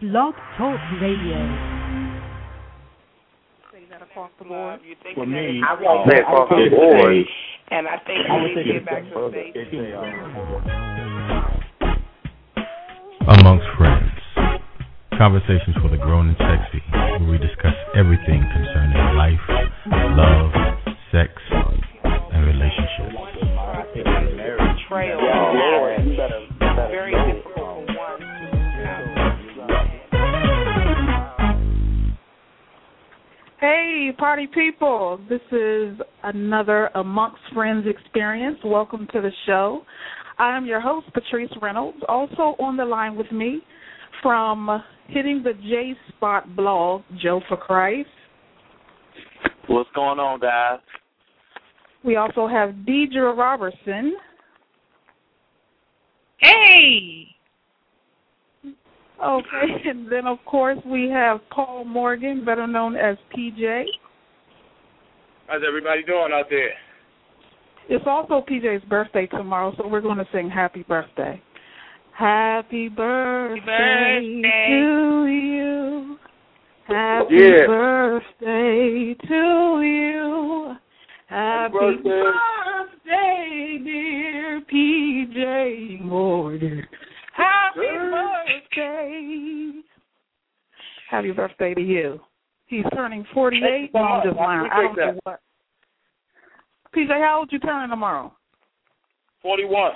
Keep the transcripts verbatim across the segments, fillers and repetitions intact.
Blog Talk Radio. Say that across the board. For me, I won't say across the board, and I think we need to get back to stage. Amongst friends, conversations for the grown and sexy, where we discuss everything concerning life, love, sex, and relationships. Trail, very difficult for one to Hey, party people. This is another Amongst Friends experience. Welcome to the show. I am your host, Patrice Reynolds. Also on the line with me from Hitting the J-Spot blog, Joe for Christ. What's going on, guys? We also have Deidre Robertson. Hey! Okay, and then, of course, we have Paul Morgan, better known as P J. How's everybody doing out there? It's also P J's birthday tomorrow, so we're going to sing happy birthday. Happy birthday, birthday. to you. Happy Yeah. birthday to you. Happy, Happy birthday. birthday, dear P J Morgan. Happy birthday. Happy birthday to you. He's turning forty-eight. Thank you so No, I'm much. just I lying. I don't appreciate know what. P J, how old you turning tomorrow? forty-one.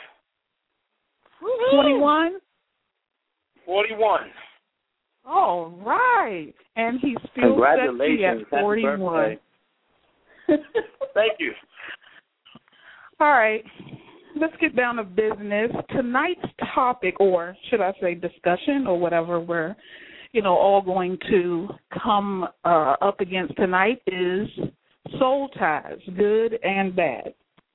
twenty-one? forty-one. All right. And he's still sexy Congratulations. at Happy forty-one. Thank you. All right. Let's get down to business. Tonight's topic, or should I say discussion, or whatever we're, you know, all going to come uh, up against tonight, is soul ties, good and bad.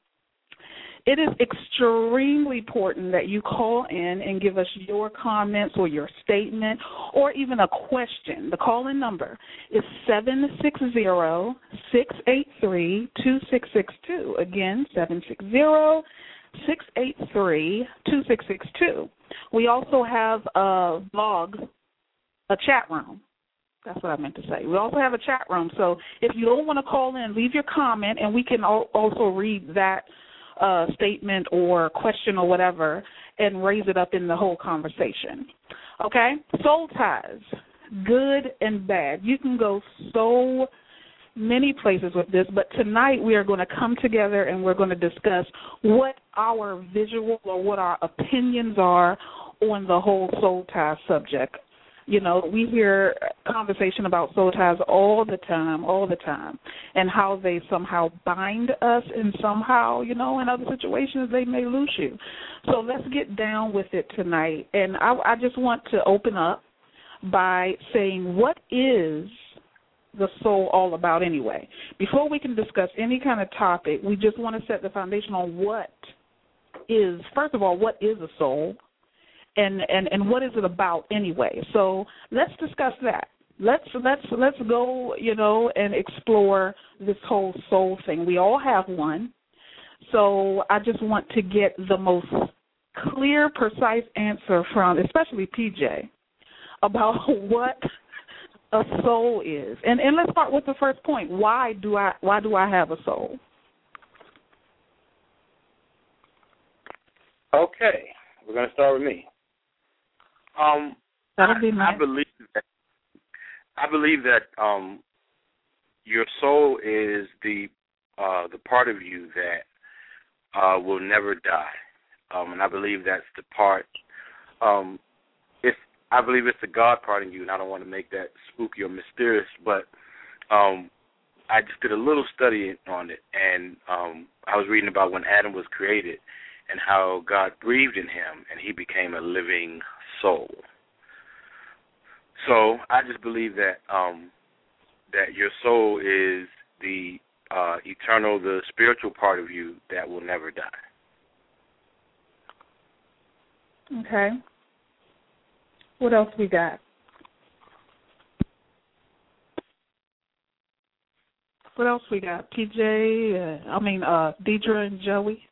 It is extremely important that you call in and give us your comments or your statement or even a question. The call-in number is seven six zero, six eight three, two six six two. Again, seven six zero, six eight three, two six six two. We also have a blog, a chat room. That's what I meant to say. We also have a chat room. So if you don't want to call in, leave your comment, and we can also read that uh, statement or question or whatever and raise it up in the whole conversation. Okay? Soul ties, good and bad. You can go so many places with this, but tonight we are going to come together and we're going to discuss what our visual or what our opinions are on the whole soul tie subject. You know, we hear conversation about soul ties all the time, all the time, and how they somehow bind us and somehow, you know, in other situations they may lose you. So let's get down with it tonight. And I, I just want to open up by saying, what is the soul all about anyway? Before we can discuss any kind of topic, we just want to set the foundation on what is, first of all, what is a soul? And, and and what is it about anyway? So let's discuss that. Let's let's let's go, you know, and explore this whole soul thing. We all have one. So I just want to get the most clear, precise answer from, especially P J, about what a soul is. And and let's start with the first point. Why do I why do I have a soul? Okay. We're going to start with me. Um, That'll I, be nice. I believe that. I believe that um, your soul is the uh, the part of you that uh, will never die, um, and I believe that's the part. Um, it's I believe it's the God part in you, and I don't want to make that spooky or mysterious, but um, I just did a little study on it, and um, I was reading about when Adam was created and how God breathed in him, and he became a living soul. So I just believe that um, that your soul is the uh, eternal, the spiritual part of you that will never die. Okay. What else we got? What else we got? P J, uh, I mean, uh, Deidre and Joey.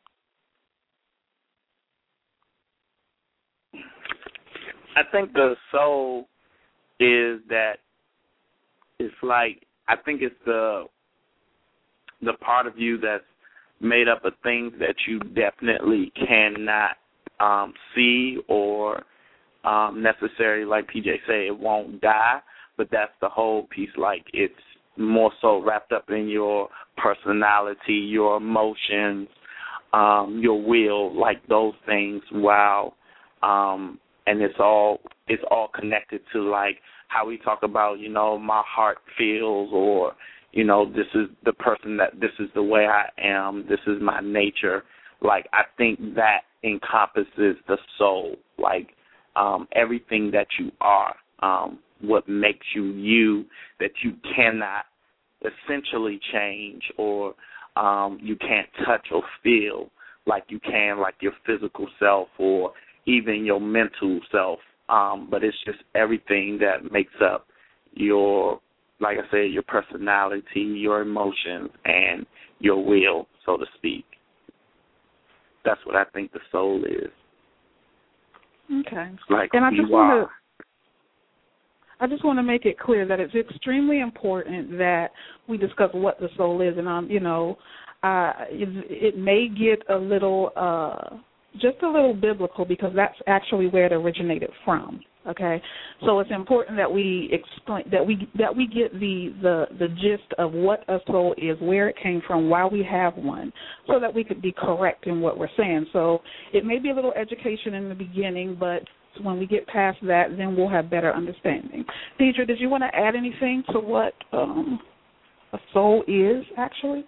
I think the soul is that it's like, I think it's the the part of you that's made up of things that you definitely cannot um, see or um, necessarily, like P J said, it won't die, but that's the whole piece. Like, it's more so wrapped up in your personality, your emotions, um, your will, like those things. Wow. Um, and it's all it's all connected to, like, how we talk about, you know, my heart feels, or, you know, this is the person that, this is the way I am, this is my nature. Like, I think that encompasses the soul, like um, everything that you are, um, what makes you you, that you cannot essentially change, or um, you can't touch or feel like you can, like your physical self or even your mental self. Um, but it's just everything that makes up your, like I said, your personality, your emotions, and your will, so to speak. That's what I think the soul is. Okay. Like and I just want to, I just want to make it clear that it's extremely important that we discuss what the soul is, and um, you know, uh, it, it may get a little, uh, just a little biblical, because that's actually where it originated from. Okay, so it's important that we explain that we that we get the, the the gist of what a soul is, where it came from, why we have one, so that we could be correct in what we're saying. So it may be a little education in the beginning, but when we get past that, then we'll have better understanding. Deidre, did you want to add anything to what um, a soul is actually?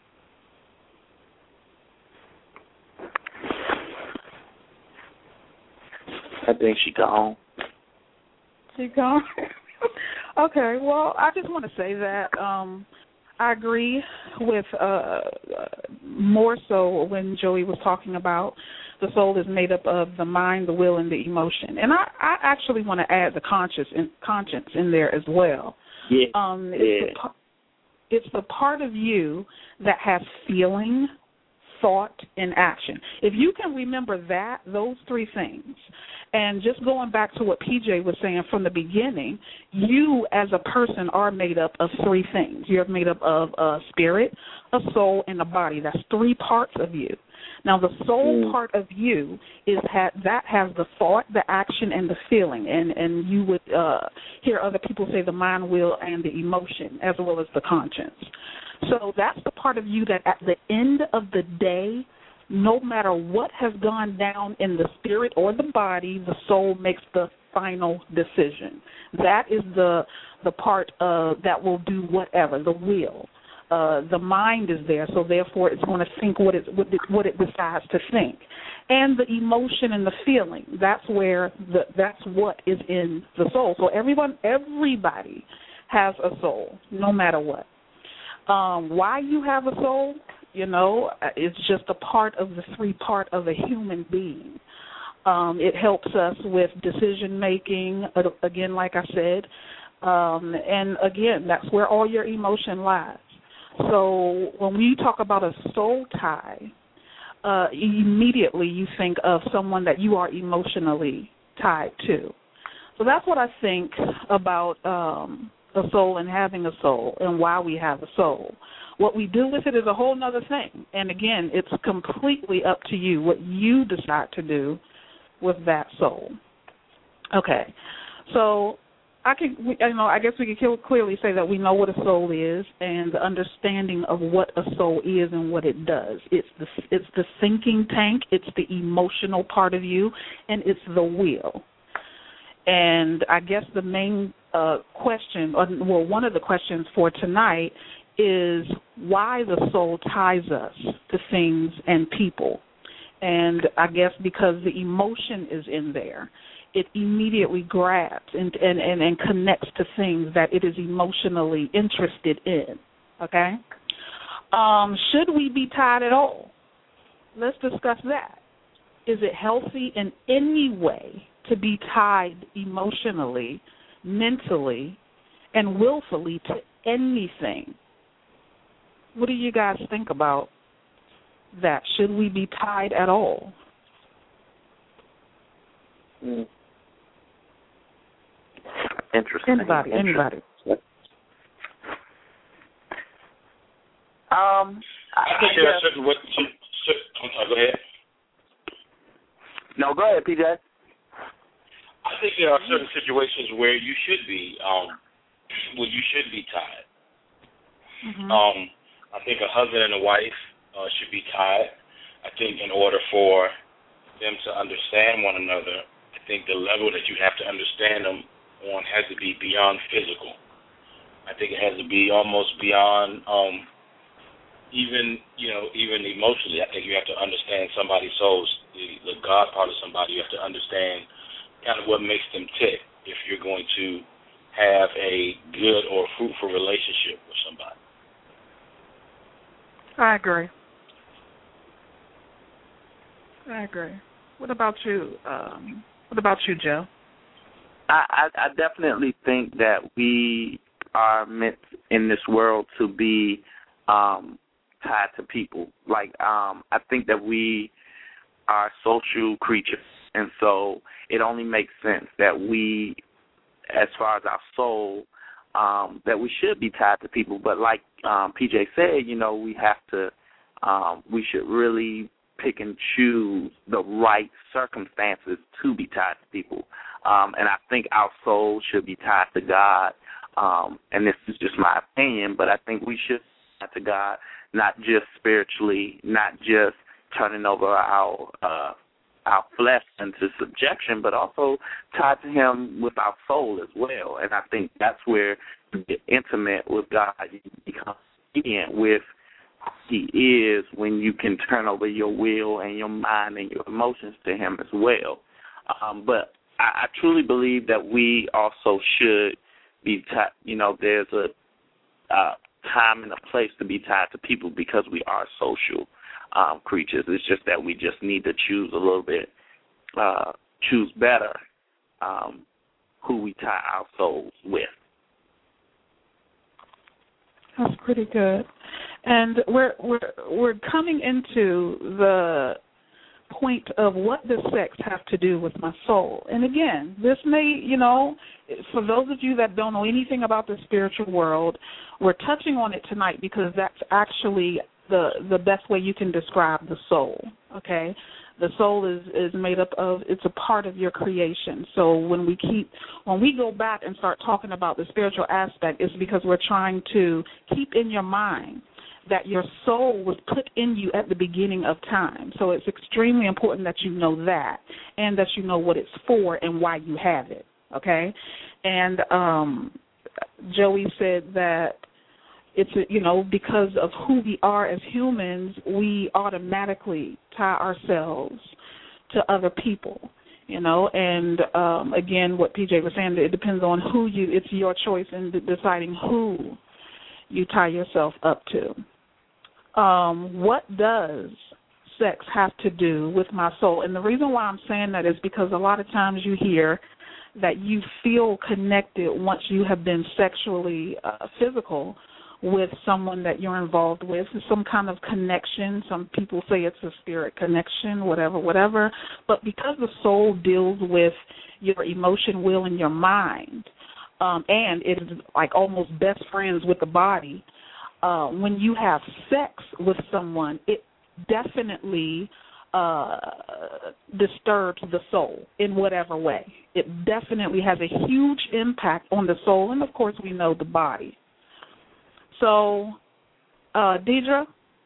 I think she gone. She gone? Okay, well, I just want to say that um, I agree with uh, more so when Joey was talking about the soul is made up of the mind, the will, and the emotion. And I, I actually want to add the conscious in, conscience in there as well. Yeah. Um, it's, yeah. the, it's the part of you that has feeling, thought, and action. If you can remember that, those three things, and just going back to what P J was saying from the beginning, you as a person are made up of three things. You're made up of a spirit, a soul, and a body. That's three parts of you. Now, the soul mm. part of you is ha- that has the thought, the action, and the feeling. And, and you would uh, hear other people say the mind, will, and the emotion, as well as the conscience. So that's the part of you that at the end of the day, no matter what has gone down in the spirit or the body, the soul makes the final decision. That is the the part uh, that will do whatever, the will. Uh, the mind is there, so therefore it's going to think what it, what it what it decides to think. And the emotion and the feeling, that's where the, that's what is in the soul. So everyone, everybody has a soul, no matter what. Um, why you have a soul, you know, it's just a part of the three part of a human being. Um, it helps us with decision making, again, like I said, um, and again, that's where all your emotion lies. So when we talk about a soul tie, uh, immediately you think of someone that you are emotionally tied to. So that's what I think about um, a soul and having a soul and why we have a soul. What we do with it is a whole other thing. And, again, it's completely up to you what you decide to do with that soul. Okay. So I could, you know, I guess we could clearly say that we know what a soul is and the understanding of what a soul is and what it does. It's the it's the thinking tank, it's the emotional part of you, and it's the will. And I guess the main uh, question, or well, one of the questions for tonight is why the soul ties us to things and people. And I guess because the emotion is in there, it immediately grabs and, and, and, and connects to things that it is emotionally interested in, okay? Um, should we be tied at all? Let's discuss that. Is it healthy in any way to be tied emotionally, mentally, and willfully to anything? What do you guys think about that? Should we be tied at all? Mm. Interesting. Anybody, Interesting. anybody. Um, I think there are certain what. I'm sorry, go ahead. No, go ahead, P J. I think there are certain situations where you should be, um, where you should be tied. Mm-hmm. Um, I think a husband and a wife uh, should be tied. I think in order for them to understand one another, I think the level that you have to understand them on has to be beyond physical. I think it has to be almost beyond, um, even you know, even emotionally. I think you have to understand somebody's soul, the, the God part of somebody. You have to understand kind of what makes them tick if you're going to have a good or fruitful relationship with somebody. I agree. I agree. What about you? Um, what about you, Joe? I, I, I definitely think that we are meant in this world to be um, tied to people. Like, um, I think that we are social creatures, and so it only makes sense that we, as far as our soul, um, that we should be tied to people. But like um, P J said, you know, we have to, um, we should really pick and choose the right circumstances to be tied to people. Um, and I think our soul should be tied to God. Um, and this is just my opinion, but I think we should be tied to God, not just spiritually, not just turning over our uh, our flesh into subjection, but also tied to Him with our soul as well. And I think that's where you get intimate with God. You become obedient with who He is when you can turn over your will and your mind and your emotions to Him as well. Um, but I, I truly believe that we also should be tied. You know, there's a uh, time and a place to be tied to people because we are social um, creatures. It's just that we just need to choose a little bit, uh, choose better um, who we tie our souls with. That's pretty good. And we're we're we're coming into the point of what does sex have to do with my soul. And again, this may, you know, for those of you that don't know anything about the spiritual world, we're touching on it tonight because that's actually the the best way you can describe the soul, okay? The soul is, is made up of, it's a part of your creation. So when we keep, when we go back and start talking about the spiritual aspect, it's because we're trying to keep in your mind that your soul was put in you at the beginning of time. So it's extremely important that you know that and that you know what it's for and why you have it, okay? And um, Joey said that it's, you know, because of who we are as humans, we automatically tie ourselves to other people, you know. And, um, again, what P J was saying, it depends on who you, it's your choice in deciding who you tie yourself up to. Um, what does sex have to do with my soul? And the reason why I'm saying that is because a lot of times you hear that you feel connected once you have been sexually uh, physical with someone that you're involved with, some kind of connection. Some people say it's a spirit connection, whatever, whatever. But because the soul deals with your emotion, will, and your mind, um, and it is like almost best friends with the body, uh, when you have sex with someone, it definitely uh, disturbs the soul in whatever way. It definitely has a huge impact on the soul, and, of course, we know the body. So, uh, Deidre?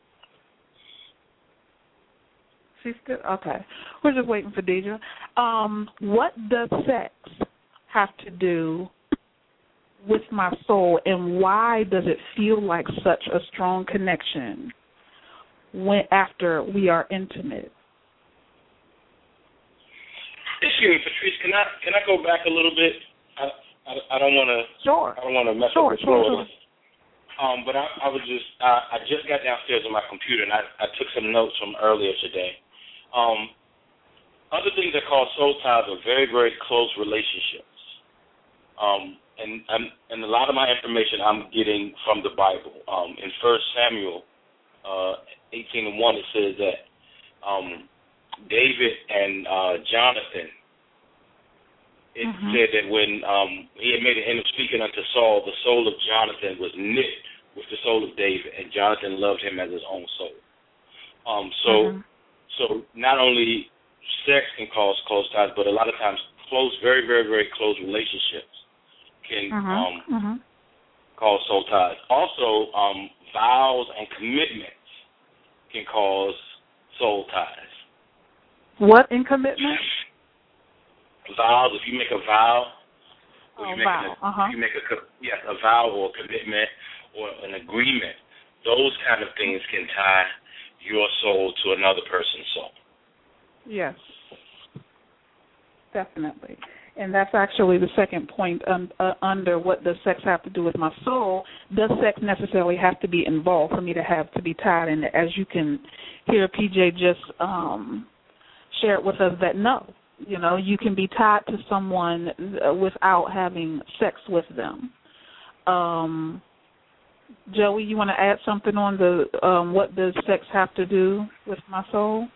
She's good? Okay. We're just waiting for Deidre. Um, what does sex have to do with my soul, and why does it feel like such a strong connection when after we are intimate? Excuse me, Patrice, can I can I go back a little bit? I I, I don't want to. Sure. I don't want to mess sure, up the sure, flow. sure. Um, but I, I was just, I, I just got downstairs on my computer, and I, I took some notes from earlier today. Um, other things that call soul ties are very, very close relationships. Um, and, and and a lot of my information I'm getting from the Bible. Um, in First Samuel uh, eighteen and one, it says that um, David and uh, Jonathan it mm-hmm. said that when um, he had made an end of speaking unto Saul, the soul of Jonathan was knit with the soul of David, and Jonathan loved him as his own soul. Um, so, mm-hmm. so not only sex can cause close ties, but a lot of times close, very, very, very close relationships can mm-hmm. um, mm-hmm. cause soul ties. Also, um, vows and commitments can cause soul ties. What in commitment? Vows. If you make a vow, or oh, you make vow. A, uh-huh. you make a yes, a vow or a commitment or an agreement. Those kind of things can tie your soul to another person's soul. Yes, definitely. And that's actually the second point um, uh, under what does sex have to do with my soul. Does sex necessarily have to be involved for me to have to be tied in? As you can hear, P J just um, shared with us that no. You know, you can be tied to someone without having sex with them. Um, Joey, you want to add something on the um, what does sex have to do with my soul?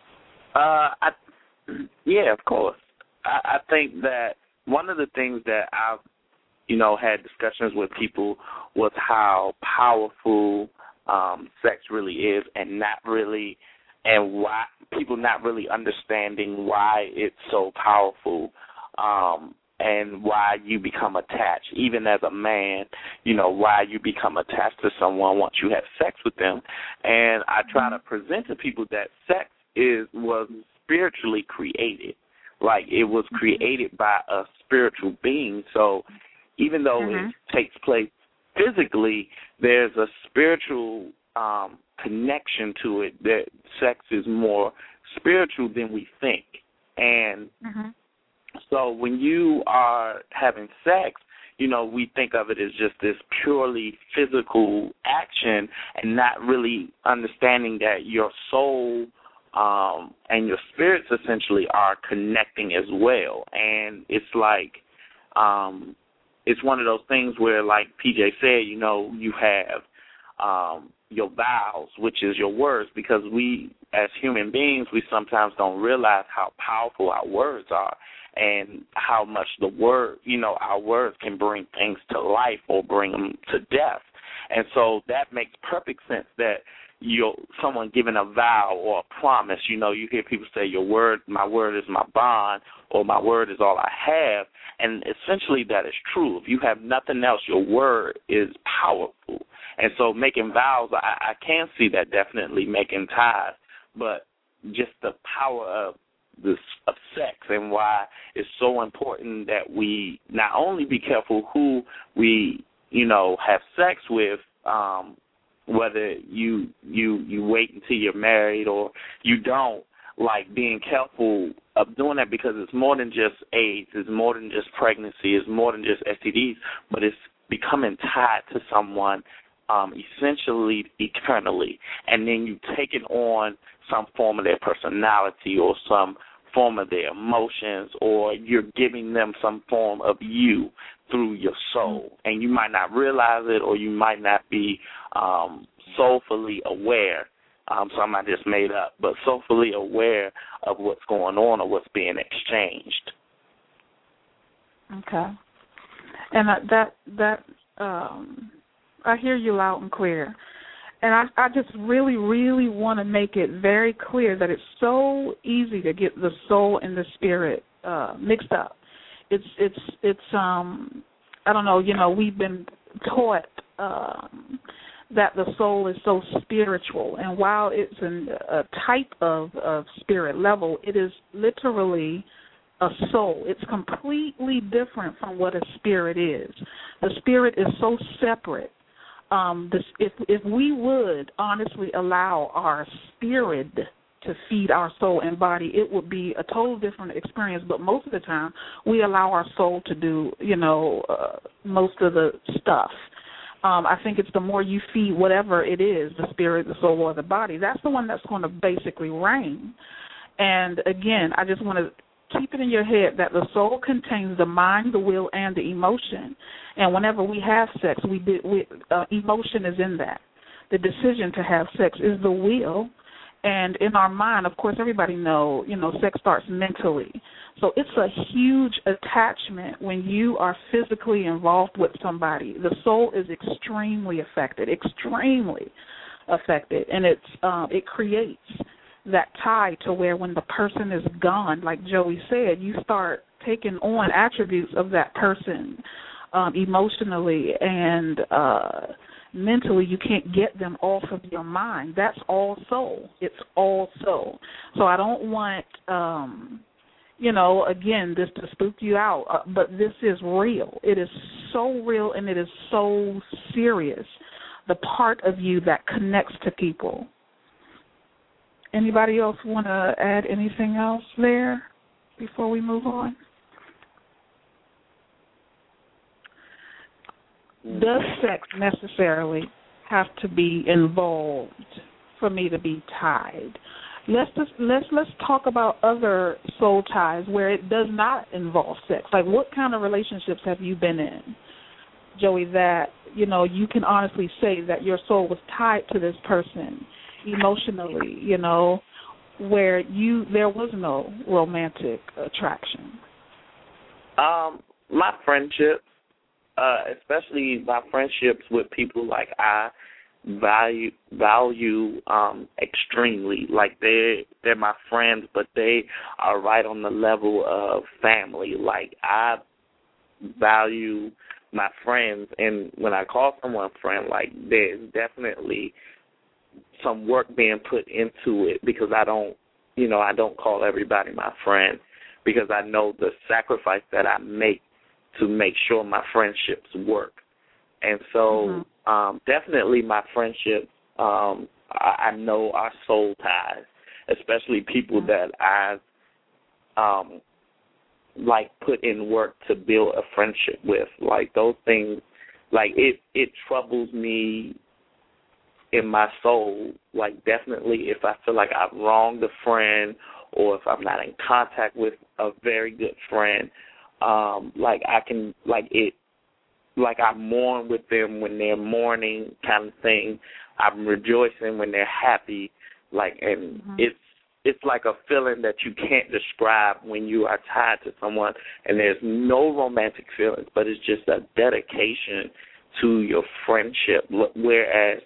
Uh, I, yeah, of course. I, I think that one of the things that I've, you know, had discussions with people was how powerful um, sex really is, and not really, and why people not really understanding why it's so powerful, um, and why you become attached, even as a man, you know, why you become attached to someone once you have sex with them. And I try to present to people that sex is was spiritually created. Like, it was created by a spiritual being. So even though mm-hmm. it takes place physically, there's a spiritual um, connection to it, that sex is more spiritual than we think. And mm-hmm. so when you are having sex, you know, we think of it as just this purely physical action and not really understanding that your soul um, and your spirits essentially are connecting as well. And it's like, um, it's one of those things where, like P J said, you know, you have um, your vows, which is your words, because we, as human beings, we sometimes don't realize how powerful our words are and how much the word, you know, our words can bring things to life or bring them to death. And so that makes perfect sense that you someone giving a vow or a promise, you know, you hear people say your word, my word is my bond, or my word is all I have, and essentially that is true. If you have nothing else, your word is powerful. And so making vows, I, I can see that definitely making ties, but just the power of this of sex and why it's so important that we not only be careful who we, you know, have sex with, um, whether you you you wait until you're married or you don't, like being careful of doing that, because it's more than just AIDS, it's more than just pregnancy, it's more than just S T Ds, but it's becoming tied to someone um, essentially eternally, and then you taking on some form of their personality or some form of their emotions, or you're giving them some form of you through your soul. And you might not realize it, or you might not be um, soulfully aware. Um, some I just made up, but soulfully aware of what's going on or what's being exchanged. Okay. And uh, that, that um, I hear you loud and clear. And I, I just really, really want to make it very clear that it's so easy to get the soul and the spirit uh, mixed up. It's, it's, it's. Um, I don't know. You know, we've been taught um, that the soul is so spiritual, and while it's an, a type of, of spirit level, it is literally a soul. It's completely different from what a spirit is. The spirit is so separate. Um, this, if if we would honestly allow our spirit to feed our soul and body, it would be a total different experience. But most of the time, we allow our soul to do, you know, uh, most of the stuff. Um, I think it's the more you feed whatever it is, the spirit, the soul, or the body, that's the one that's going to basically reign. And again, I just want to keep it in your head that the soul contains the mind, the will, and the emotion. And whenever we have sex, we, did, we uh, emotion is in that. The decision to have sex is the will. And in our mind, of course, everybody know, you know, sex starts mentally. So it's a huge attachment when you are physically involved with somebody. The soul is extremely affected, extremely affected, and it's um, it creates that tie to where when the person is gone, like Joey said, you start taking on attributes of that person um, emotionally and uh, mentally. You can't get them off of your mind. That's all soul. It's all soul. So I don't want... Um, You know, again, this to spook you out, uh, but this is real. It is so real, and it is so serious, the part of you that connects to people. Anybody else want to add anything else there before we move on? Does sex necessarily have to be involved for me to be tied? Let's just, let's let's talk about other soul ties where it does not involve sex. Like, what kind of relationships have you been in, Joey, that, you know, you can honestly say that your soul was tied to this person emotionally, you know, where you there was no romantic attraction? Um, my friendships, uh, especially my friendships with people like I value value um extremely. Like, they they're my friends, but they are right on the level of family. Like, I value my friends, and when I call someone a friend, like, there's definitely some work being put into it, because I don't you know I don't call everybody my friend, because I know the sacrifice that I make to make sure my friendships work. And so mm-hmm. Um, definitely my friendships, um, I, I know are soul ties, especially people mm-hmm. that I've, um, like, put in work to build a friendship with. Like, those things, like, it, it troubles me in my soul, like, definitely if I feel like I've wronged a friend, or if I'm not in contact with a very good friend, um, like, I can, like, it, like I mourn with them when they're mourning, kind of thing. I'm rejoicing when they're happy, like, and mm-hmm. it's it's like a feeling that you can't describe when you are tied to someone, and there's no romantic feelings, but it's just a dedication to your friendship. Whereas,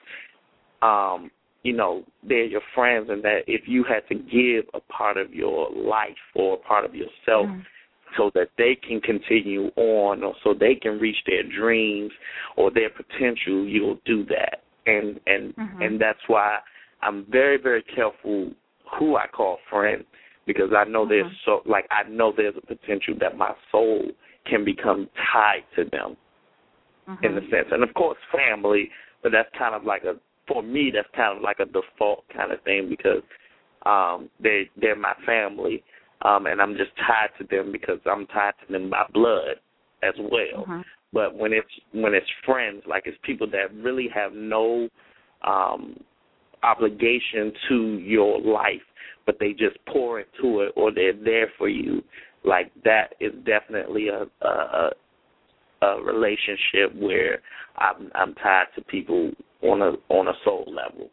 um, you know, they're your friends, and that if you had to give a part of your life or a part of yourself, mm-hmm. so that they can continue on, or so they can reach their dreams or their potential, you'll do that. And and mm-hmm. and that's why I'm very, very careful who I call friend, because I know mm-hmm. there's so like I know there's a potential that my soul can become tied to them mm-hmm. in the sense. And of course family, but that's kind of like a for me that's kind of like a default kind of thing, because um they they're my family. Um, and I'm just tied to them because I'm tied to them by blood as well. Mm-hmm. But when it's when it's friends, like it's people that really have no um, obligation to your life, but they just pour into it, or they're there for you, like that is definitely a a, a relationship where I'm, I'm tied to people on a on a soul level.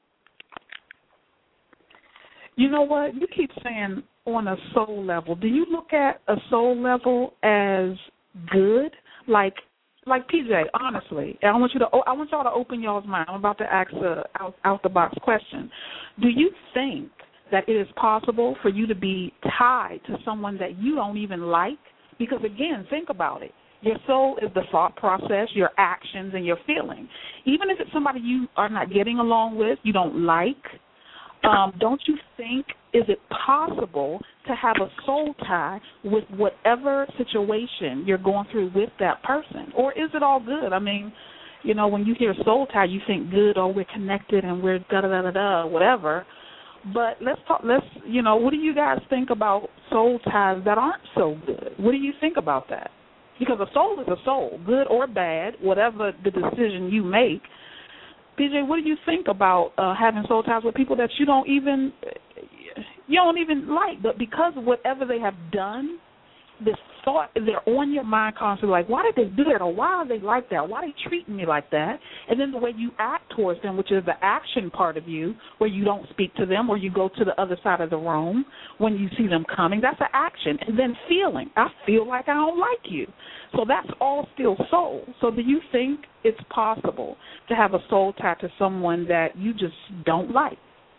You know what? You keep saying on a soul level. Do you look at a soul level as good? Like, like P J, honestly, I want you to. I want y'all to open y'all's mind. I'm about to ask a out, out the box question. Do you think that it is possible for you to be tied to someone that you don't even like? Because again, think about it. Your soul is the thought process, your actions, and your feeling. Even if it's somebody you are not getting along with, you don't like. Um, don't you think, is it possible to have a soul tie with whatever situation you're going through with that person? Or is it all good? I mean, you know, when you hear soul tie, you think good, or we're connected and we're da-da-da-da-da, whatever. But let's talk, let's, you know, what do you guys think about soul ties that aren't so good? What do you think about that? Because a soul is a soul, good or bad, whatever the decision you make. P J, what do you think about uh, having soul ties with people that you don't even you don't even like, but because of whatever they have done, this thought, they're on your mind constantly, like, why did they do that, or why are they like that, why are they treating me like that? And then the way you act towards them, which is the action part of you, where you don't speak to them or you go to the other side of the room when you see them coming, that's an action. And then feeling, I feel like I don't like you. So that's all still soul. So do you think it's possible to have a soul tie to someone that you just don't like?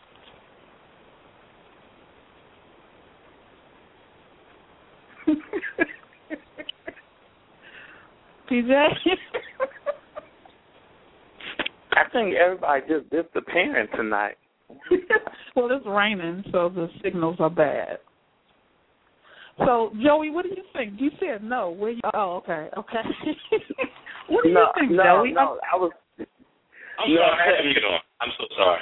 P J? I think everybody just disappearing tonight. Well, it's raining, so the signals are bad. So, Joey, what do you think? You said no. Where you? Oh, okay, okay. What do no, you think, no, Joey? No, I was. I'm sorry, I had to mute on. I'm so sorry.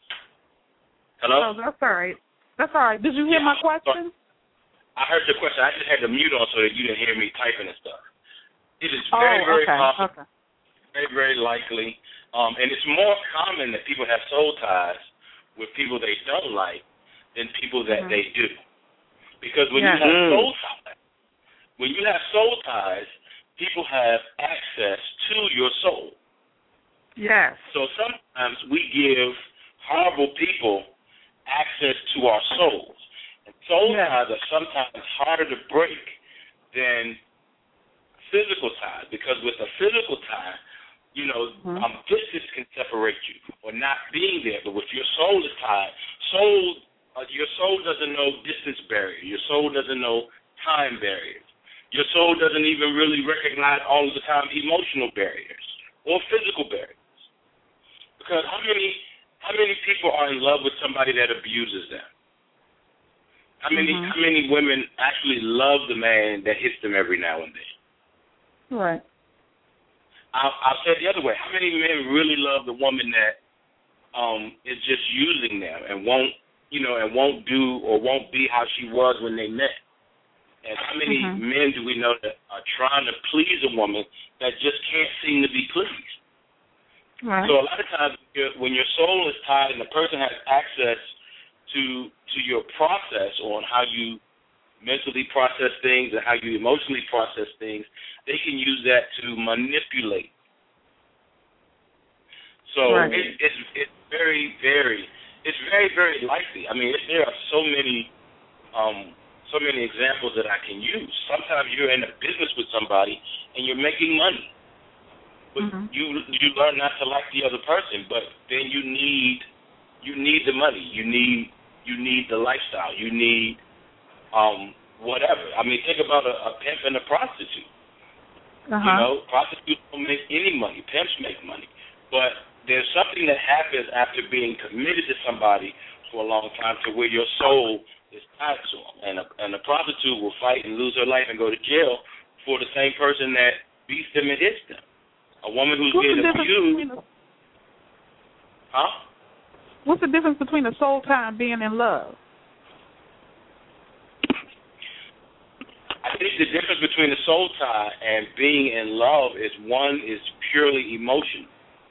Hello? Oh, that's all right. That's all right. Did you hear yeah, my question? I heard the question. I just had to mute on so that you didn't hear me typing and stuff. It is very, oh, very okay, possible, okay. very, very likely, um, and it's more common that people have soul ties with people they don't like than people that mm-hmm. they do. Because when yeah. you have soul ties, when you have soul ties, people have access to your soul. Yes. So sometimes we give horrible people access to our souls. And soul yes. ties are sometimes harder to break than physical ties, because with a physical tie, you know, mm-hmm. um, distance can separate you or not being there. But with your soul is tied, soul, uh, your soul doesn't know distance barrier. Your soul doesn't know time barriers. Your soul doesn't even really recognize all of the time emotional barriers or physical barriers. Because how many how many people are in love with somebody that abuses them? How many mm-hmm. how many women actually love the man that hits them every now and then? Right. I'll, I'll say it the other way. How many men really love the woman that um, is just using them and won't, you know, and won't do or won't be how she was when they met? And how many mm-hmm. men do we know that are trying to please a woman that just can't seem to be pleased? Right. So a lot of times when your soul is tied and the person has access to to your process on how you mentally process things and how you emotionally process things, they can use that to manipulate. So right. it, it's it's very, very, it's very, very likely. I mean, it, there are so many, um, so many examples that I can use. Sometimes you're in a business with somebody and you're making money, but mm-hmm. you you learn not to like the other person. But then you need you need the money. You need you need the lifestyle. You need um, whatever. I mean, think about a, a pimp and a prostitute. Uh-huh. You know, prostitutes don't make any money. Pimps make money. But there's something that happens after being committed to somebody for a long time to where your soul is tied to them. And a, and a prostitute will fight and lose her life and go to jail for the same person that beats them and hits them. A woman who's What's being abused. A... Huh? What's the difference between a soul tie and being in love? I think the difference between a soul tie and being in love is one is purely emotional.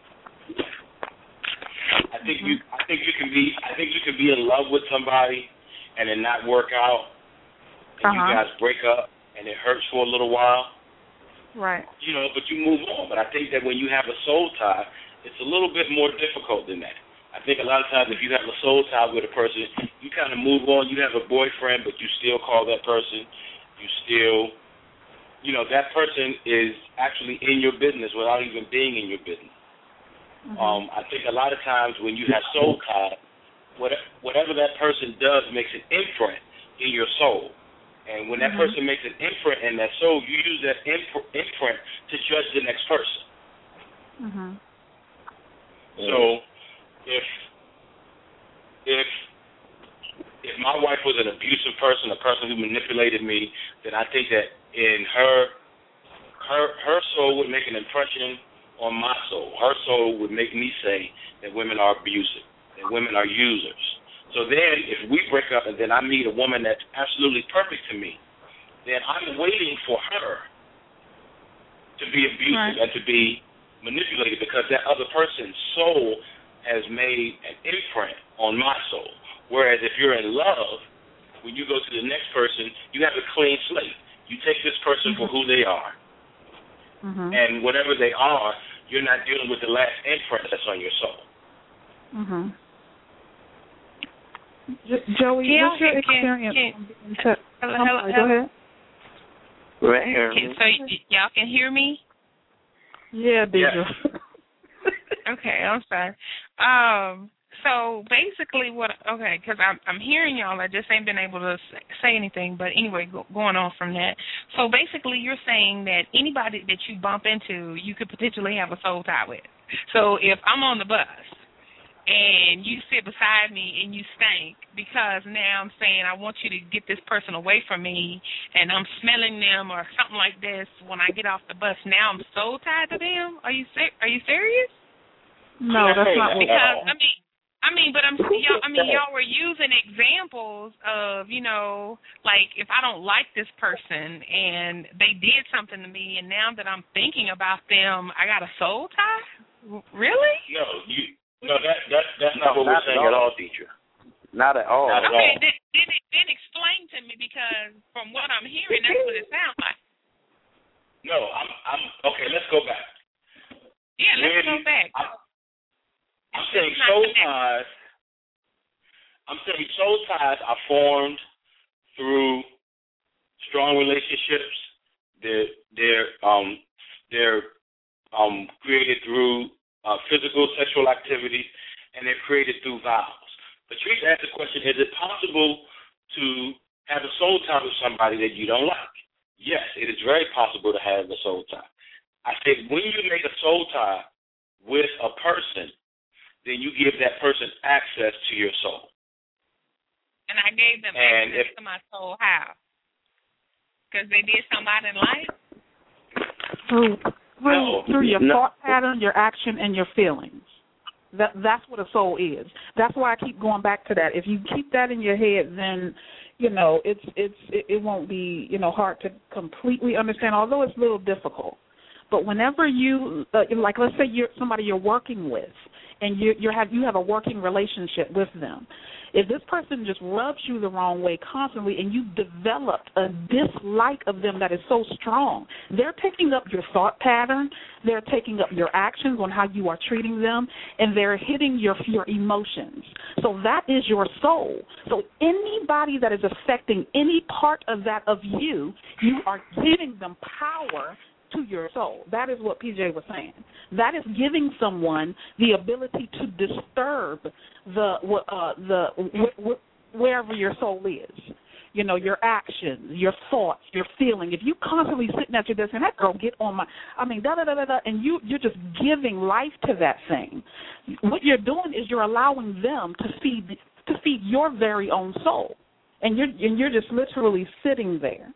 I think you I think you can be I think you can be in love with somebody and it not work out and uh-huh. you guys break up and it hurts for a little while. Right. You know, but you move on. But I think that when you have a soul tie, it's a little bit more difficult than that. I think a lot of times if you have a soul tie with a person, you kind of move on. You have a boyfriend, but you still call that person. You still, you know, that person is actually in your business without even being in your business. Mm-hmm. Um, I think a lot of times when you have soul tie, whatever that person does makes an imprint in your soul. And when that mm-hmm. person makes an imprint in that soul, you use that imp- imprint to judge the next person. Mm-hmm. So if if if my wife was an abusive person, a person who manipulated me, then I think that in her her her soul would make an impression on my soul. Her soul would make me say that women are abusive, that women are users. So then if we break up and then I meet a woman that's absolutely perfect to me, then I'm waiting for her to be abusive right. and to be manipulated because that other person's soul has made an imprint on my soul. Whereas if you're in love, when you go to the next person, you have a clean slate. You take this person mm-hmm. for who they are, mm-hmm. and whatever they are, you're not dealing with the last imprint that's on your soul. Mm-hmm. J- Joey, yeah, what's your can, experience? Can, can, hello, hello, sorry, hello. Go ahead. Right here. Can, so y- y'all can hear me? Yeah, Deidre. Yes. Okay, I'm sorry. Um, so basically, what? Okay, because I'm I'm hearing y'all. I just ain't been able to say anything. But anyway, go, going on from that. So basically, you're saying that anybody that you bump into, you could potentially have a soul tie with. So if I'm on the bus and you sit beside me and you stink, because now I'm saying I want you to get this person away from me, and I'm smelling them or something like this when I get off the bus. Now I'm soul tied to them. Are you ser- Are you serious? No, that's not what. Because I mean, I mean, but I'm y'all. I mean, y'all were using examples of, you know, like if I don't like this person and they did something to me, and now that I'm thinking about them, I got a soul tie. Really? No, you. No, that that that's not what not we're saying at all, teacher. Not at all. Not at okay, all. then, then, then explain to me, because from what I'm hearing, that's what it sounds like. No, I'm. I'm okay. Let's go back. Yeah, let's when, go back. I'm, I'm saying soul ties. I'm saying soul ties are formed through strong relationships. They're they're um they're um created through uh, physical sexual activity, and they're created through vows. Patrice asked the question: is it possible to have a soul tie with somebody that you don't like? Yes, it is very possible to have a soul tie. I said when you make a soul tie with a person, then you give that person access to your soul. And I gave them and access if, to my soul. How? Because they did something in life? Through, through, no, through your no. thought pattern, your action, and your feelings. That That's what a soul is. That's why I keep going back to that. If you keep that in your head, then, you know, it's it's it, it won't be, you know, hard to completely understand, although it's a little difficult. But whenever you, uh, like, let's say you're somebody you're working with, and you you have you have a working relationship with them. If this person just rubs you the wrong way constantly, and you've developed a dislike of them that is so strong, they're taking up your thought pattern, they're taking up your actions on how you are treating them, and they're hitting your your emotions. So that is your soul. So anybody that is affecting any part of that of you, you are giving them power to your soul. That is what P J was saying. That is giving someone the ability to disturb the uh, the wh- wh- wherever your soul is. You know, your actions, your thoughts, your feeling. If you constantly sitting at your desk and that girl get on my, I mean, da da da da da, and you you're just giving life to that thing. What you're doing is you're allowing them to feed to feed your very own soul, and you're and you're just literally sitting there.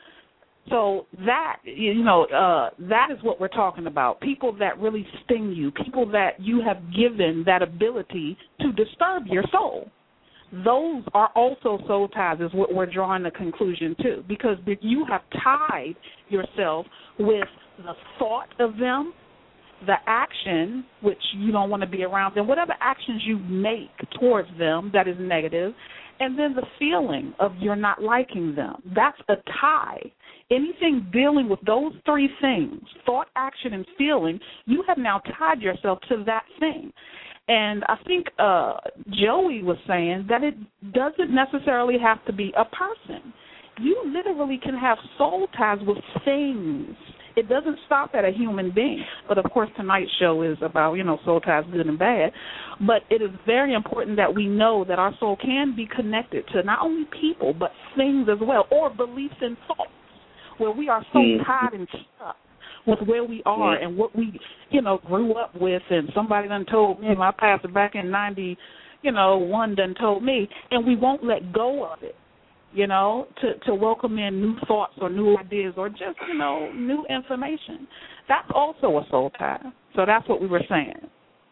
So that, you know, uh, that is what we're talking about. People that really sting you, people that you have given that ability to disturb your soul. Those are also soul ties, is what we're drawing the conclusion to, because you have tied yourself with the thought of them, the action, which you don't want to be around them, whatever actions you make towards them that is negative, and then the feeling of you're not liking them. That's a tie. Anything dealing with those three things, thought, action, and feeling, you have now tied yourself to that thing. And I think uh, Joey was saying that it doesn't necessarily have to be a person. You literally can have soul ties with things. It doesn't stop at a human being. But, of course, tonight's show is about, you know, soul ties, good and bad. But it is very important that we know that our soul can be connected to not only people but things as well, or beliefs and thoughts, where we are so mm. tied and stuck with where we are mm. and what we, you know, grew up with. And somebody done told me, my pastor back in ninety, you know, one done told me, and we won't let go of it. You know, to, to welcome in new thoughts or new ideas or just, you know, new information. That's also a soul tie. So that's what we were saying.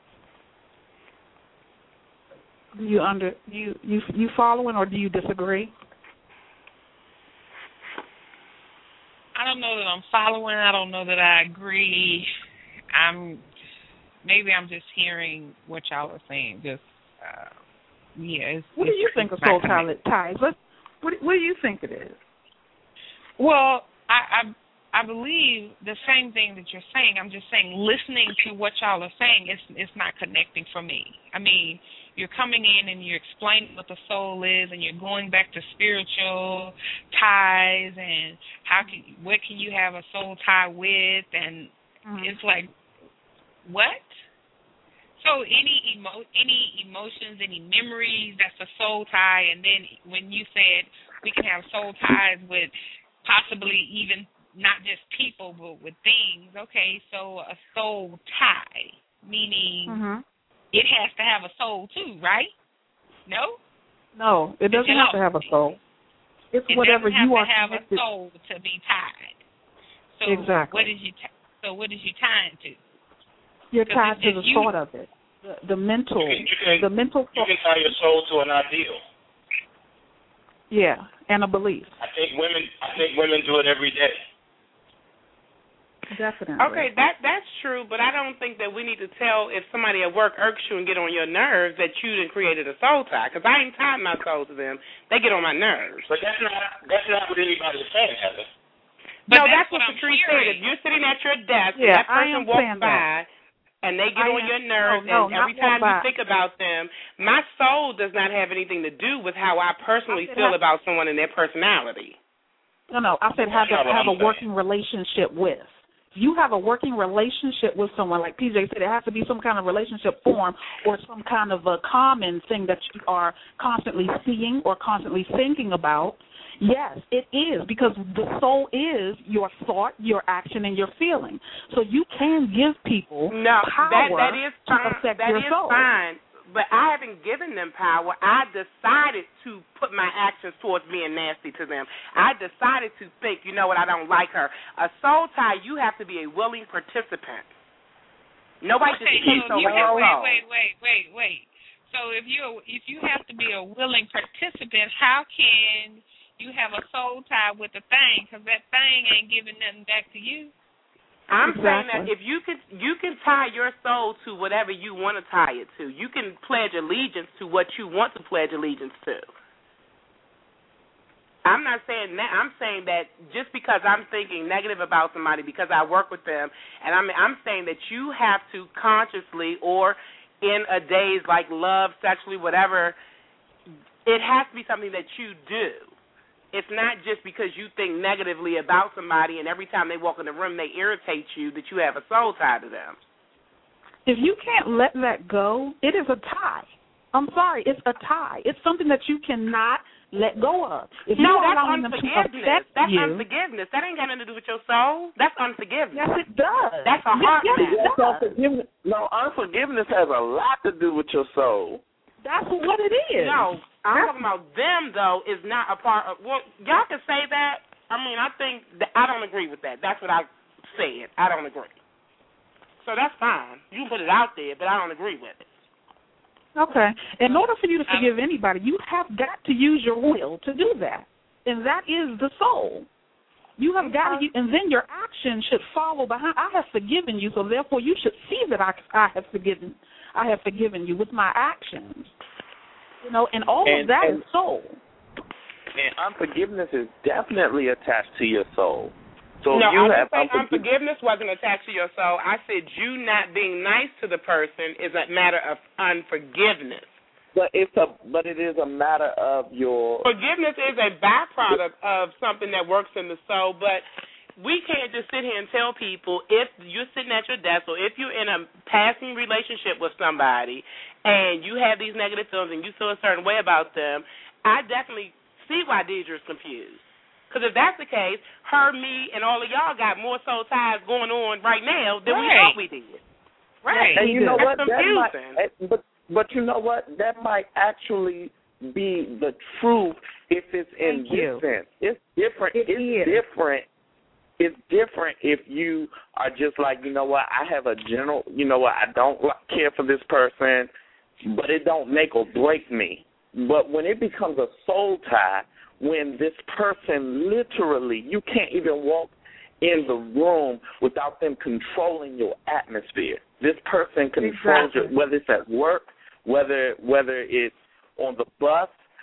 Do you under you you you following, or do you disagree? I don't know that I'm following. I don't know that I agree. I'm maybe I'm just hearing what y'all are saying. Just uh, yeah. It's, what it's, do you think of soul tie ties? Let's. What, what do you think it is? Well, I, I I believe the same thing that you're saying. I'm just saying, listening to what y'all are saying, it's it's not connecting for me. I mean, you're coming in and you're explaining what the soul is, and you're going back to spiritual ties and how can what can you have a soul tie with, and mm-hmm. it's like, what? So any emo any emotions, any memories, that's a soul tie, and then when you said we can have soul ties with possibly even not just people, but with things. Okay, so a soul tie, meaning mm-hmm. it has to have a soul too, right? No? No, it doesn't have to have a soul. It's it whatever you are. It doesn't have to have a soul to be tied. So exactly. What is you? T- so what is you tying to? You're tied to the you, thought of it, the, the mental, you can, you can, the mental. You can tie your soul to an ideal. Yeah, and a belief. I think women. I think women do it every day. Definitely. Okay, that that's true, but I don't think that we need to tell if somebody at work irks you and get on your nerves that you done created a soul tie, because I ain't tied my soul to them. They get on my nerves. But that's not that's not what anybody is saying, Heather. But no, that's, that's what, what Patrice said. If you're sitting at your desk yeah, and that person walks by and they get I on am, your nerves, no, no, and every time you think about them, my soul does not have anything to do with how I personally I feel have, about someone and their personality. No, no, I said have, to, have a working relationship with. You have a working relationship with someone, like P J said, it has to be some kind of relationship form or some kind of a common thing that you are constantly seeing or constantly thinking about. Yes, it is, because the soul is your thought, your action, and your feeling. So you can give people no, power that, that is to fine. affect that your is soul. Fine. But I haven't given them power. I decided to put my actions towards being nasty to them. I decided to think, you know what, I don't like her. A soul tie, you have to be a willing participant. Nobody okay, just takes so over you your wait, soul. wait, wait, wait, wait. So if you if you have to be a willing participant, how can you have a soul tie with a thing? Because that thing ain't giving nothing back to you. I'm exactly. saying that if you can you can tie your soul to whatever you want to tie it to. You can pledge allegiance to what you want to pledge allegiance to. I'm not saying that. I'm saying that just because I'm thinking negative about somebody because I work with them, and I'm I'm saying that you have to consciously or in a days like love, sexually, whatever, it has to be something that you do. It's not just because you think negatively about somebody and every time they walk in the room they irritate you that you have a soul tie to them. If you can't let that go, it is a tie. I'm sorry, it's a tie. It's something that you cannot let go of. If no, you that's allowing them to unforgiveness. That's you, unforgiveness. That ain't got nothing to do with your soul. That's unforgiveness. Yes, it does. That's a heart yes, yes, matter. It does. Unforgiveness, no, unforgiveness has a lot to do with your soul. That's what it is. No, I'm talking about them, though, is not a part of, well, y'all can say that. I mean, I think, that I don't agree with that. That's what I said. I don't agree. So that's fine. You can put it out there, but I don't agree with it. Okay. In order for you to forgive anybody, you have got to use your will to do that. And that is the soul. You have got to, and then your action should follow behind. I have forgiven you, so therefore you should see that I, I have forgiven I have forgiven you with my actions. You know, and all and, of that and, is soul. And unforgiveness is definitely attached to your soul. So no, you I have didn't say unforgiveness. unforgiveness wasn't attached to your soul. I said you not being nice to the person is a matter of unforgiveness. But it's a but it is a matter of your forgiveness is a byproduct of something that works in the soul, but we can't just sit here and tell people if you're sitting at your desk or if you're in a passing relationship with somebody and you have these negative feelings and you feel a certain way about them, I definitely see why Deidre's confused. Because if that's the case, her, me, and all of y'all got more soul ties going on right now than right. we thought we did. Right. And you know that's what? confusing. That might, but, but you know what? That might actually be the truth if it's in Thank this you. sense. It's different. It it's is. different. It's different if you are just like, you know what, I have a general, you know what, I don't care for this person, but it don't make or break me. But when it becomes a soul tie, when this person literally, you can't even walk in the room without them controlling your atmosphere. This person controls Exactly. it, whether it's at work, whether whether it's on the bus,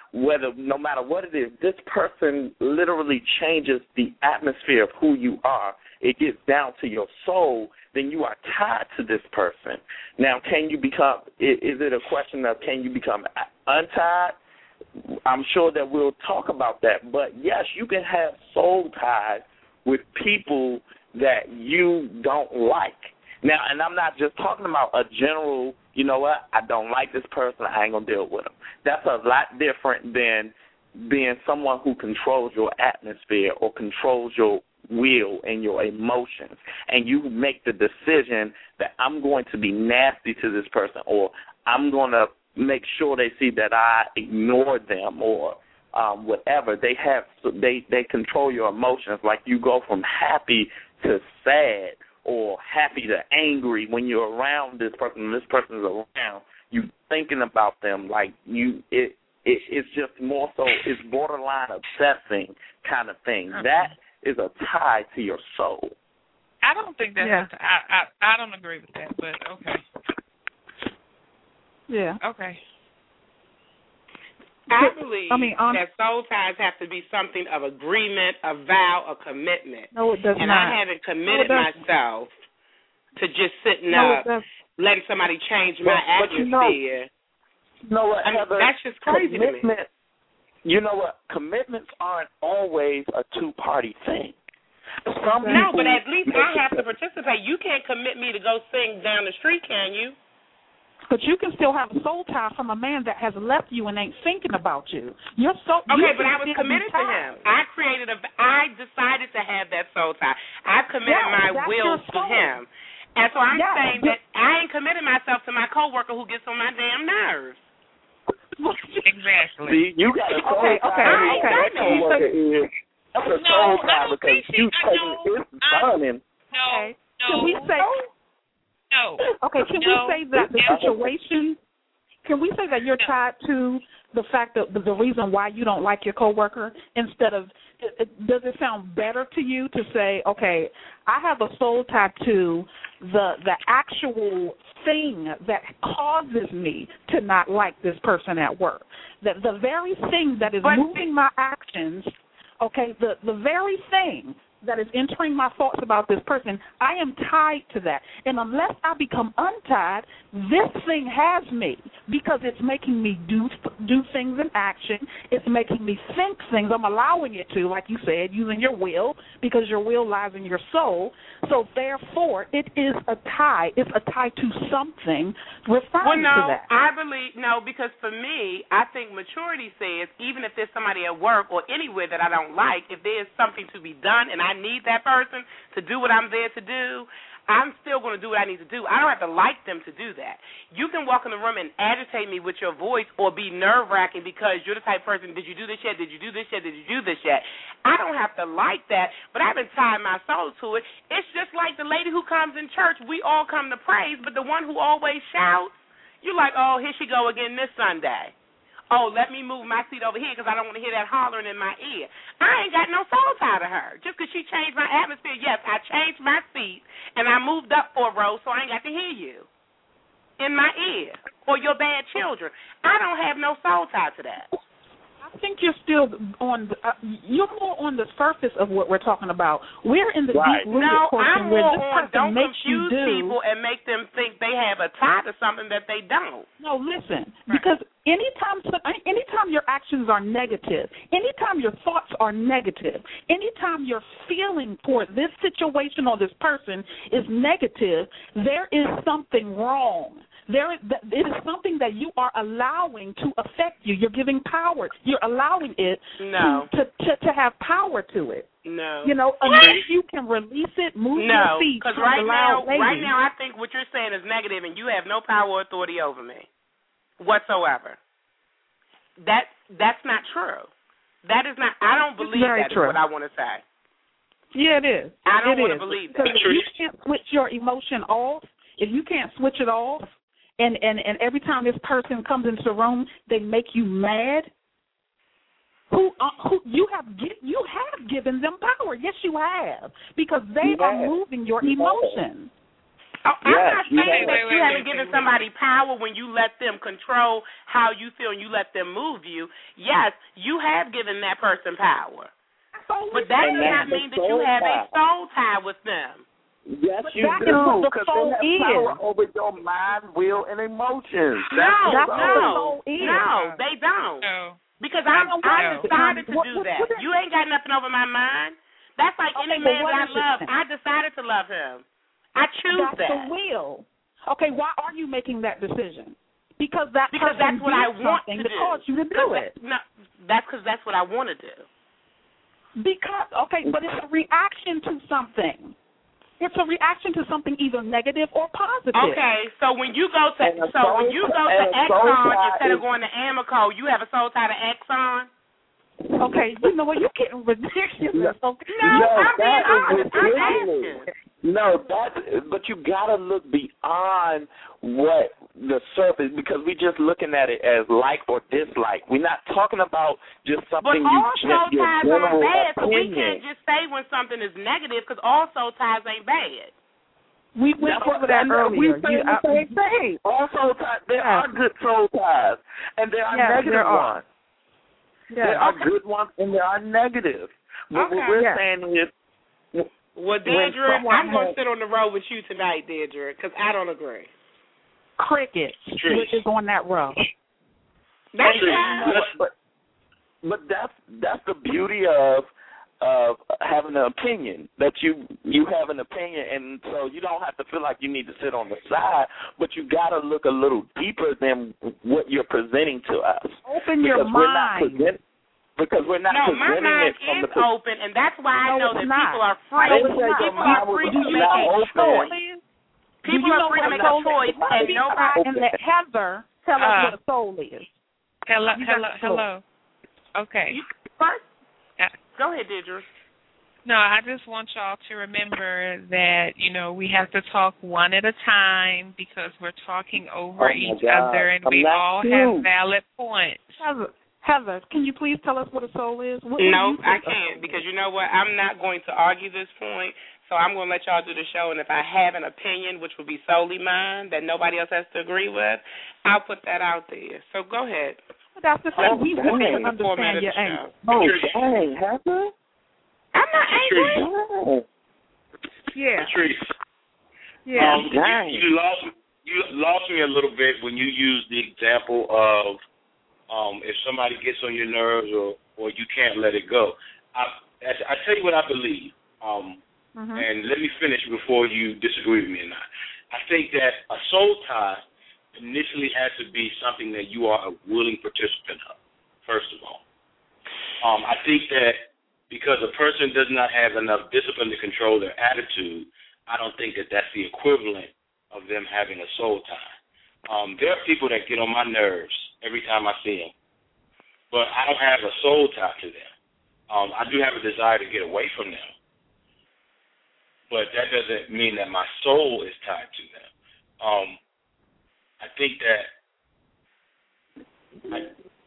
whether no matter what it is, this person literally changes the atmosphere of who you are. It gets down to your soul, then you are tied to this person. Now, can you become, is it a question of can you become untied? I'm sure that we'll talk about that. But, yes, you can have soul ties with people that you don't like. Now, and I'm not just talking about a general, you know what, I don't like this person, I ain't going to deal with them. That's a lot different than being someone who controls your atmosphere or controls your will and your emotions, and you make the decision that I'm going to be nasty to this person, or I'm going to make sure they see that I ignore them, or um, whatever. They have, they they control your emotions. Like you go from happy to sad, or happy to angry when you're around this person. And this person is around you, thinking about them. Like you, it, it it's just more so. It's borderline obsessing kind of thing. Okay. That is a tie to your soul. I don't think that's. Yeah. A t- I, I I don't agree with that, but okay. Yeah. Okay. I believe I mean, on, that soul ties have to be something of agreement, a vow, a commitment. no, it does and not. I haven't committed no, it myself to just sitting no, up, it does. letting somebody change But- my but you know- atmosphere. You know what, I mean, Heather? that's just crazy to me. Commitment, you know what? Commitments aren't always a two-party thing. Some No, people but at least I make have it- to participate. You can't commit me to go sing down the street, can you? But you can still have a soul tie from a man that has left you and ain't thinking about you. Your soul. Okay, you but can I was still be committed to tied. him. I created a. I decided to have that soul tie. I committed Yeah, my that's will your to soul. him, and so I'm Yeah, saying but- that I ain't committed myself to my coworker who gets on my damn nerves. Exactly. See, you got a soul Okay, tie. okay, with okay. that coworker is- That's a No, soul I tie don't because think she- you I taking know. it's I- burning. No. Okay. No. Can we say? No. Okay. Can No. we say that the No. situation? Can we say that you're tied to the fact that the, the reason why you don't like your coworker instead of? It, it, does it sound better to you to say, okay, I have a soul tie to the the actual thing that causes me to not like this person at work? That the very thing that is But- moving my actions, okay, the the very thing that is entering my thoughts about this person, I am tied to that. And unless I become untied, this thing has me because it's making me do do things in action. It's making me think things. I'm allowing it to, like you said, using your will because your will lies in your soul. So therefore, it is a tie. It's a tie to something referring Well, no, to that. I believe no, because for me, I think maturity says even if there's somebody at work or anywhere that I don't like, if there's something to be done and I need that person to do what I'm there to do, I'm still going to do what I need to do. I don't have to like them to do that. You can walk in the room and agitate me with your voice or be nerve-wracking because you're the type of person, did you do this yet, did you do this yet, did you do this yet? I don't have to like that, but I haven't tied my soul to it. It's just like the lady who comes in church. We all come to praise, but the one who always shouts, you're like, oh, here she go again this Sunday. Oh, let me move my seat over here because I don't want to hear that hollering in my ear. I ain't got no soul tie to her. Just because she changed my atmosphere, yes, I changed my seat and I moved up for a row so I ain't got to hear you in my ear or your bad children. I don't have no soul tie to that. I think you're still on. The, uh, you're more on the surface of what we're talking about. We're in the Right. deep rooted No, portion I'm where more this on person don't makes you confuse do. people and make them think they have a tie to something that they don't. No, listen, because anytime, so- anytime your actions are negative, anytime your thoughts are negative, anytime your feeling for this situation or this person is negative, there is something wrong. There is, it is something that you are allowing to affect you. You're giving power. You're allowing it No. to, to to have power to it. No. You know, unless you can release it, move No, your feet, because to right the now, loud lady. right now, I think what you're saying is negative, and you have no power or authority over me whatsoever. That that's not true. That is not. I don't believe very that is true. what I want to say. Yeah, it is. I don't It wanna is. believe Because that. if you can't switch your emotion off, if you can't switch it off, and, and, and every time this person comes into the room, they make you mad. Who uh, who you have gi- you have given them power? Yes, you have, because they You are have. moving your You have. emotions. Oh, I'm Yes, not you saying have- that Wait, you wait, haven't wait, given wait, somebody power when you let them control how you feel and you let them move you. Yes, you have given that person power. But that And does that's not the mean that you soul have a tie. soul tie with them. Yes, But you that is do, what the because soul they have power is. over your mind, will, and emotions. No, That's That's the what the no, soul is. no, they don't. No. Because I, No, I no. decided to What- do what- that. what is- You ain't got nothing over my mind. That's like Okay, any but man what that I is it love. then? I decided to love him. I choose That's that. the will. Okay, why are you making that decision? Because that Because person that's what did I want something to that do. caused you to do it. That, no, that's because that's what I want to do. Because okay, but it's a reaction to something. It's a reaction to something either negative or positive. Okay, so when you go to And a so when soul- you go and to a soul Exxon tie instead of is- going to Amoco, you have a soul tie to Exxon. Okay, you know what? You're getting ridiculous. Okay. No, No, I'm being that is honest. I'm ridiculous. asking. No, that. But you gotta look beyond what the surface, because we're just looking at it as like or dislike. We're not talking about just But something you all just soul your ties general aren't bad, so we opinion. can't just say when something is negative because all soul ties ain't bad. We went No, over that and earlier. We saying You- the I- same thing. All soul ties. There Yeah. are good soul ties, and there are Yes, negative there are. ones. Yeah. There are good ones, and there are negative. But Okay. what we're Yeah. saying is, Well, When Deirdre, someone I'm going to has- sit on the road with you tonight, Deirdre, because I don't agree. Cricket, True. which is on that row. That's True. fine. But, but but that's that's the beauty of of having an opinion, that you you have an opinion, and so you don't have to feel like you need to sit on the side, but you got to look a little deeper than what you're presenting to us. Open your Because we're not mind. present- because we're not No, my presenting mind it from is the pers- open, and that's why I No, know it's that not. people are I free. know it's People not. your People mind are was free to not make a open. choice. Do People you are know free to what make a soul a choice, is? and nobody. And let Heather tell us Uh, what a soul is. Hello, You got hello, the floor. hello. Okay. You, first, Yeah. go ahead, Deirdre. No, I just want y'all to remember that, you know, we have to talk one at a time because we're talking over Oh, my each God. other, and I'm we not all you. have valid points. Heather, Heather, can you please tell us what a soul is? What, what do No, you think I a soul can't is? because you know what? I'm not going to argue this point, so I'm going to let y'all do the show. And if I have an opinion, which will be solely mine, that nobody else has to agree with, I'll put that out there. So go ahead. That's the thing. We want dang. to understand your Show. angle. Oh, dang, Heather? I'm not angry. Dang. Yeah. Patrice, Yeah. um, Dang. you, you lost you lost me a little bit when you used the example of um, if somebody gets on your nerves or, or you can't let it go. I, I, I tell you what I believe, um, Mhm. and let me finish before you disagree with me or not. I think that a soul tie initially has to be something that you are a willing participant of, first of all. Um, I think that because a person does not have enough discipline to control their attitude, I don't think that that's the equivalent of them having a soul tie. Um, there are people that get on my nerves every time I see them, but I don't have a soul tie to them. Um, I do have a desire to get away from them, but that doesn't mean that my soul is tied to them. Um, I think that I,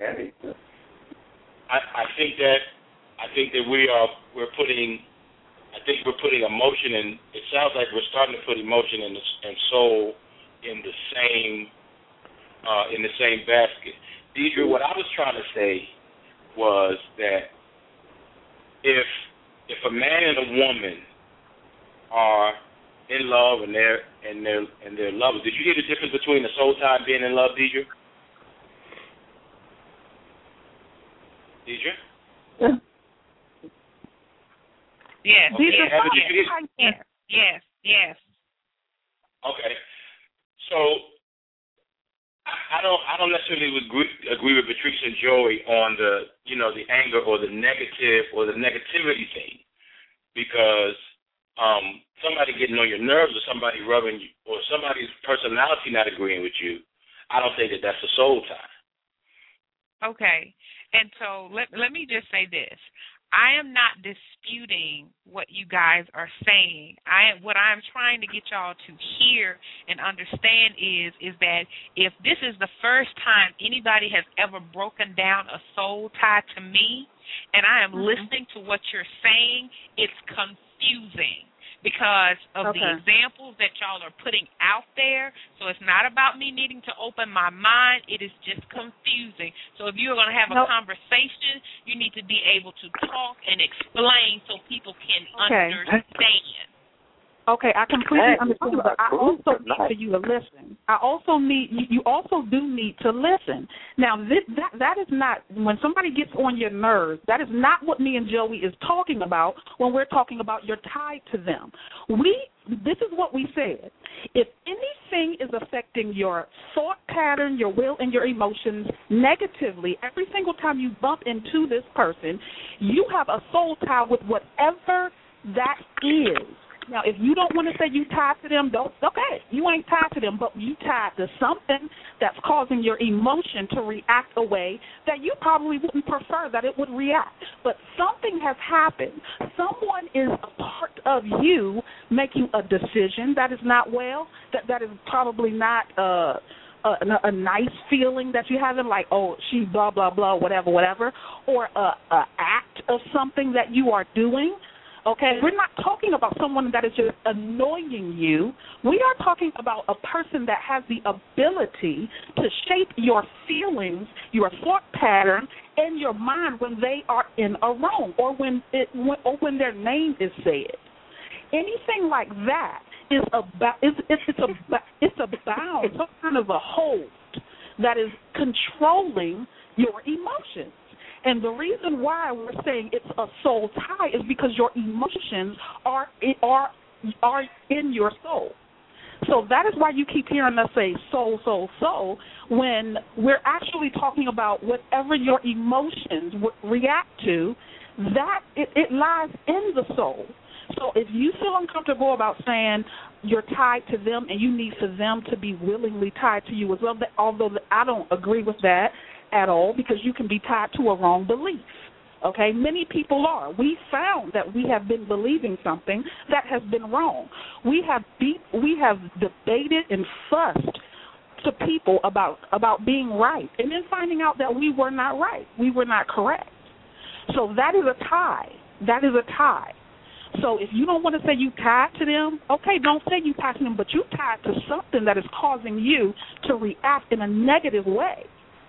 I, I think that I think that we are we're putting I think we're putting emotion in. It sounds like we're starting to put emotion and, and soul in the same uh, in the same basket. Deidre, what I was trying to say was that if if a man and a woman are in love and they're and they're and they're lovers, did you hear the difference between a soul tie and being in love, Deidre? Deidre? Yeah. Yes, Okay, yes, Heather, did you yes, hear? yes, yes, yes. Okay, so I, I don't I don't necessarily agree, agree with Patrice and Joey on the you know the anger or the negative or the negativity thing, because um, somebody getting on your nerves or somebody rubbing you or somebody's personality not agreeing with you, I don't think that that's a soul tie. Okay, and so let let me just say this. I am not disputing what you guys are saying. I what I'm trying to get y'all to hear and understand is is that if this is the first time anybody has ever broken down a soul tie to me, and I am mm-hmm. listening to what you're saying, it's confusing because of okay. the examples that y'all are putting out there. So it's not about me needing to open my mind. It is just confusing. So if you're going to have a nope. conversation, you need to be able to talk and explain so people can okay. understand. Okay, I completely understand, but I also need for you to listen. I also need you, you also do need to listen. Now, this, that that is not when somebody gets on your nerves. That is not what me and Joey is talking about when we're talking about you're tied to them. We this is what we said. If anything is affecting your thought pattern, your will, and your emotions negatively, every single time you bump into this person, you have a soul tie with whatever that is. Now, if you don't want to say you tied to them, don't, okay, you ain't tied to them, but you tied to something that's causing your emotion to react a way that you probably wouldn't prefer that it would react. But something has happened. Someone is a part of you making a decision that is not well, that, that is probably not uh, a, a nice feeling that you have in, like, oh, she blah, blah, blah, whatever, whatever, or a, a act of something that you are doing. Okay, we're not talking about someone that is just annoying you. We are talking about a person that has the ability to shape your feelings, your thought pattern, and your mind when they are in a wrong or when it when, or when their name is said. Anything like that is about it's it's, it's a it's a bound, some kind of a hold that is controlling your emotions. And the reason why we're saying it's a soul tie is because your emotions are are are in your soul. So that is why you keep hearing us say soul, soul, soul, when we're actually talking about whatever your emotions react to, that it, it lies in the soul. So if you feel uncomfortable about saying you're tied to them and you need for them to be willingly tied to you as well, although I don't agree with that at all, because you can be tied to a wrong belief. Okay, many people are. We found that we have been believing something that has been wrong. We have beat, we have debated and fussed to people about about being right, and then finding out that we were not right, we were not correct. So that is a tie. That is a tie. So if you don't want to say you tied to them, okay, don't say you tied to them, but you tied to something that is causing you to react in a negative way.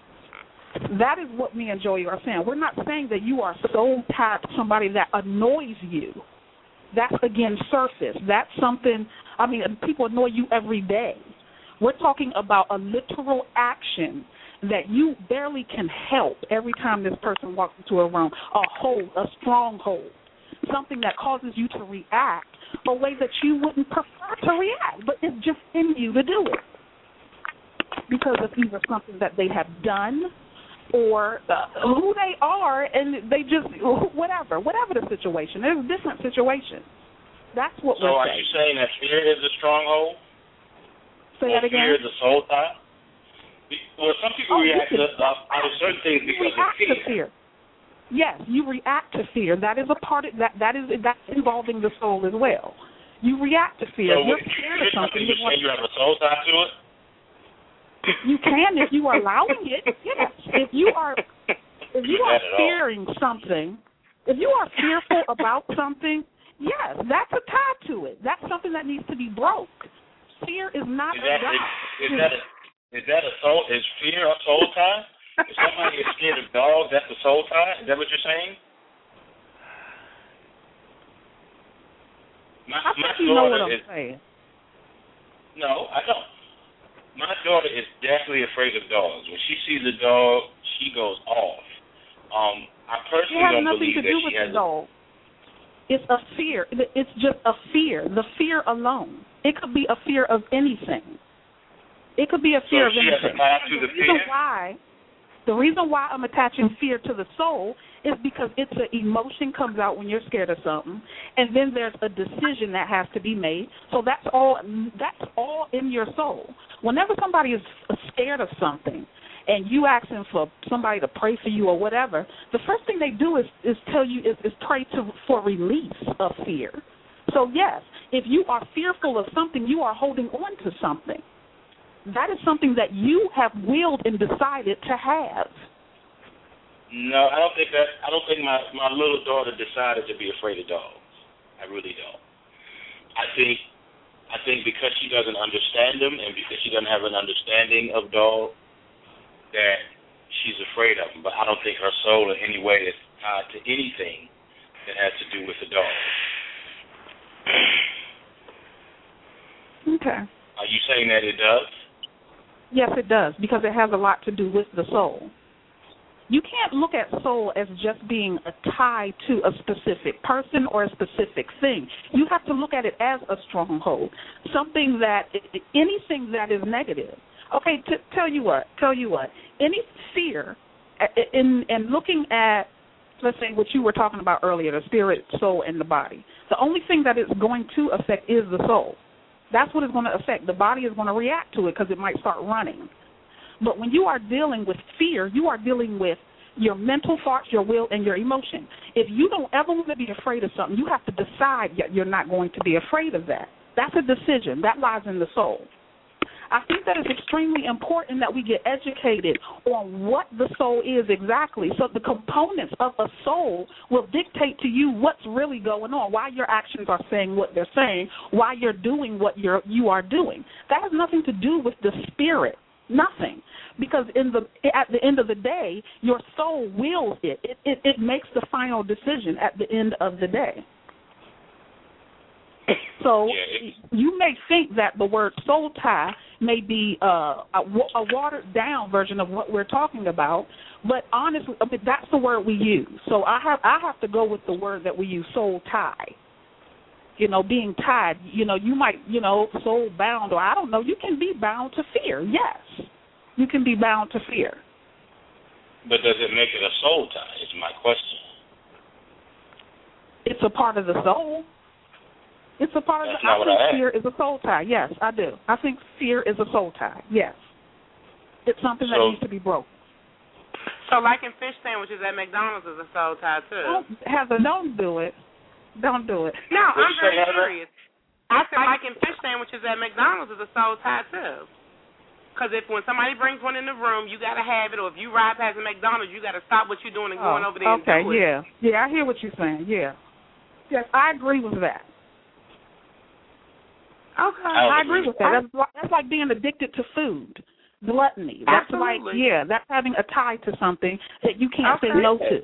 That is what me and Joey are saying. We're not saying that you are so tied to somebody that annoys you. That's, again, surface. That's something, I mean, people annoy you every day. We're talking about a literal action that you barely can help every time this person walks into a room, a hold, a stronghold, something that causes you to react a way that you wouldn't prefer to react, but it's just in you to do it because of either something that they have done or uh, who they are, and they just, whatever, whatever the situation. There's different situations. That's what so we're saying. So are you saying that fear is a stronghold? Say or that again? Fear is a soul tie? Well, some people oh, react can, to uh, certain things because of fear. To fear. Yes, you react to fear. That is a part of that. That is that's involving the soul as well. You react to fear. So You're if scared you of something. You say you have a soul tie to it? You can if you are allowing it. Yes. If you are, if you are fearing something, if you are fearful about something, yes, that's a tie to it. That's something that needs to be broke. Fear is not is a that, God. Is, is that a is that a soul? Is fear a soul tie? If somebody is scared of dogs, that's a soul tie? Is that what you're saying? My, I think my you know what I'm is, saying. No, I don't. My daughter is definitely afraid of dogs. When she sees a dog, she goes off. Um, I personally it has don't nothing believe to that do she with has the dog. It's a fear. It's just a fear. The fear alone. It could be a fear of anything. It could be a fear so of she anything. Has a tie to the, the reason fear? why, the reason why I'm attaching fear to the soul is because it's an emotion comes out when you're scared of something, and then there's a decision that has to be made. So that's all. That's all in your soul. Whenever somebody is scared of something, and you asking for somebody to pray for you or whatever, the first thing they do is, is tell you is, is pray to for release of fear. So yes, if you are fearful of something, you are holding on to something. That is something that you have willed and decided to have. No, I don't think that. I don't think my, my little daughter decided to be afraid of dogs. I really don't. I think I think because she doesn't understand them and because she doesn't have an understanding of dogs, that she's afraid of them. But I don't think her soul in any way is tied to anything that has to do with the dog. Okay. Are you saying that it does? Yes, it does, because it has a lot to do with the soul. You can't look at soul as just being a tie to a specific person or a specific thing. You have to look at it as a stronghold, something that, anything that is negative. Okay, t- tell you what, tell you what, any fear, in, in looking at, let's say, what you were talking about earlier, the spirit, soul, and the body, the only thing that it's going to affect is the soul. That's what it's going to affect. The body is going to react to it because it might start running. But when you are dealing with fear, you are dealing with your mental thoughts, your will, and your emotion. If you don't ever want to be afraid of something, you have to decide that you're not going to be afraid of that. That's a decision. That lies in the soul. I think that it's extremely important that we get educated on what the soul is exactly, so the components of a soul will dictate to you what's really going on, why your actions are saying what they're saying, why you're doing what you're, you are doing. That has nothing to do with the spirit, nothing, because in the at the end of the day, your soul wills it. It, it, it makes the final decision at the end of the day. So you may think that the word soul tie may be uh, a, a watered-down version of what we're talking about, but honestly, I mean, that's the word we use. So I have I have to go with the word that we use, soul tie. You know, being tied. You know, you might, you know, soul bound, or I don't know. You can be bound to fear. Yes, you can be bound to fear. But does it make it a soul tie? Is my question. It's a part of the soul. It's a part That's of the, not I what think I fear is a soul tie. Yes, I do. I think fear is a soul tie. Yes. It's something so, that needs to be broken. So liking fish sandwiches at McDonald's is a soul tie, too. Don't, Heather, don't do it. Don't do it. No, I'm very Heather? serious. I said liking fish sandwiches at McDonald's is a soul tie, too. Because if when somebody brings one in the room, you got to have it, or if you ride past a McDonald's, you got to stop what you're doing and oh, going over there okay, and do it. yeah. Yeah, I hear what you're saying. Yeah. Yes, I agree with that. Okay. I agree with that. That's like, that's like being addicted to food, gluttony. That's Absolutely. like, yeah, that's having a tie to something that you can't okay. say no to.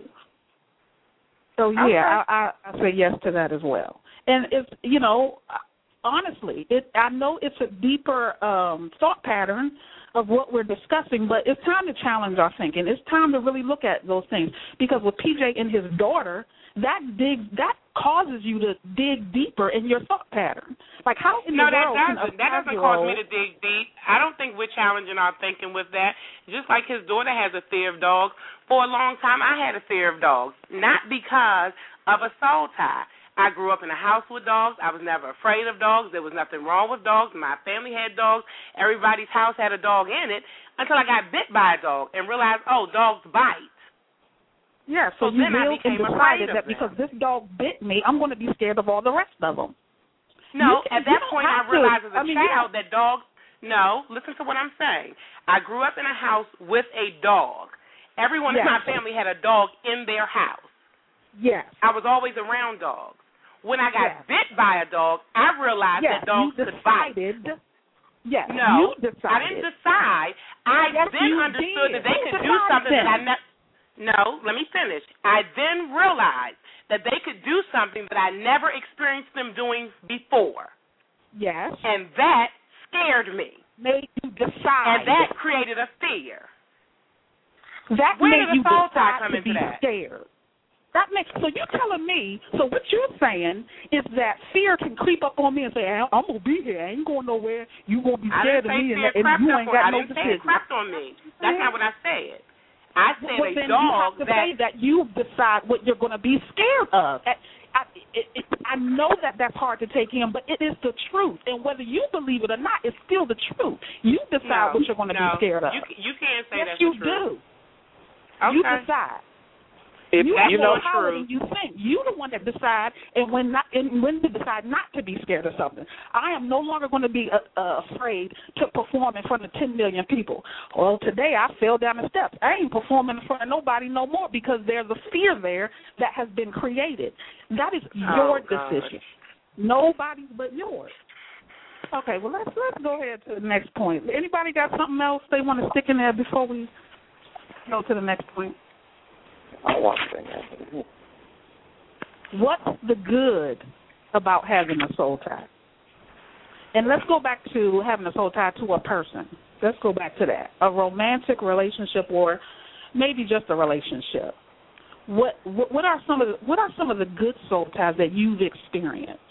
So, yeah, okay. I, I, I say yes to that as well. And, it's, you know, honestly, it, I know it's a deeper um, thought pattern of what we're discussing, but it's time to challenge our thinking. It's time to really look at those things, because with P J and his daughter, that dig that causes you to dig deeper in your thought pattern. Like, how in no, the world that can doesn't. a That doesn't cause me to dig deep. I don't think we're challenging our thinking with that. Just like his daughter has a fear of dogs. For a long time, I had a fear of dogs, not because of a soul tie. I grew up in a house with dogs. I was never afraid of dogs. There was nothing wrong with dogs. My family had dogs. Everybody's house had a dog in it until I got bit by a dog and realized, oh, dogs bite. Yeah, so, So you then I will and became decided afraid of that them. because this dog bit me, I'm going to be scared of all the rest of them. No, You- at you that don't point I have to. realized as a I mean, child that dogs, no, listen to what I'm saying. I grew up in a house with a dog. Everyone Yes. in my family had a dog in their house. Yes. I was always around dogs. When I got Yes. bit by a dog, I realized Yes, that dogs you could bite. decided. Yes, No, you decided. I didn't decide. I Yes, then you understood did. that they You could do decided something that I then. never. No, let me finish. I then realized that they could do something that I never experienced them doing before, Yes. and that scared me. Made you decide. And that created a fear. That Where made did the you soul tie decide come to into be that? scared. That makes so you're telling me. So what you're saying is that fear can creep up on me and say, "I'm gonna be here. I ain't going nowhere. You gonna be I scared didn't of say me, fear and, and crept you up ain't on. got I no didn't say it decision." crept on me. That's not what I said. I said well, a then dog you have to that. say that you decide what you're going to be scared of. I, I, it, it, I know that that's hard to take in, but it is the truth. And whether you believe it or not, it's still the truth. You decide No, what you're going to no, be scared of. You, you can't say yes, that's you the truth. do. Okay. You decide. If you you have know more power true, than you think. You the one that decide and when not and when to decide not to be scared of something. I am no longer going to be uh, uh, afraid to perform in front of ten million people. Well, today I fell down the steps. I ain't performing in front of nobody no more because there's a fear there that has been created. That is your oh, decision. Nobody's but yours. Okay, well, let's let's go ahead to the next point. Anybody got something else they want to stick in there before we go to the next point? I want to say that. What's the good about having a soul tie? And let's go back to having a soul tie to a person. Let's go back to that. A romantic relationship, or maybe just a relationship. What what, what are some of the what are some of the good soul ties that you've experienced?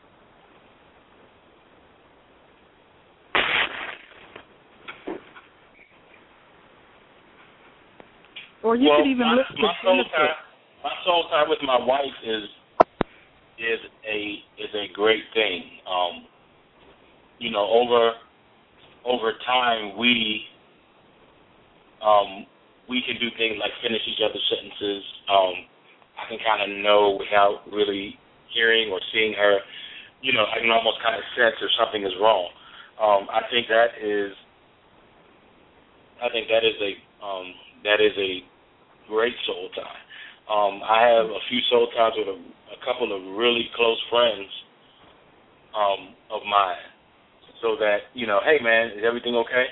Or you well, could even my, list the my soul benefits. tie. My soul tie with my wife is is a is a great thing. Um, you know, over over time we um, we can do things like finish each other's sentences. Um, I can kind of know without really hearing or seeing her. You know, I can almost kind of sense if something is wrong. Um, I think that is. I think that is a um, that is a great soul tie. Um, I have a few soul ties with a, a couple of really close friends um, of mine, so that, you know, hey, man, is everything okay?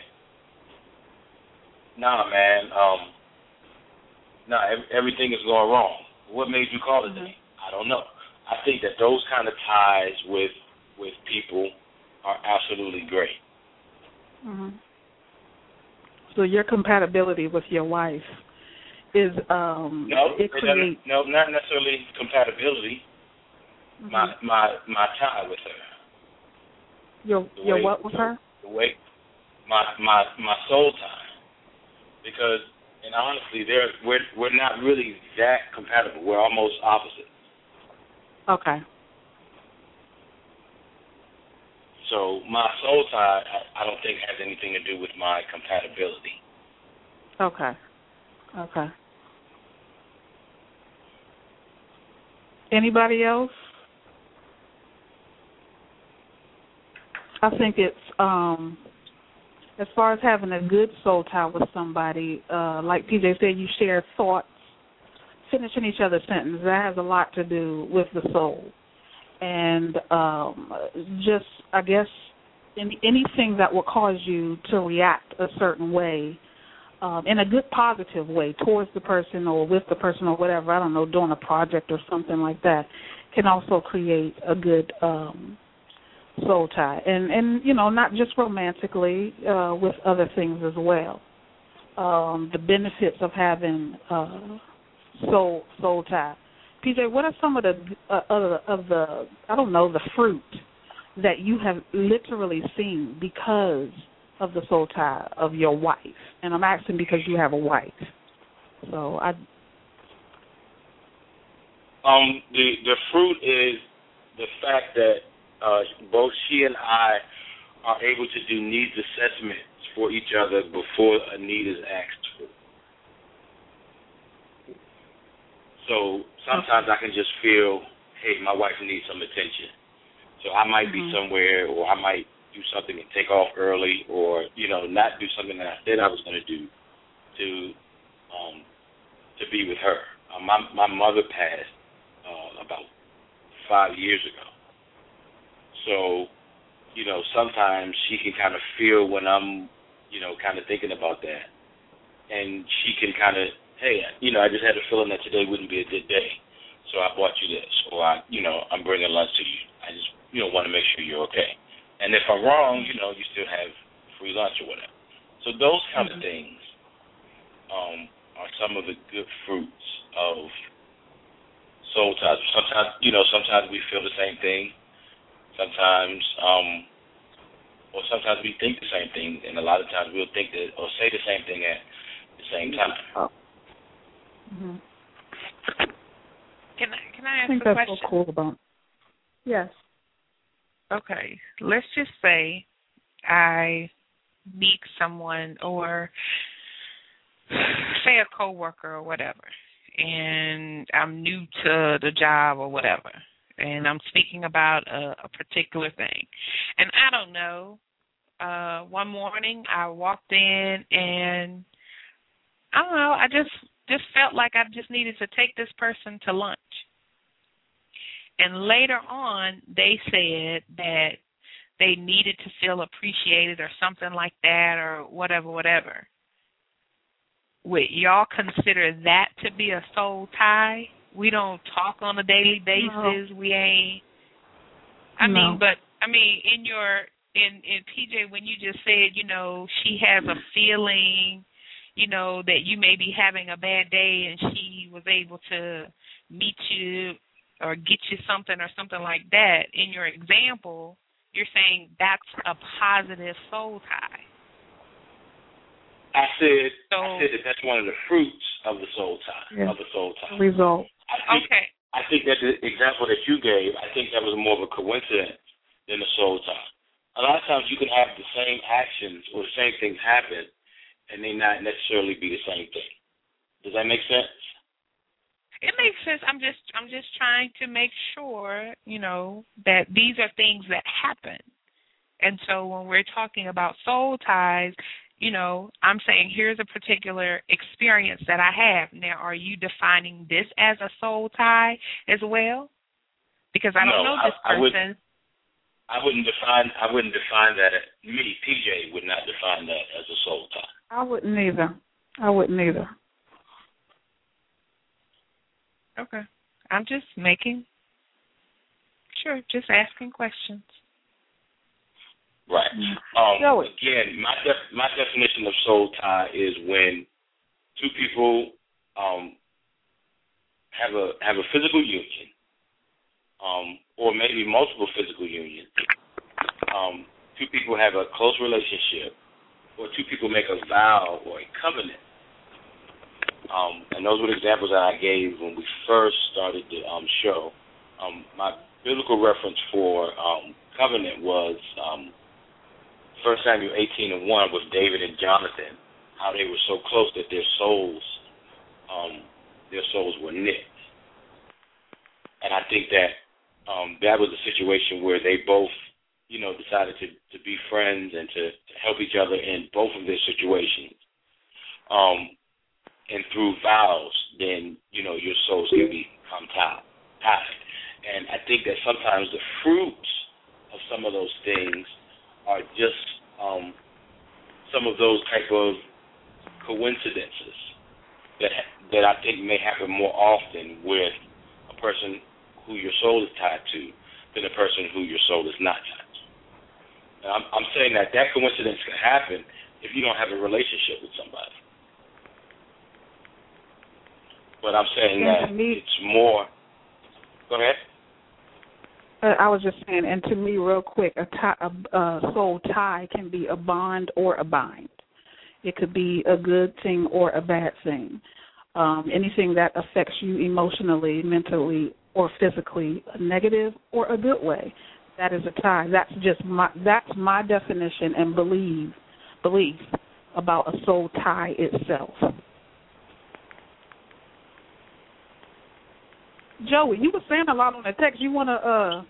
Nah, man, um, nah, ev- everything is going wrong. What made you call today? Mm-hmm. I don't know. I think that those kind of ties with with people are absolutely great. Mm-hmm. So your compatibility with your wife is um no, it creates no, not necessarily compatibility. Mm-hmm. My my my tie with her. Your the your way, what with her? The way my my my soul tie. Because, and honestly, they're we're we're not really that compatible. We're almost opposite. Okay. So my soul tie, I, I don't think has anything to do with my compatibility. Okay. Okay. Anybody else? I think it's um, as far as having a good soul tie with somebody, uh, like P J said, you share thoughts, finishing each other's sentence. That has a lot to do with the soul. And um, just, I guess, any, anything that will cause you to react a certain way, um, in a good positive way towards the person or with the person or whatever, I don't know, doing a project or something like that, can also create a good um, soul tie. And, and, you know, not just romantically, uh, with other things as well. Um, the benefits of having uh, soul, soul tie. P J, what are some of the uh, other of the I don't know the fruit that you have literally seen because of the soul tie of your wife? And I'm asking because you have a wife. So I. Um, the the fruit is the fact that uh, both she and I are able to do needs assessments for each other before a need is asked for. So sometimes I can just feel, hey, my wife needs some attention. So I might mm-hmm. be somewhere, or I might do something and take off early, or, you know, not do something that I said I was going to do to um, to be with her. Uh, my my mother passed uh, about five years ago. So, you know, sometimes she can kind of feel when I'm, you know, kind of thinking about that. And she can kind of, hey, you know, I just had a feeling that today wouldn't be a good day, so I bought you this, or I, you know, I'm bringing lunch to you. I just, you know, want to make sure you're okay. And if I'm wrong, you know, you still have free lunch or whatever. So those kind mm-hmm. of things um, are some of the good fruits of soul ties. Sometimes, you know, sometimes we feel the same thing. Sometimes, um, or sometimes we think the same thing, and a lot of times we'll think that or say the same thing at the same time. Oh. Mm-hmm. Can I can I ask I think a that's question? so cool about. Yes. Okay. Let's just say I meet someone, or say a coworker or whatever, and I'm new to the job or whatever, and I'm speaking about a, a particular thing, and I don't know. Uh, one morning I walked in and I don't know. I just just felt like I just needed to take this person to lunch. And later on, they said that they needed to feel appreciated or something like that or whatever, whatever. Would y'all consider that to be a soul tie? We don't talk on a daily basis. No. We ain't. I no. mean, but, I mean, in your, in, in P J, when you just said, you know, she has a feeling, you know, that you may be having a bad day and she was able to meet you or get you something or something like that, in your example, you're saying that's a positive soul tie. I said, so, I said that that's one of the fruits of the soul tie, yeah. of the soul tie. Result. I think, okay. I think that the example that you gave, I think that was more of a coincidence than a soul tie. A lot of times you can have the same actions or the same things happen and they not necessarily be the same thing. Does that make sense? It makes sense. I'm just I'm just trying to make sure, you know, that these are things that happen. And so when we're talking about soul ties, you know, I'm saying here's a particular experience that I have. Now, are you defining this as a soul tie as well? Because I don't no, know this I, I person. Would, I wouldn't define I wouldn't define that. Me, P J, would not define that as a soul tie. I wouldn't either. I wouldn't either. Okay. I'm just making sure, just asking questions. Right. Um, again, my def- my definition of soul tie is when two people um, have a have a physical union, um, or maybe multiple physical unions. Um, two people have a close relationship, or two people make a vow or a covenant. Um, and those were the examples that I gave when we first started the um, show. Um, my biblical reference for um, covenant was um, First Samuel eighteen and one with David and Jonathan, how they were so close that their souls, um, their souls were knit. And I think that um, that was a situation where they both, you know, decided to, to be friends and to, to help each other in both of their situations. Um, and through vows, then, you know, your souls can become tied. And I think that sometimes the fruits of some of those things are just um, some of those type of coincidences that that I think may happen more often with a person who your soul is tied to than a person who your soul is not tied to. And I'm, I'm saying that that coincidence can happen if you don't have a relationship with somebody. But I'm saying and that me, it's more. Go ahead. Uh, I was just saying, and to me, real quick, a, tie, a, a soul tie can be a bond or a bind. It could be a good thing or a bad thing. Um, anything that affects you emotionally, mentally, or physically, a negative or a good way, that is a tie. That's just my that's my definition and believe belief about a soul tie itself. Joey, you were saying a lot on the text. You wanna uh,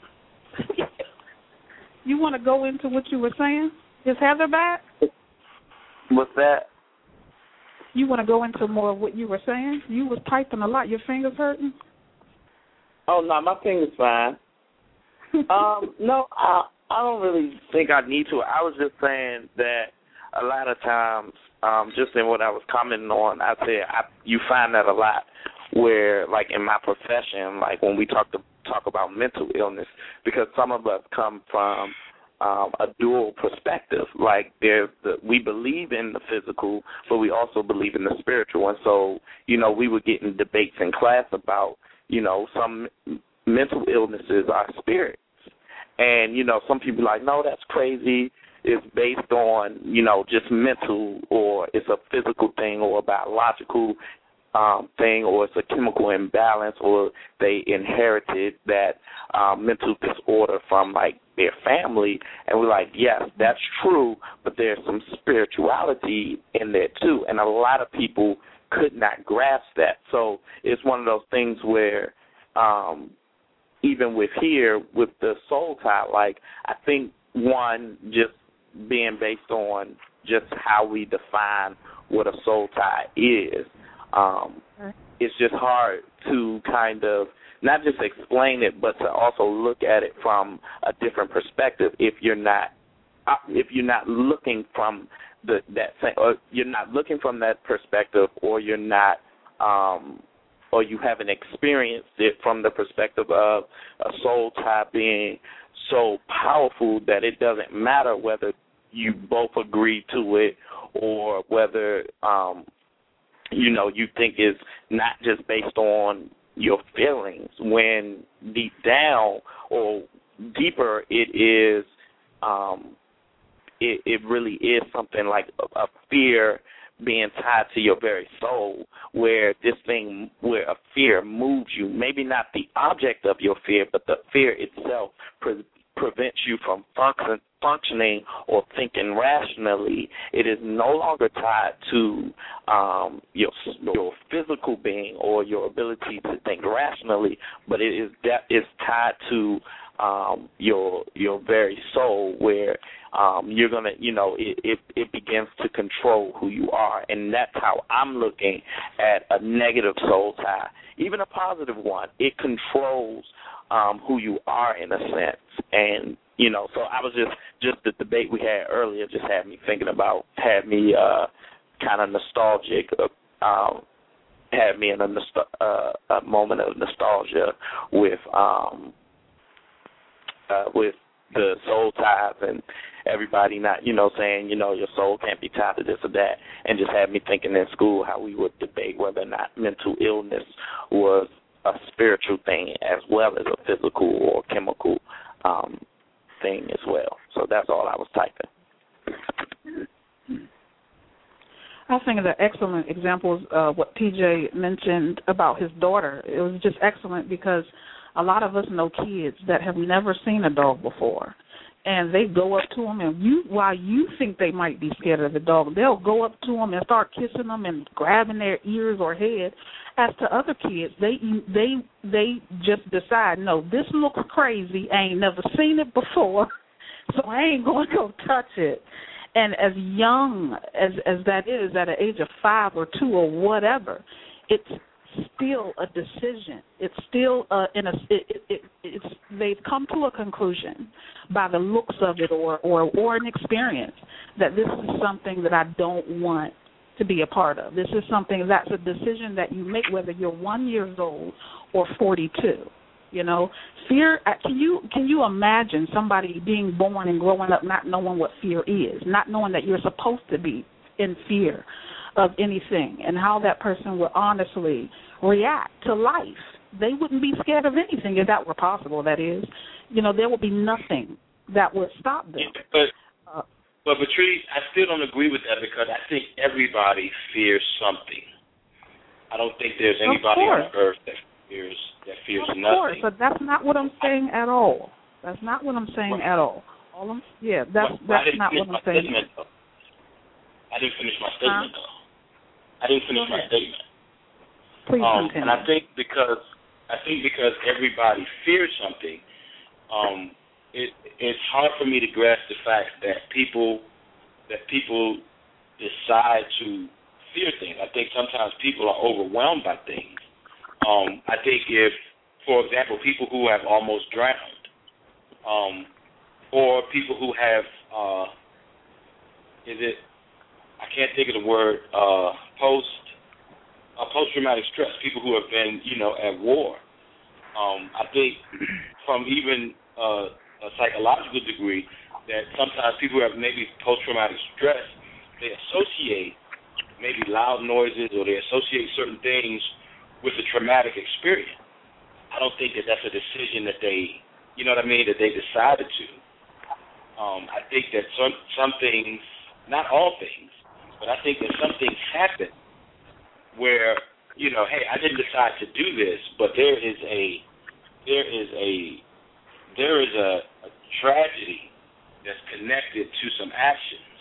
you wanna go into what you were saying? Is Heather back? What's that? You wanna go into more of what you were saying? You was typing a lot. Your fingers hurting? Oh no, my finger's fine. um, no, I I don't really think I need to. I was just saying that a lot of times, um, just in what I was commenting on, I said I, you find that a lot. Where, like, in my profession, like, when we talk to talk about mental illness, because some of us come from um, a dual perspective. Like, there's the, we believe in the physical, but we also believe in the spiritual. And so, you know, we would get in debates in class about, you know, some mental illnesses are spirits. And, you know, some people are like, no, that's crazy. It's based on, you know, just mental, or it's a physical thing or a biological Um, thing, or it's a chemical imbalance, or they inherited that um, mental disorder from, like, their family. And we're like, yes, that's true, but there's some spirituality in there too. And a lot of people could not grasp that. So it's one of those things where um, even with here, with the soul tie, like, I think, one, just being based on just how we define what a soul tie is, Um, it's just hard to kind of not just explain it, but to also look at it from a different perspective. If you're not, if you're not looking from the that same, or you're not looking from that perspective, or you're not, um, or you haven't experienced it from the perspective of a soul tie being so powerful that it doesn't matter whether you both agree to it or whether um, you know you think it's not just based on your feelings, when deep down or deeper it is, um, it, it really is something like a, a fear being tied to your very soul, where this thing, where a fear moves you, maybe not the object of your fear, but the fear itself pre- prevents you from function, functioning or thinking rationally. It is no longer tied to um, your your physical being or your ability to think rationally, but it is that is tied to um, your your very soul, where um, you're gonna, you know, it, it it begins to control who you are, and that's how I'm looking at a negative soul tie, even a positive one. It controls um, who you are in a sense, and you know, so I was just, just the debate we had earlier just had me thinking about, had me uh, kind of nostalgic, um, had me in a, nostal- uh, a moment of nostalgia with um, uh, with the soul ties and everybody not, you know, saying, you know, your soul can't be tied to this or that, and just had me thinking in school how we would debate whether or not mental illness was a spiritual thing as well as a physical or chemical um thing as well. So that's all I was typing. I think the excellent examples of what P J mentioned about his daughter. It was just excellent because a lot of us know kids that have never seen a dog before, and they go up to them, and you, while you think they might be scared of the dog, they'll go up to them and start kissing them and grabbing their ears or head. As to other kids, they they they just decide, no, this looks crazy. I ain't never seen it before, so I ain't going to go touch it. And as young as as that is, at an age of five or two or whatever, it's still a decision. It's still uh, in a it, it, it, it's they've come to a conclusion by the looks of it or, or or an experience that this is something that I don't want to be a part of. This is something that's a decision that you make whether you're one years old or forty-two. You know, fear. Can you can you imagine somebody being born and growing up not knowing what fear is, not knowing that you're supposed to be in fear of anything, and how that person would honestly react to life? They wouldn't be scared of anything if that were possible. That is, you know, there would be nothing that would stop them. Yeah, but, uh, but Patrice, I still don't agree with that because I think everybody fears something. I don't think there's anybody on earth that fears that fears of nothing. Of course, but that's not what I'm saying at all. That's not what I'm saying right. at all. All I'm, yeah, that's well, that's not what I'm saying. I didn't finish my statement, huh? though. I didn't finish my statement. Please um, continue. And I think because I think because everybody fears something, um, it it's hard for me to grasp the fact that people that people decide to fear things. I think sometimes people are overwhelmed by things. Um, I think if, for example, people who have almost drowned, um, or people who have, uh, is it? I can't think of the word, uh, post, uh, post-traumatic stress, people who have been, you know, at war. Um, I think from even uh, a psychological degree that sometimes people who have maybe post-traumatic stress, they associate maybe loud noises or they associate certain things with a traumatic experience. I don't think that that's a decision that they, you know what I mean, that they decided to. Um, I think that some, some things, not all things, but I think that some things happen where, you know, hey, I didn't decide to do this, but there is a there is a there is a, a tragedy that's connected to some actions.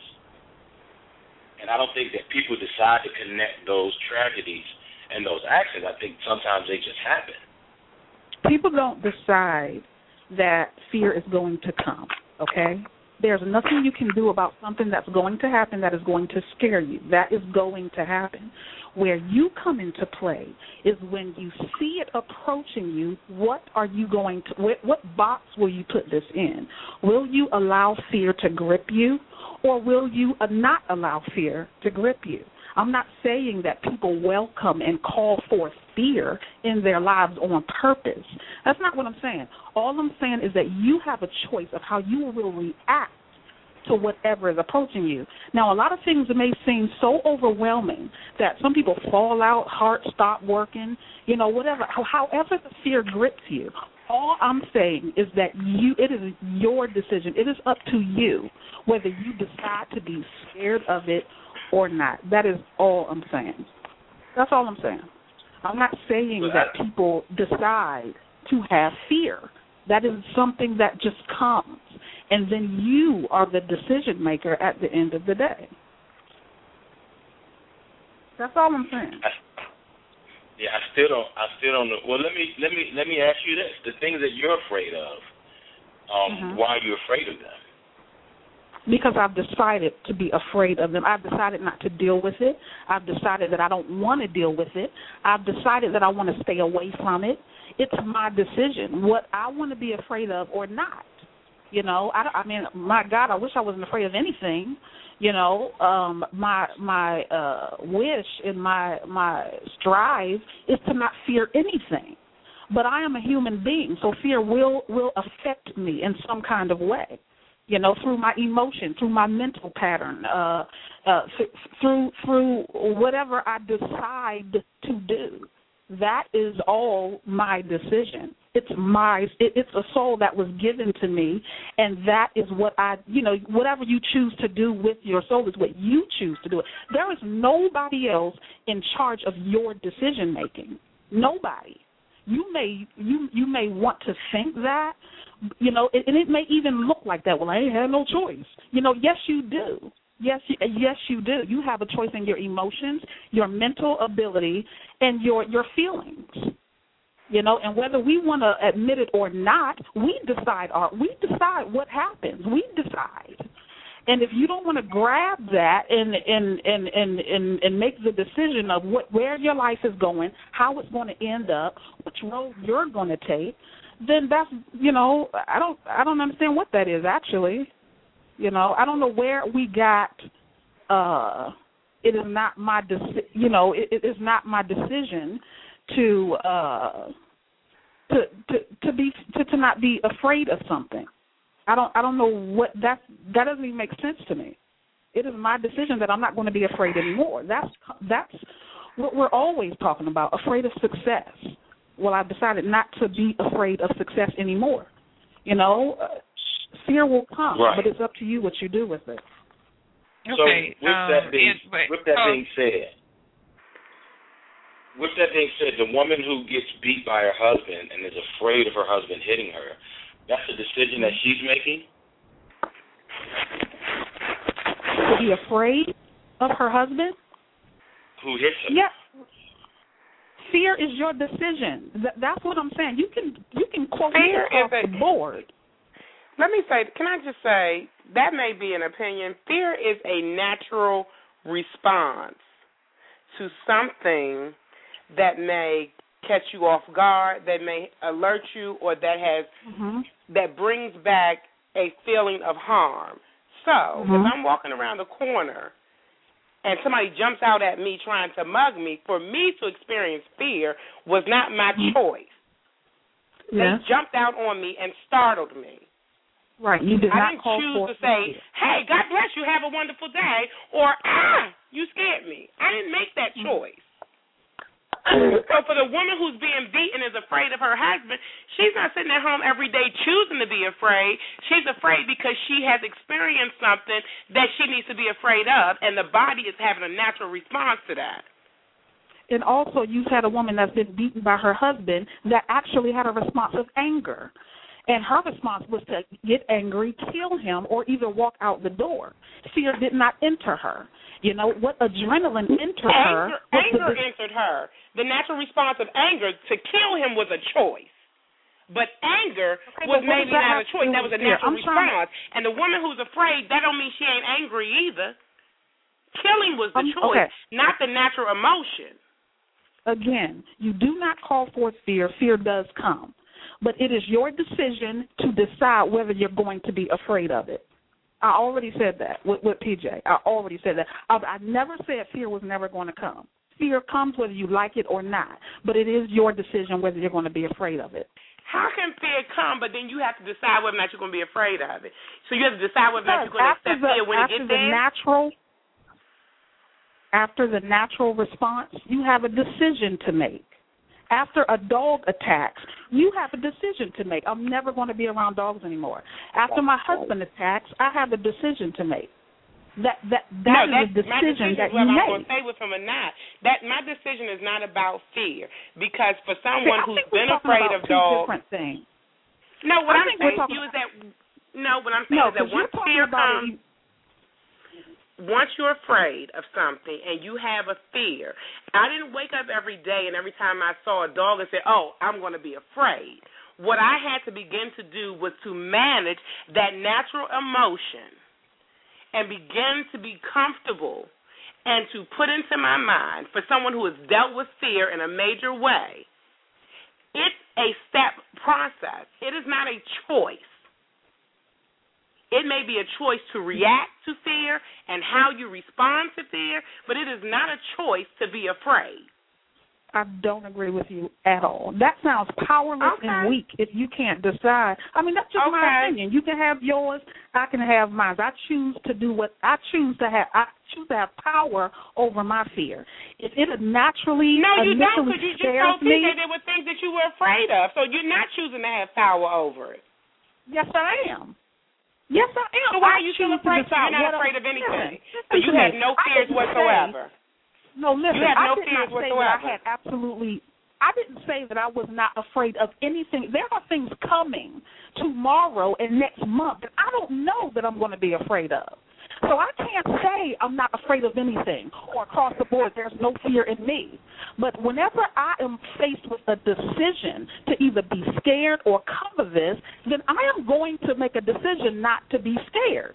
And I don't think that people decide to connect those tragedies and those actions. I think sometimes they just happen. People don't decide that fear is going to come, okay? There's nothing you can do about something that's going to happen that is going to scare you. That is going to happen. Where you come into play is when you see it approaching you, what are you going to, what, what box will you put this in? Will you allow fear to grip you, or will you uh, not allow fear to grip you? I'm not saying that people welcome and call forth fear in their lives on purpose. That's not what I'm saying. All I'm saying is that you have a choice of how you will react to whatever is approaching you. Now, a lot of things may seem so overwhelming that some people fall out, heart stop working, you know, whatever. However the fear grips you, all I'm saying is that you, it is your decision. It is up to you whether you decide to be scared of it or not. That is all I'm saying. That's all I'm saying. I'm not saying that people decide to have fear. That is something that just comes, and then you are the decision maker at the end of the day. That's all I'm saying. I, yeah, I still don't. I still don't know. Well, let me let me let me ask you this: the things that you're afraid of, um, mm-hmm. why are you afraid of them? Because I've decided to be afraid of them. I've decided not to deal with it. I've decided that I don't want to deal with it. I've decided that I want to stay away from it. It's my decision, what I want to be afraid of or not. You know, I, I mean, my God, I wish I wasn't afraid of anything. You know, um, my my uh, wish and my my strive is to not fear anything. But I am a human being, so fear will will affect me in some kind of way. You know, through my emotion, through my mental pattern, uh, uh, th- through through whatever I decide to do. That is all my decision. It's my, it, it's a soul that was given to me, and that is what I, you know, whatever you choose to do with your soul is what you choose to do. There is nobody else in charge of your decision making. Nobody. You may, you you may want to think that, you know, and it may even look like that. Well, I ain't had no choice. You know, yes, you do. Yes, you, yes, you do. You have a choice in your emotions, your mental ability, and your your feelings. You know, and whether we want to admit it or not, we decide. Our, we decide what happens. We decide. And if you don't want to grab that and and, and, and, and and make the decision of what where your life is going, how it's going to end up, which road you're going to take, then that's, you know, I don't I don't understand what that is actually. You know, I don't know where we got. Uh, it is not my deci- You know, it, it is not my decision to uh, to to to be to, to not be afraid of something. I don't I don't know what that that doesn't even make sense to me. It is my decision that I'm not going to be afraid anymore. That's that's what we're always talking about. Afraid of success. Well, I've decided not to be afraid of success anymore. You know. Uh, Fear will come, right. But it's up to you what you do with it. So okay, with um, that being it, with that oh. being said, with that being said, the woman who gets beat by her husband and is afraid of her husband hitting her, that's a decision that she's making. To be afraid of her husband? Who hits her? Yeah. Fear is your decision. That's what I'm saying. You can you can quote Fear me off is a, the board. Let me say, can I just say, that may be an opinion. Fear is a natural response to something that may catch you off guard, that may alert you, or that has mm-hmm. that brings back a feeling of harm. So, mm-hmm. if I'm walking around the corner and somebody jumps out at me trying to mug me, for me to experience fear was not my mm-hmm. choice. Yeah. They jumped out on me and startled me. Right, you did I not didn't call choose for to say, hey, God bless you, have a wonderful day, or, ah, you scared me. I didn't make that choice. So for the woman who's being beaten is afraid of her husband, she's not sitting at home every day choosing to be afraid. She's afraid because she has experienced something that she needs to be afraid of, and the body is having a natural response to that. And also you've had a woman that's been beaten by her husband that actually had a response of anger. And her response was to get angry, kill him, or either walk out the door. Fear did not enter her. You know, what adrenaline entered her. Anger, anger the, entered her. The natural response of anger to kill him was a choice. But anger okay, was but what maybe does that not have a to choice. do That was with a fear? natural I'm trying response. to- And the woman who's afraid, that don't mean she ain't angry either. Killing was the Um, choice, okay. not the natural emotion. Again, you do not call forth fear. Fear does come. But it is your decision to decide whether you're going to be afraid of it. I already said that with, with P J. I already said that. I, I never said fear was never going to come. Fear comes whether you like it or not. But it is your decision whether you're going to be afraid of it. How can fear come, but then you have to decide whether or not you're going to be afraid of it? So you have to decide whether or not you're going to accept the, fear when it gets the there? Natural, after the natural response, you have a decision to make. After a dog attacks, you have a decision to make. I'm never going to be around dogs anymore. After my husband attacks, I have a decision to make. That that that no, is a decision, my decision that is whether you I'm make. going to stay with him or not. That my decision is not about fear, because for someone See, who's we're been talking afraid about of two dogs, different things. no, what I I'm think we're saying to talking you is that no, what I'm saying no, is that once you're talking fear about comes, it, once you're afraid of something and you have a fear, I didn't wake up every day and every time I saw a dog and say, "Oh, I'm going to be afraid." What I had to begin to do was to manage that natural emotion and begin to be comfortable and to put into my mind, for someone who has dealt with fear in a major way, it's a step process. It is not a choice. It may be a choice to react to fear and how you respond to fear, but it is not a choice to be afraid. I don't agree with you at all. That sounds powerless Okay. and weak if you can't decide. I mean, that's just Okay. my opinion. You can have yours. I can have mine. I choose to do what I choose to have. I choose to have power over my fear. If it naturally No, you don't, initially because you just scares told me, P J there were things that you were afraid of, so you're not choosing to have power over it. yes, I am. Yes, I am. So why I are you still choose to afraid? So decide you're not what afraid I'm, of anything. Listen, So you listen have to me. no I fears didn't whatsoever. Say, no, listen. You have no I did fears not say whatsoever. that I had absolutely. I didn't say that I was not afraid of anything. There are things coming tomorrow and next month that I don't know that I'm going to be afraid of. So I can't say I'm not afraid of anything or across the board there's no fear in me. But whenever I am faced with a decision to either be scared or cover this, then I am going to make a decision not to be scared.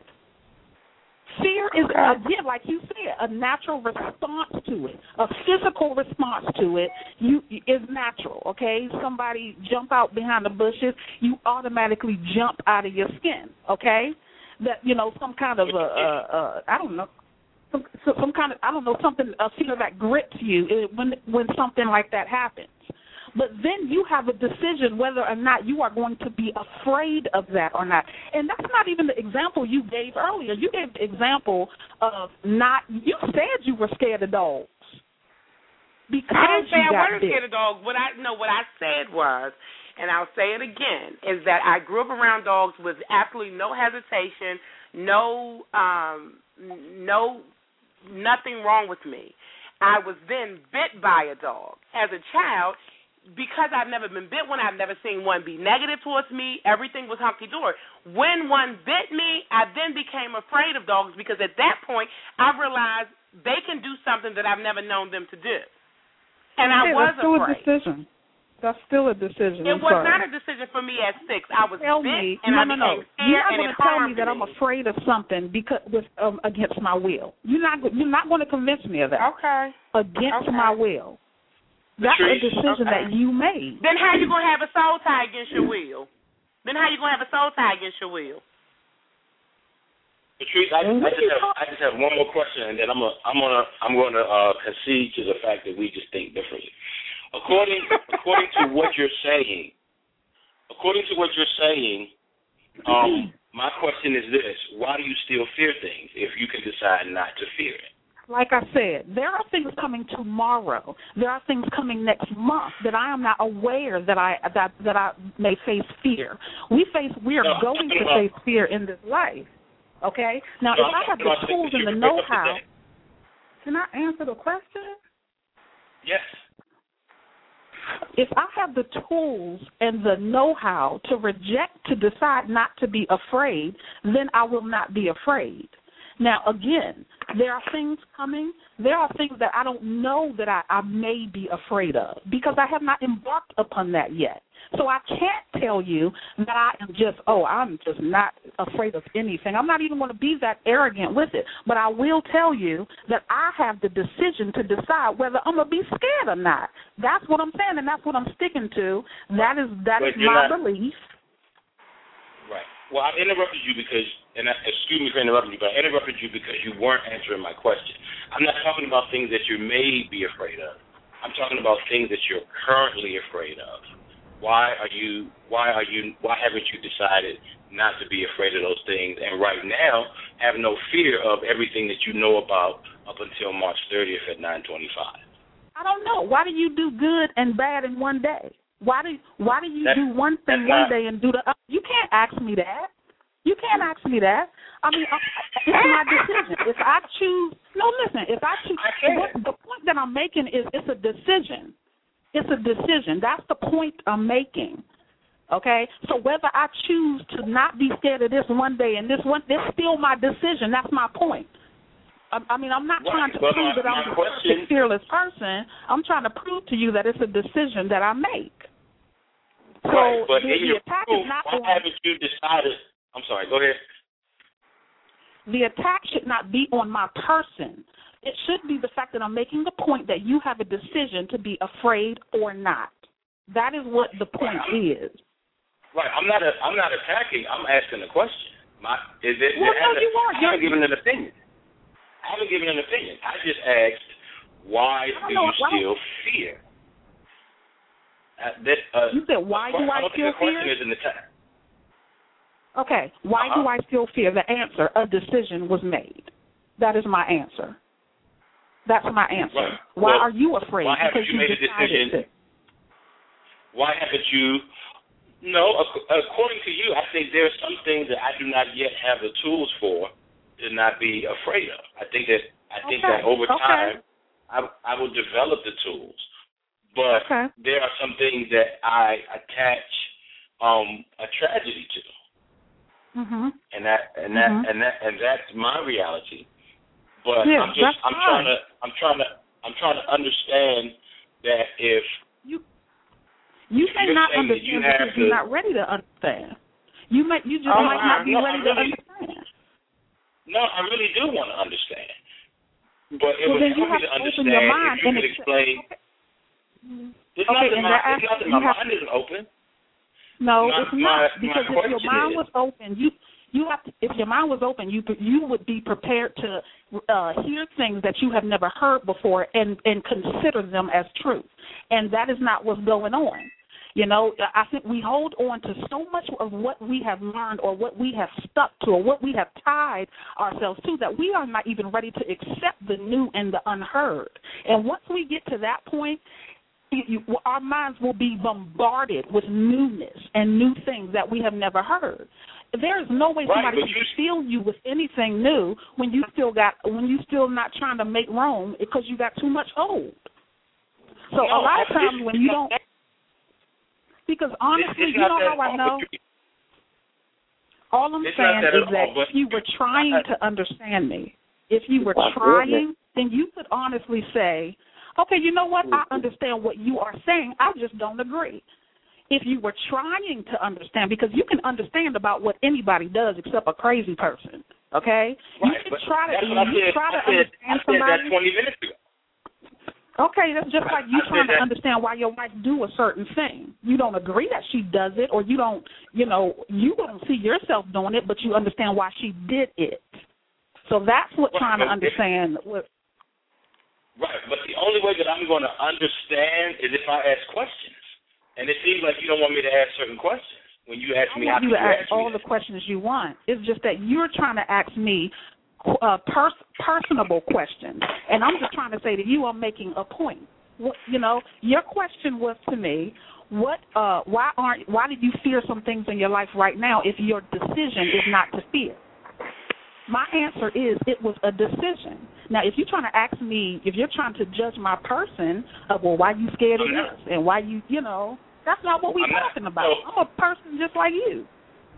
Fear is, again, like you said, a natural response to it, a physical response to it. You is natural, okay? Somebody jump out behind the bushes, you automatically jump out of your skin, okay? That you know, some kind of a, a, a I don't know, some some kind of I don't know something a fear that grips you when when something like that happens. But then you have a decision whether or not you are going to be afraid of that or not. And that's not even the example you gave earlier. You gave the example of not, you said you were scared of dogs. Because I didn't say you I got wasn't bit. scared of dogs. What I no, what I said was, and I'll say it again, is that I grew up around dogs with absolutely no hesitation, no, um, no, nothing wrong with me. I was then bit by a dog as a child. Because I've never been bit one, I've never seen one be negative towards me. Everything was hunky-dory. When one bit me, I then became afraid of dogs because at that point, I realized they can do something that I've never known them to do. And I hey, was that's still afraid. a decision. That's still a decision. It I'm was sorry. not a decision for me at six. I was tell bit me, and no, I no, no. became scared You're not and going it to tell me harmed that I'm afraid of something because with um, against my will. You're not. You're not going to convince me of that. Okay. Against Okay. my will. That's Patrice, a decision okay. that you made. Then how you going to have a soul tie against your will? Then how you going to have a soul tie against your will? Patrice, I, I just have I just have one more question, and then I'm a, I'm gonna I'm gonna uh, concede to the fact that we just think differently. According according to what you're saying, according to what you're saying, um, my question is this: why do you still fear things if you can decide not to fear it? Like I said, there are things coming tomorrow. There are things coming next month that I am not aware that I that that I may face fear. We face we are No, going to about, face fear in this life. Okay? Now, no, if I have the tools and the know-how, can I answer the question? Yes. If I have the tools and the know-how to reject, to decide not to be afraid, then I will not be afraid. Now, again, there are things coming. There are things that I don't know that I, I may be afraid of because I have not embarked upon that yet. So I can't tell you that I am just, oh, I'm just not afraid of anything. I'm not even going to be that arrogant with it. But I will tell you that I have the decision to decide whether I'm going to be scared or not. That's what I'm saying, and that's what I'm sticking to. That is that is my not, belief. Right. Well, I interrupted you because, and I, excuse me for interrupting you, but I interrupted you because you weren't answering my question. I'm not talking about things that you may be afraid of. I'm talking about things that you're currently afraid of. Why are you? Why are you? Why haven't you decided not to be afraid of those things, and right now have no fear of everything that you know about up until March thirtieth at nine twenty-five? I don't know. Why do you do good and bad in one day? Why do Why do you that's, do one thing one not, day and do the other? You can't ask me that. You can't ask me that. I mean, it's my decision. If I choose, no, listen. If I choose, I the point that I'm making is it's a decision. It's a decision. That's the point I'm making, okay? So whether I choose to not be scared of this one day and this one, it's still my decision. That's my point. I, I mean, I'm not right. trying to but prove my, that I'm a question, fearless person. I'm trying to prove to you that it's a decision that I make. So right, but the, in the your attack proof, is not why on, haven't you decided? I'm sorry, go ahead. The attack should not be on my person. It should be the fact that I'm making the point that you have a decision to be afraid or not. That is what the point right. is. Right. I'm not. A, I'm not attacking. I'm asking a question. My, is it? Well, no, you are. I haven't given an opinion. I haven't given an opinion. I just asked, why do know, you still fear? Uh, that, uh, you said, why do I, I still the fear? question is an attack. Okay. Why uh-huh. do I still fear? The answer: a decision was made. That is my answer. That's my answer. Right. Why well, are you afraid? Why haven't because you made a decision? To. Why haven't you? No, according to you, I think there are some things that I do not yet have the tools for to not be afraid of. I think that I think okay. that over okay. time, I, I will develop the tools. But okay. there are some things that I attach um, a tragedy to, mm-hmm. and that and that mm-hmm. and that and that's my reality. But yeah, I'm just I'm fine. trying to I'm trying to I'm trying to understand that if you you if may not understand you because to, you're not ready to understand. You may you just oh, might not be no, ready really, to understand. No, I really do want to understand. But it well, would then you help have me to to understand open your mind if you and could explain. Okay. It's okay, not that and my, it's not that my mind to, isn't open. No, my, it's not my, because my if your mind is, was open, you you have to, if your mind was open, you you would be prepared to uh, hear things that you have never heard before and and consider them as truth. And that is not what's going on. You know, I think we hold on to so much of what we have learned or what we have stuck to or what we have tied ourselves to that we are not even ready to accept the new and the unheard. And once we get to that point, you, our minds will be bombarded with newness and new things that we have never heard. There is no way right, somebody can fill you with anything new when you still got when you still not trying to make room because you got too much old. So no, a lot of I, times when you don't, because honestly, you know how I know. All I'm it's saying that is all, that if you were trying to understand me, if you were trying, then you could honestly say, okay, you know what? I understand what you are saying. I just don't agree. If you were trying to understand, because you can understand about what anybody does except a crazy person, okay? Right, you can try to, you said, try to I said, understand I said somebody. that twenty minutes ago. Okay, that's just like you I trying to that. understand why your wife do a certain thing. You don't agree that she does it, or you don't, you know, you don't see yourself doing it, but you understand why she did it. So that's what right, trying to understand. What, right, but the only way that I'm going to understand is if I ask questions. And it seems like you don't want me to ask certain questions. When you ask I me, want how you to can you ask ask all me the questions you want. It's just that you're trying to ask me uh, pers- personable questions, and I'm just trying to say to you, I'm making a point. What, you know, your question was to me, what, uh, why aren't, why did you fear some things in your life right now if your decision is not to fear? My answer is it was a decision. Now, if you're trying to ask me, if you're trying to judge my person of, well, why you scared of this and why you, you know, that's not what we're I'm talking not, about. so, I'm a person just like you.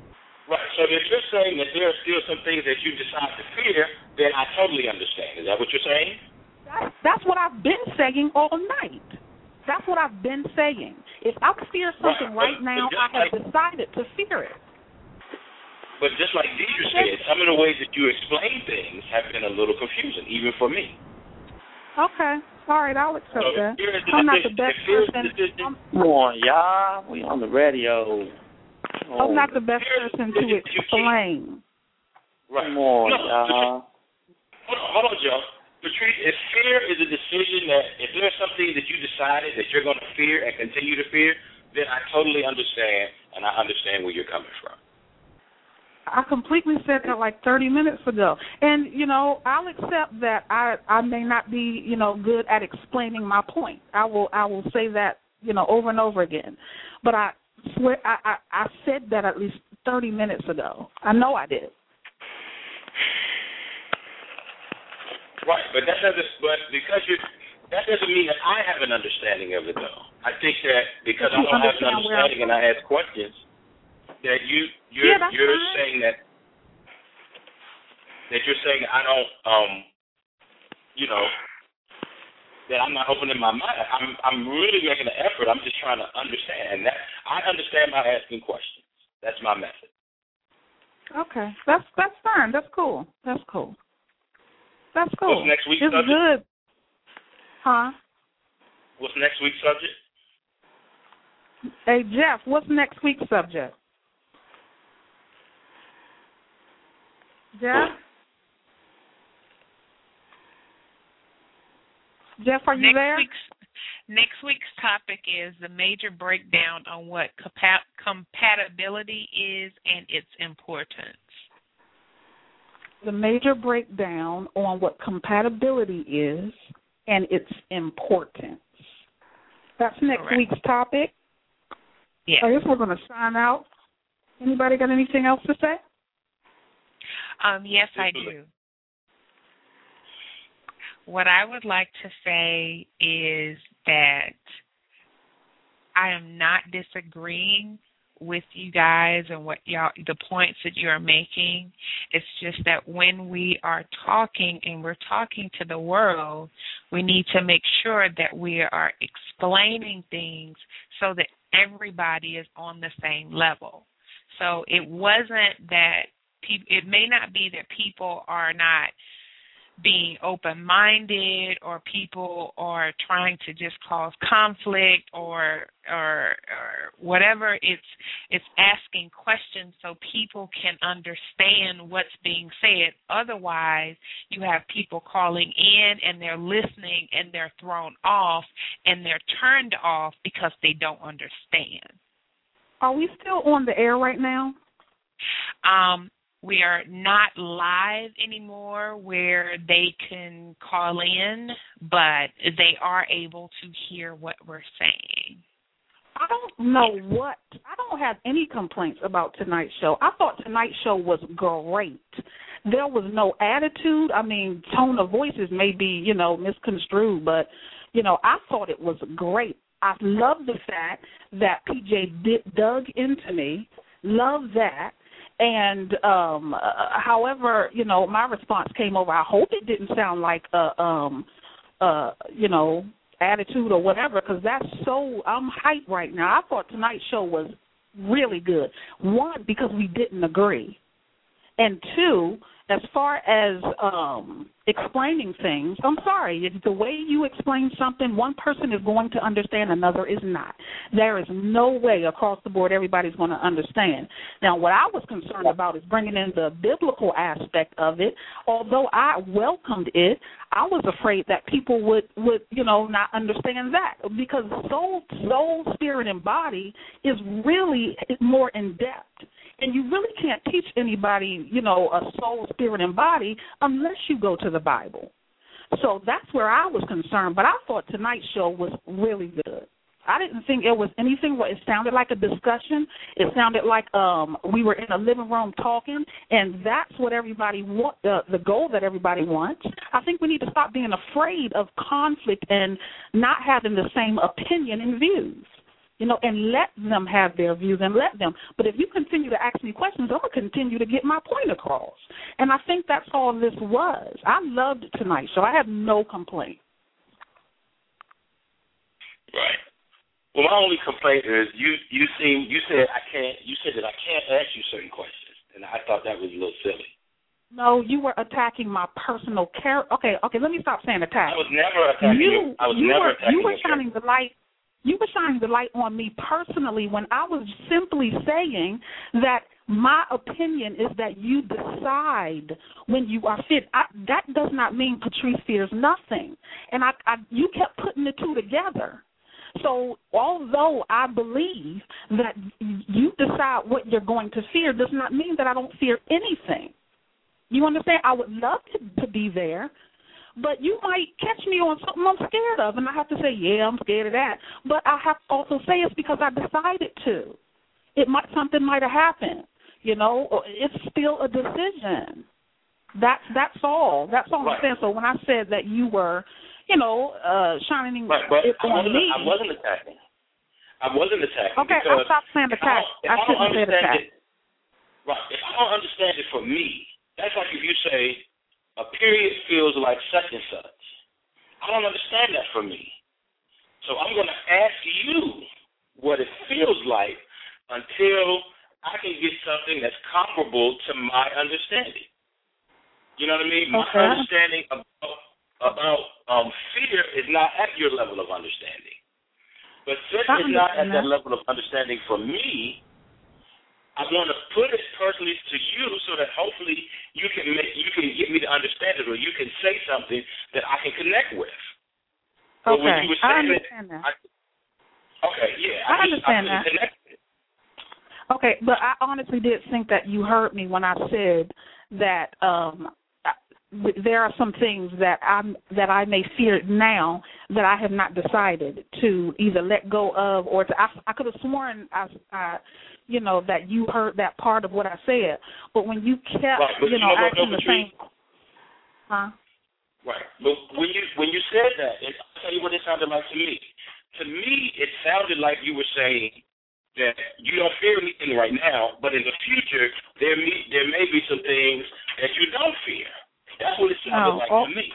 Right. So if you're saying that there are still some things that you decide to fear, then I totally understand. Is that what you're saying? That's, that's what I've been saying all night. That's what I've been saying. If I fear something right, right now, I have like, decided to fear it. But just like Deidre said, some of the ways that you explain things have been a little confusing, even for me. Okay. All right, I'll accept so that. I'm not the best person. Come on, y'all. We on the radio. Oh, I'm not the best person to explain. Right. Come on, no, y'all. Hold on, hold on, Joe. Patrice, if fear is a decision that, if there's something that you decided that you're going to fear and continue to fear, then I totally understand, and I understand where you're coming from. I completely said that like thirty minutes ago. And, you know, I'll accept that I, I may not be, you know, good at explaining my point. I will I will say that, you know, over and over again. But I swear I, I, I said that at least thirty minutes ago. I know I did. Right, but that doesn't. But because you, that doesn't mean that I have an understanding of it, though. I think that because I don't have an understanding and I ask questions, that you you're yeah, you're fine. saying that that you're saying I don't um you know that I'm not opening my mind. I'm I'm really making an effort. I'm just trying to understand, and that I understand by asking questions. That's my method. Okay, that's that's fine. That's cool. That's cool. That's cool. What's next week's it's subject? Good. Huh? What's next week's subject? Hey, Jeff, what's next week's subject? Jeff? Jeff, are you next there? Week's, next week's topic is the major breakdown on what compa- compatibility is and its importance. The major breakdown on what compatibility is and its importance. That's next Correct. week's topic. Yes. I guess we're going to sign out. Anybody got anything else to say? Um, yes, I do. What I would like to say is that I am not disagreeing with you guys and what y'all, the points that you are making. It's just that when we are talking and we're talking to the world, we need to make sure that we are explaining things so that everybody is on the same level. So it wasn't that people, it may not be that people are not being open-minded or people are trying to just cause conflict or or or whatever. It's it's asking questions so people can understand what's being said. Otherwise, you have people calling in and they're listening and they're thrown off and they're turned off because they don't understand. Are we still on the air right now? Um, we are not live anymore where they can call in, but they are able to hear what we're saying. I don't know what. I don't have any complaints about tonight's show. I thought tonight's show was great. There was no attitude. I mean, tone of voices may be, you know, misconstrued, but, you know, I thought it was great. I love the fact that P J did, dug into me. Love that. And um, uh, however, you know, my response came over. I hope it didn't sound like a, um, uh, you know, attitude or whatever, because that's so, I'm hyped right now. I thought tonight's show was really good. One, because we didn't agree. And two, as far as um, explaining things, I'm sorry, if the way you explain something, one person is going to understand, another is not. There is no way across the board everybody's going to understand. Now, what I was concerned about is bringing in the biblical aspect of it. Although I welcomed it, I was afraid that people would, would you know, not understand that, because soul, soul, spirit, and body is really more in-depth. And you really can't teach anybody, you know, a soul, spirit, and body unless you go to the Bible. So that's where I was concerned. But I thought tonight's show was really good. I didn't think it was anything where it sounded like a discussion. It sounded like um, we were in a living room talking, and that's what everybody want, the, the goal that everybody wants. I think we need to stop being afraid of conflict and not having the same opinion and views. you know, and let them have their views and let them. But if you continue to ask me questions, I'm going to continue to get my point across. And I think that's all this was. I loved tonight's show. I have no complaint. Right. Well, my only complaint is you, you seem, you said I can't, you said that I can't ask you certain questions, and I thought that was a little silly. No, you were attacking my personal character. Okay, okay, let me stop saying attack. I was never attacking you. you. I was you never were, attacking you. were your shining character. the light. You were shining the light on me personally when I was simply saying that my opinion is that you decide when you are fit. I, that does not mean Patrice fears nothing. And I, I, you kept putting the two together. So although I believe that you decide what you're going to fear does not mean that I don't fear anything. You understand? I would love to, to be there, but you might catch me on something I'm scared of, and I have to say, yeah, I'm scared of that. But I have to also say it's because I decided to. It might something might have happened. You know, it's still a decision. That's that's all. That's all right. I'm saying. So when I said that you were, you know, uh, shining right, but it I on wasn't, me. I wasn't attacking. I wasn't attacking. Okay, because I stopped saying attack. I, I shouldn't say attack. It, right. If I don't understand it for me, that's like if you say a period feels like such and such. I don't understand that for me. So I'm going to ask you what it feels like until I can get something that's comparable to my understanding. You know what I mean? My okay. understanding about, about um, fear is not at your level of understanding. But since it's not at that. that level of understanding for me, I want to put it personally to you so that hopefully you can make, you can get me to understand it, or you can say something that I can connect with. Okay, but when you were saying I understand it, that. I, okay, yeah, I, I understand just, I that. Connected. Okay, but I honestly did think that you heard me when I said that um, there are some things that I'm that I may fear now that I have not decided to either let go of or to. I, I could have sworn I, I, you know, that you heard that part of what I said, but when you kept, right, but you know, you know asking the same, huh? Right, but when you when you said that, it, I'll tell you what it sounded like to me. To me, it sounded like you were saying that you don't fear anything right now, but in the future there may there may be some things that you don't fear. That's what it sounded no, like all, to me.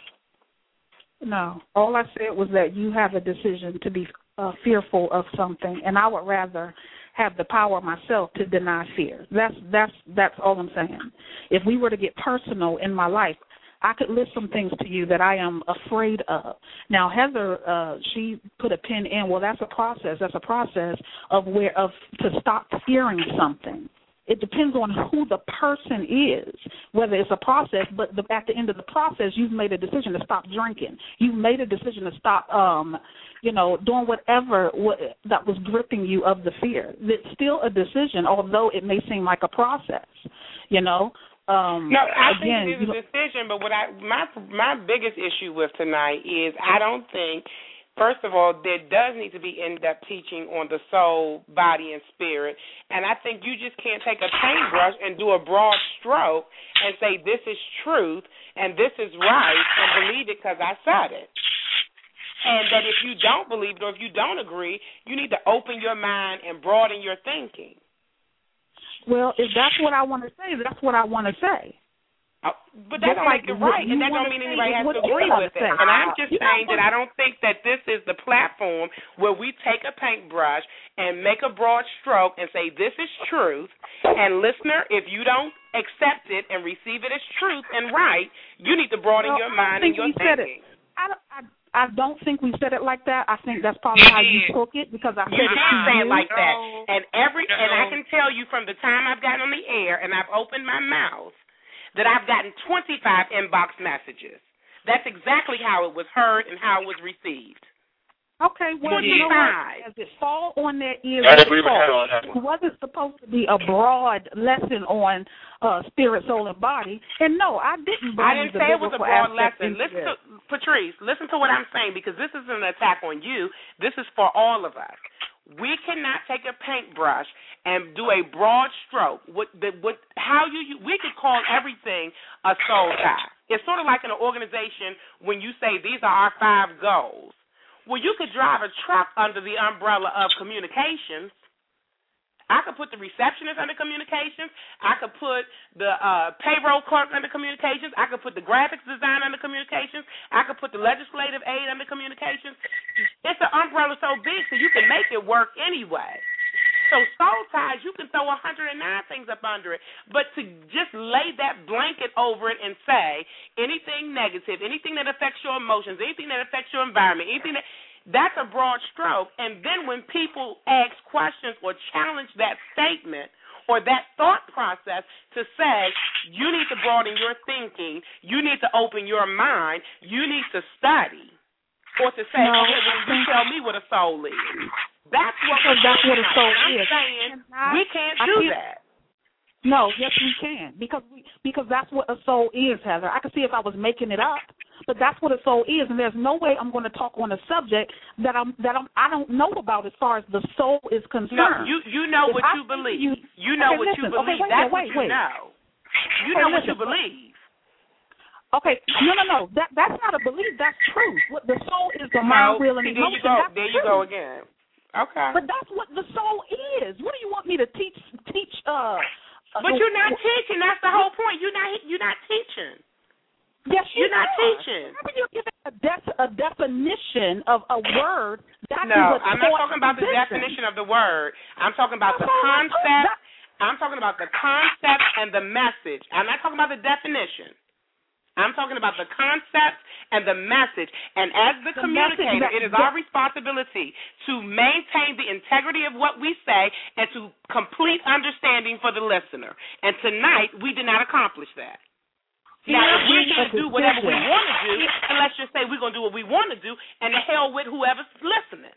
No, all I said was that you have a decision to be uh, fearful of something, and I would rather have the power myself to deny fear. That's that's that's all I'm saying. If we were to get personal in my life, I could list some things to you that I am afraid of. Now, Heather, uh, she put a pin in. Well, that's a process. That's a process of where of to stop fearing something. It depends on who the person is, whether it's a process, but the, at the end of the process, you've made a decision to stop drinking. You've made a decision to stop, um, you know, doing whatever what, that was gripping you of the fear. It's still a decision, although it may seem like a process, you know. Um, no, I again, think it is a decision, but what I my my biggest issue with tonight is I don't think, first of all, there does need to be in-depth teaching on the soul, body, and spirit, and I think you just can't take a paintbrush and do a broad stroke and say this is truth and this is right and believe it because I said it. And that if you don't believe it or if you don't agree, you need to open your mind and broaden your thinking. Well, if that's what I want to say, that's what I want to say. Uh, but that don't like make it right, and that don't mean anybody has to agree with it. Say. And I'm just you saying that I don't think that this is the platform where we take a paintbrush and make a broad stroke and say this is truth. And listener, if you don't accept it and receive it as truth and right, you need to broaden well, your mind and your thinking. I don't, I, I don't think we said it like that. I think that's probably how you took it because I said you it did say it like no, that. And every no. and I can tell you from the time I've gotten on the air and I've opened my mouth that I've gotten twenty-five inbox messages. That's exactly how it was heard and how it was received. Okay, well, you know what? As it fall on their ears, I agree with her on that it one. wasn't supposed to be a broad lesson on uh, spirit, soul, and body. And no, I didn't believe I didn't the say it was a broad lesson. Listen to Patrice, listen to what I'm saying because this isn't an attack on you. This is for all of us. We cannot take a paintbrush and do a broad stroke. What, the, what, how you, we could call everything a soul tie. It's sort of like in an organization when you say these are our five goals. Well, you could drive a truck under the umbrella of communications. I could put the receptionist under communications. I could put the uh, payroll clerk under communications. I could put the graphics design under communications. I could put the legislative aid under communications. It's an umbrella so big so you can make it work anyway. So soul ties, you can throw one hundred nine things up under it. But to just lay that blanket over it and say anything negative, anything that affects your emotions, anything that affects your environment, anything that... That's a broad stroke. And then when people ask questions or challenge that statement or that thought process to say, you need to broaden your thinking, you need to open your mind, you need to study, or to say, no, okay, well, you tell me what a soul is. That's what, that's what a soul I'm is. saying I, we can't I do can't, that. No, yes, we can, because we, because that's what a soul is, Heather. I could see if I was making it up, but that's what a soul is, and there's no way I'm going to talk on a subject that I'm that I'm I don't know about as far as the soul is concerned. No, you you know if what I you believe. You, you know okay, what listen, you believe. Okay, wait, that's wait, what you wait. know. You okay, know what listen, you believe. Okay, no, no, no. That that's not a belief. That's truth. What the soul is the mind, no, will, and see, emotion. There you go. That's there truth. you go again. Okay. But that's what the soul is. What do you want me to teach? Teach? Uh. But you're not teaching. That's the whole point. You're not. You're not teaching. Yes, you you're not are. teaching. Whenever you're giving a, de- a definition of a word, that no, is what I'm not talking about the definition of the word. I'm talking about the concept. I'm talking about the concept and the message. I'm not talking about the definition. I'm talking about the concept and the message. And as the, the communicator, it is our responsibility to maintain the integrity of what we say and to complete understanding for the listener. And tonight, we did not accomplish that. Now, if we can't do whatever we want to do, and let's just say we're going to do what we want to do, and the hell with whoever's listening.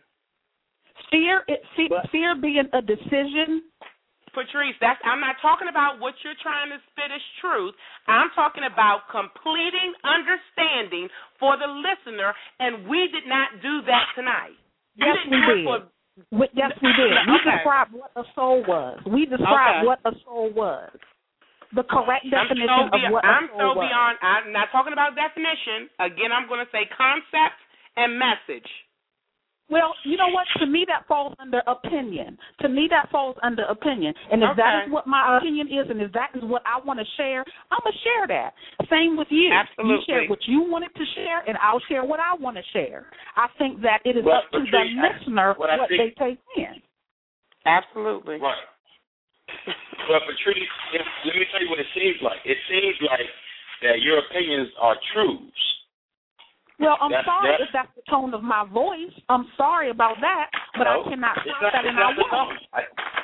Fear, it, fear, fear being a decision. Patrice, that's, I'm not talking about what you're trying to spit as truth. I'm talking about completing understanding for the listener, and we did not do that tonight. Yes, we did. For, we, yes, we did. We okay. described what a soul was. We described okay. what a soul was. The correct definition so be, of what I'm a soul so was. beyond, I'm not talking about definition. Again, I'm going to say concept and message. Well, you know what? To me, that falls under opinion. To me, that falls under opinion. And if okay. that is what my opinion is, and if that is what I want to share, I'm going to share that. Same with you. Absolutely. You share what you wanted to share, and I'll share what I want to share. I think that it is well, up to Patrice, the listener what, what think, they take in. Absolutely. Right. Well, Patrice, if, let me tell you what it seems like. It seems like that your opinions are truths. Well, I'm that's, sorry that's, if that's the tone of my voice. I'm sorry about that, but no, I cannot not, stop that, and I won't. I,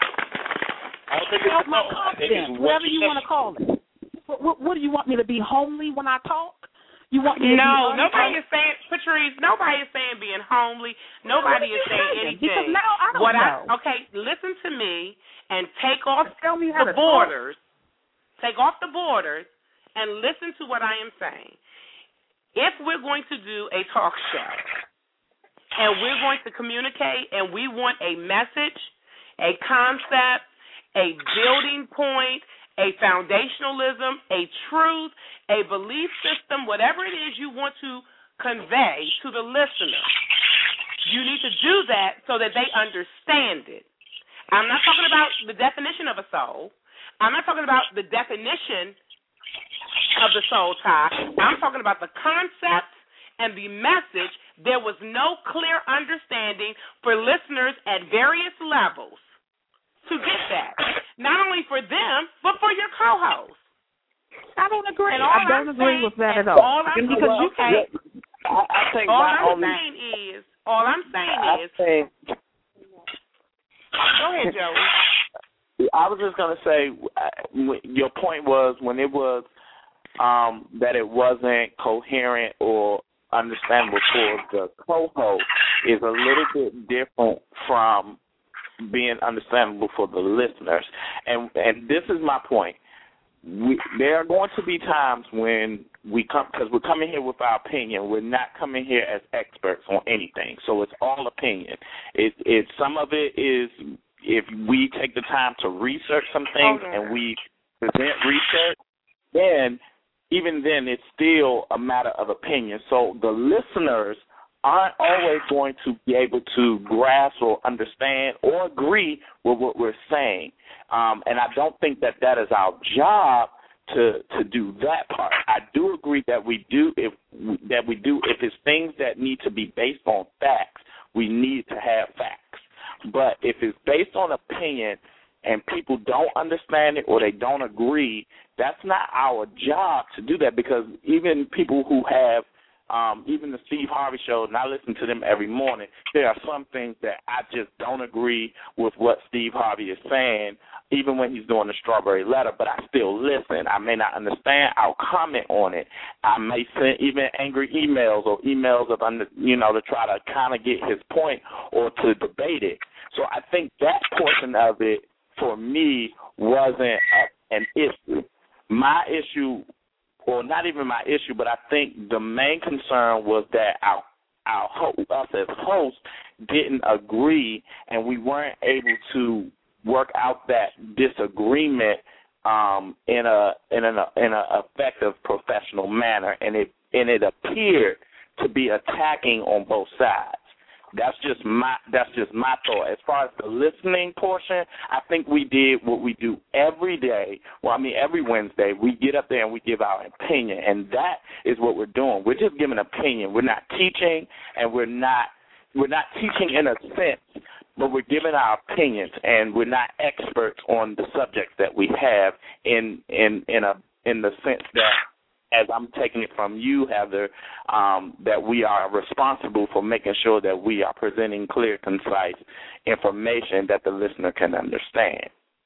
I don't think it's well, the my tone. confidence, whatever you want to call it. What, what, what do you want me to be homely when I talk? You want me to no, be nobody is saying, Patrice, nobody is saying being homely. Nobody is saying, saying anything. Because now I don't what know. I, okay, listen to me and take off Tell me how the to borders. Talk. Take off the borders and listen to what I am saying. If we're going to do a talk show and we're going to communicate and we want a message, a concept, a building point, a foundationalism, a truth, a belief system, whatever it is you want to convey to the listener, you need to do that so that they understand it. I'm not talking about the definition of a soul. I'm not talking about the definition of the soul tie. I'm talking about the concept and the message. There was no clear understanding for listeners at various levels to get that. Not only for them, but for your co-host. I don't agree. And all I don't I'm agree saying, with that at all. all I'm, because well, you can't. I, I think all my I'm only, saying is, all I'm saying I is. think, go ahead, Joey. I was just gonna say, your point was when it was um, that it wasn't coherent or understandable for the co-host is a little bit different from being understandable for the listeners. And and this is my point. We, there are going to be times when we come, because we're coming here with our opinion. We're not coming here as experts on anything, so it's all opinion. It, it some of it is if we take the time to research some things okay. and we present research, then even then it's still a matter of opinion. So the listeners aren't always going to be able to grasp or understand or agree with what we're saying. Um, and I don't think that that is our job to to do that part. I do agree that we do if that we do if it's things that need to be based on facts, we need to have facts. But if it's based on opinion and people don't understand it or they don't agree, that's not our job to do that, because even people who have Um, even the Steve Harvey show, and I listen to them every morning, there are some things that I just don't agree with what Steve Harvey is saying, even when he's doing the Strawberry Letter, but I still listen. I may not understand. I'll comment on it. I may send even angry emails or emails of, under, you know, to try to kind of get his point or to debate it. So I think that portion of it, for me, wasn't a, an issue. My issue, or not even my issue, but I think the main concern was that our, our us as hosts didn't agree, and we weren't able to work out that disagreement um, in a in an in an effective professional manner, and it and it appeared to be attacking on both sides. That's just my that's just my thought. As far as the listening portion, I think we did what we do every day. Well, I mean every Wednesday, we get up there and we give our opinion, and that is what we're doing. We're just giving opinion. We're not teaching, and we're not we're not teaching in a sense, but we're giving our opinions, and we're not experts on the subjects that we have in in in a in the sense that, as I'm taking it from you, Heather, um, that we are responsible for making sure that we are presenting clear, concise information that the listener can understand.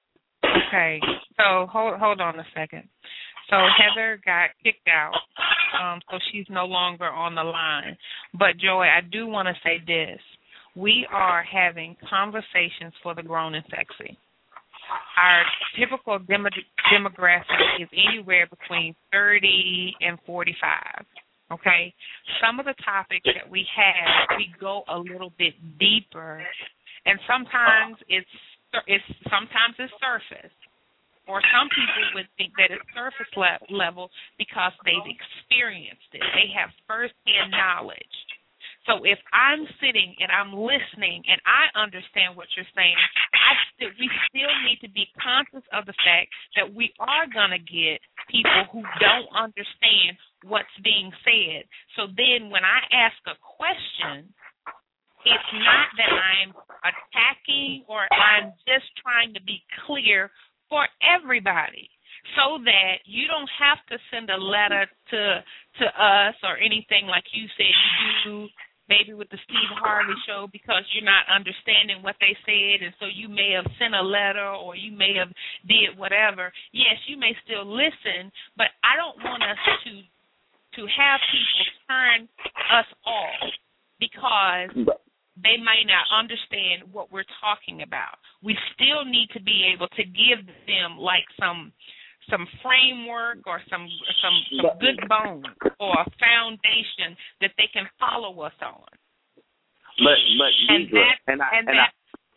Okay, so hold hold on a second. So Heather got kicked out, um, so she's no longer on the line. But, Joy, I do want to say this. We are having conversations for the grown and sexy. Our typical demo- demographic is anywhere between thirty and forty-five, okay? Some of the topics that we have, we go a little bit deeper, and sometimes it's, it's sometimes it's surface, or some people would think that it's surface le- level because they've experienced it. They have first-hand knowledge. So if I'm sitting and I'm listening and I understand what you're saying, I st- we still need to be conscious of the fact that we are going to get people who don't understand what's being said. So then when I ask a question, it's not that I'm attacking or I'm just trying to be clear for everybody, so that you don't have to send a letter to to us or anything like you said you do, maybe with the Steve Harvey show, because you're not understanding what they said, and so you may have sent a letter or you may have did whatever. Yes, you may still listen, but I don't want us to to have people turn us off because they may not understand what we're talking about. We still need to be able to give them like some some framework or some some, some good bones or a foundation that they can follow us on. But but and Deidre, that and I, and, and that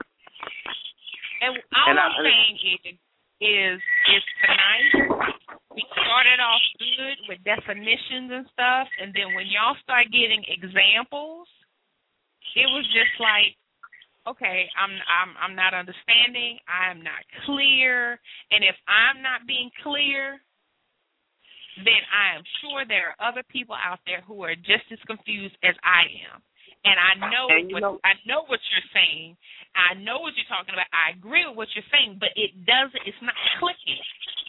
I, and all and I'm I, saying is is is tonight we started off good with definitions and stuff, and then when y'all start getting examples, it was just like, okay, I'm I'm I'm not understanding, I'm not clear, and if I'm not being clear, then I am sure there are other people out there who are just as confused as I am. And I know and what know, I know what you're saying. I know what you're talking about. I agree with what you're saying, but it doesn't it's not clicking.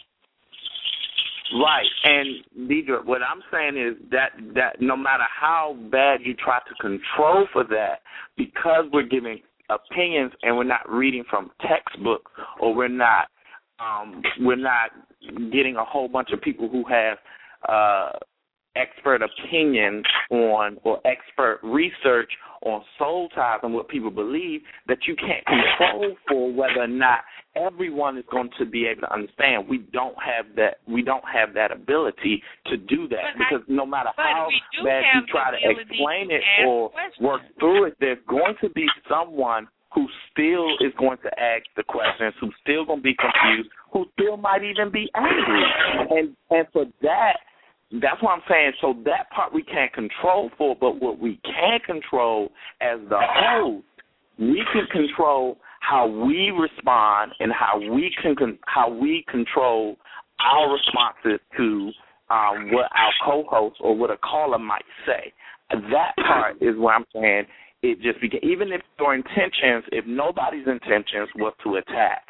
Right, and Deidre, what I'm saying is that, that no matter how bad you try to control for that, because we're giving opinions and we're not reading from textbooks, or we're not um, we're not getting a whole bunch of people who have uh, expert opinions on or expert research on soul ties and what people believe, that you can't control for whether or not everyone is going to be able to understand. We don't have that. We don't have that ability to do that, but because I, no matter how bad you try to explain it or questions. work through it, there's going to be someone who still is going to ask the questions, who's still going to be confused, who still might even be angry, and and for that, that's what I'm saying. So that part we can't control for, but what we can control as the host, we can control how we respond and how we can how we control our responses to um, what our co-host or what a caller might say. That part is what I'm saying. It just began, even if your intentions, if nobody's intentions was to attack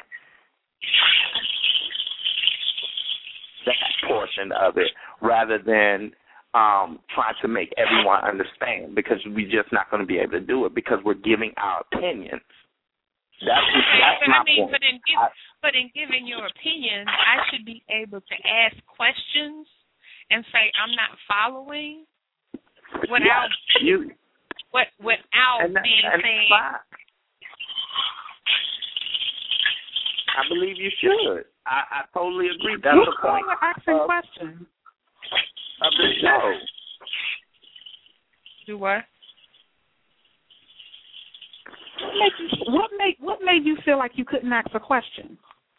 that portion of it, rather than um, trying to make everyone understand, because we're just not going to be able to do it because we're giving our opinions. That's, that's but my I mean, point. But in, give, I, but in giving your opinion, I should be able to ask questions and say I'm not following without yeah, you, what without and that, being and saying. fine. I believe you should. I, I totally agree. That's you the point. You're asking of, questions. Of the show. Do what? What made you, what made what made you feel like you couldn't ask a question?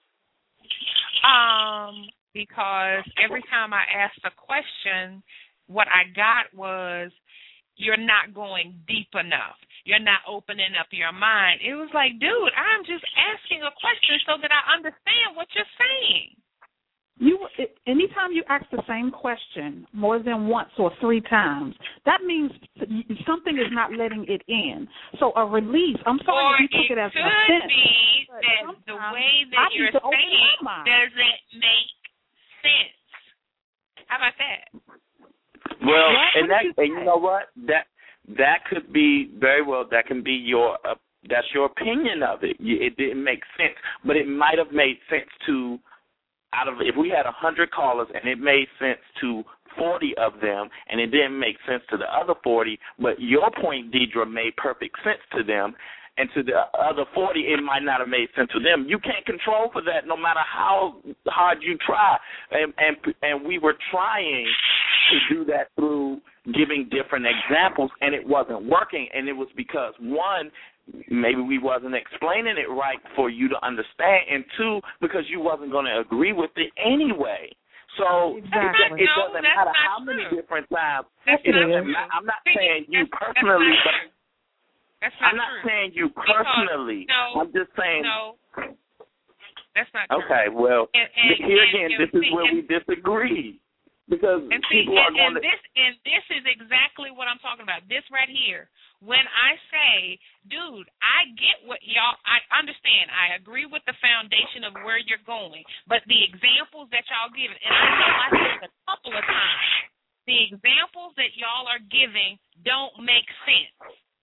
Um, because every time I asked a question, what I got was, you're not going deep enough. You're not opening up your mind. It was like, dude, I'm just asking a question so that I understand what you're saying. You, anytime you ask the same question more than once or three times, that means something is not letting it in. So a release, I'm sorry or if you took it, it as an offense. It could be that the way that you're saying doesn't make sense. How about that? Well, what? and what that, you and you know what? That that could be very well. That can be your. Uh, that's your opinion of it. It didn't make sense, but it might have made sense to. Out of if we had a hundred callers and it made sense to forty of them, and it didn't make sense to the other forty, but your point, Deidre, made perfect sense to them, and to the other forty, it might not have made sense to them. You can't control for that, no matter how hard you try. And and and we were trying to do that through giving different examples, and it wasn't working. And it was because, one, maybe we wasn't explaining it right for you to understand, and two, because you wasn't going to agree with it anyway. So exactly. it, it doesn't no, matter how true. many different times. That's It not doesn't true. ma- I'm not See, saying you that's, personally, that's but that's not I'm not true. saying you personally. Because, no, I'm just saying. No, that's not true. Okay, well, and, and, here and, again, and, this see, is where and, we disagree. Because and see, people are and, going and to. This, and this is exactly what I'm talking about. This right here. When I say, dude, I get what y'all, I understand. I agree with the foundation of where you're going. But the examples that y'all give, and I know I said it a couple of times, the examples that y'all are giving don't make sense.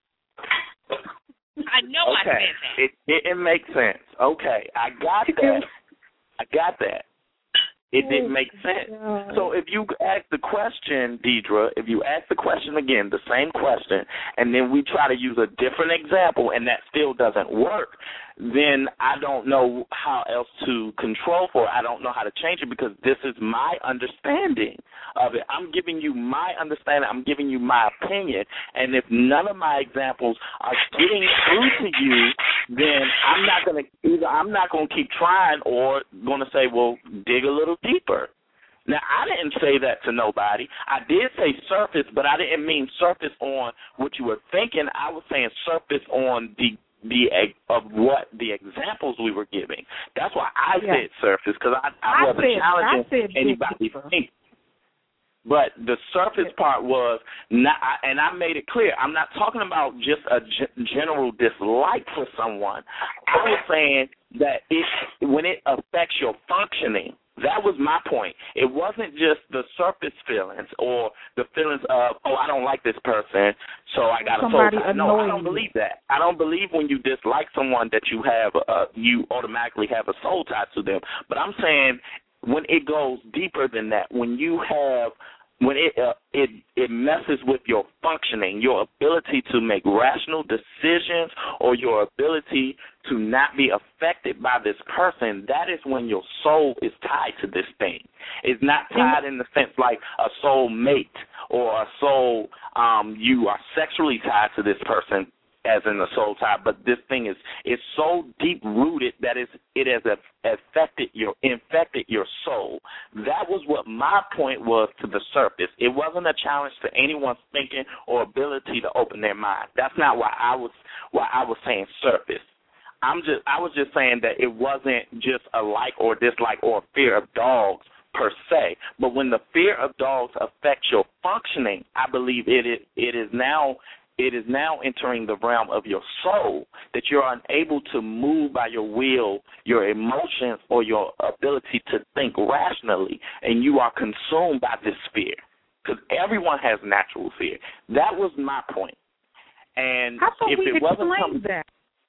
I know okay. I said that. It didn't make sense. Okay, I got that. I got that. It didn't make sense. So if you ask the question, Deidre, if you ask the question again, the same question, and then we try to use a different example and that still doesn't work, then I don't know how else to control for it. I don't know how to change it because this is my understanding of it. I'm giving you my understanding. I'm giving you my opinion. And if none of my examples are getting through to you, then I'm not going to either I'm not going to keep trying or going to say, well, dig a little deeper. Now, I didn't say that to nobody. I did say surface, but I didn't mean surface on what you were thinking. I was saying surface on the the of what the examples we were giving. That's why I yeah. said surface, because I, I, I wasn't said, challenging anybody's thinking. But the surface part was not, and I made it clear, I'm not talking about just a g- general dislike for someone. I was saying that it when it affects your functioning. That was my point. It wasn't just the surface feelings or the feelings of, oh, I don't like this person, so I got a soul tie. No, I don't believe that. I don't believe when you dislike someone that you have, uh, you automatically have a soul tie to them. But I'm saying when it goes deeper than that, when you have, when it uh, it it messes with your functioning, your ability to make rational decisions, or your ability to not be affected by this person, that is when your soul is tied to this thing. It's not tied in the sense like a soul mate or a soul, um, you are sexually tied to this person as in the soul tie, but this thing is it's so deep rooted that it's, it has affected your infected your soul. That was what my point was to the surface. It wasn't a challenge to anyone's thinking or ability to open their mind. That's not why I was why I was saying surface. I'm just I was just saying that it wasn't just a like or dislike or fear of dogs per se, but when the fear of dogs affects your functioning, I believe it is, it is now it is now entering the realm of your soul, that you're unable to move by your will, your emotions, or your ability to think rationally, and you are consumed by this fear, because everyone has natural fear. That was my point. And How if we it wasn't explain that?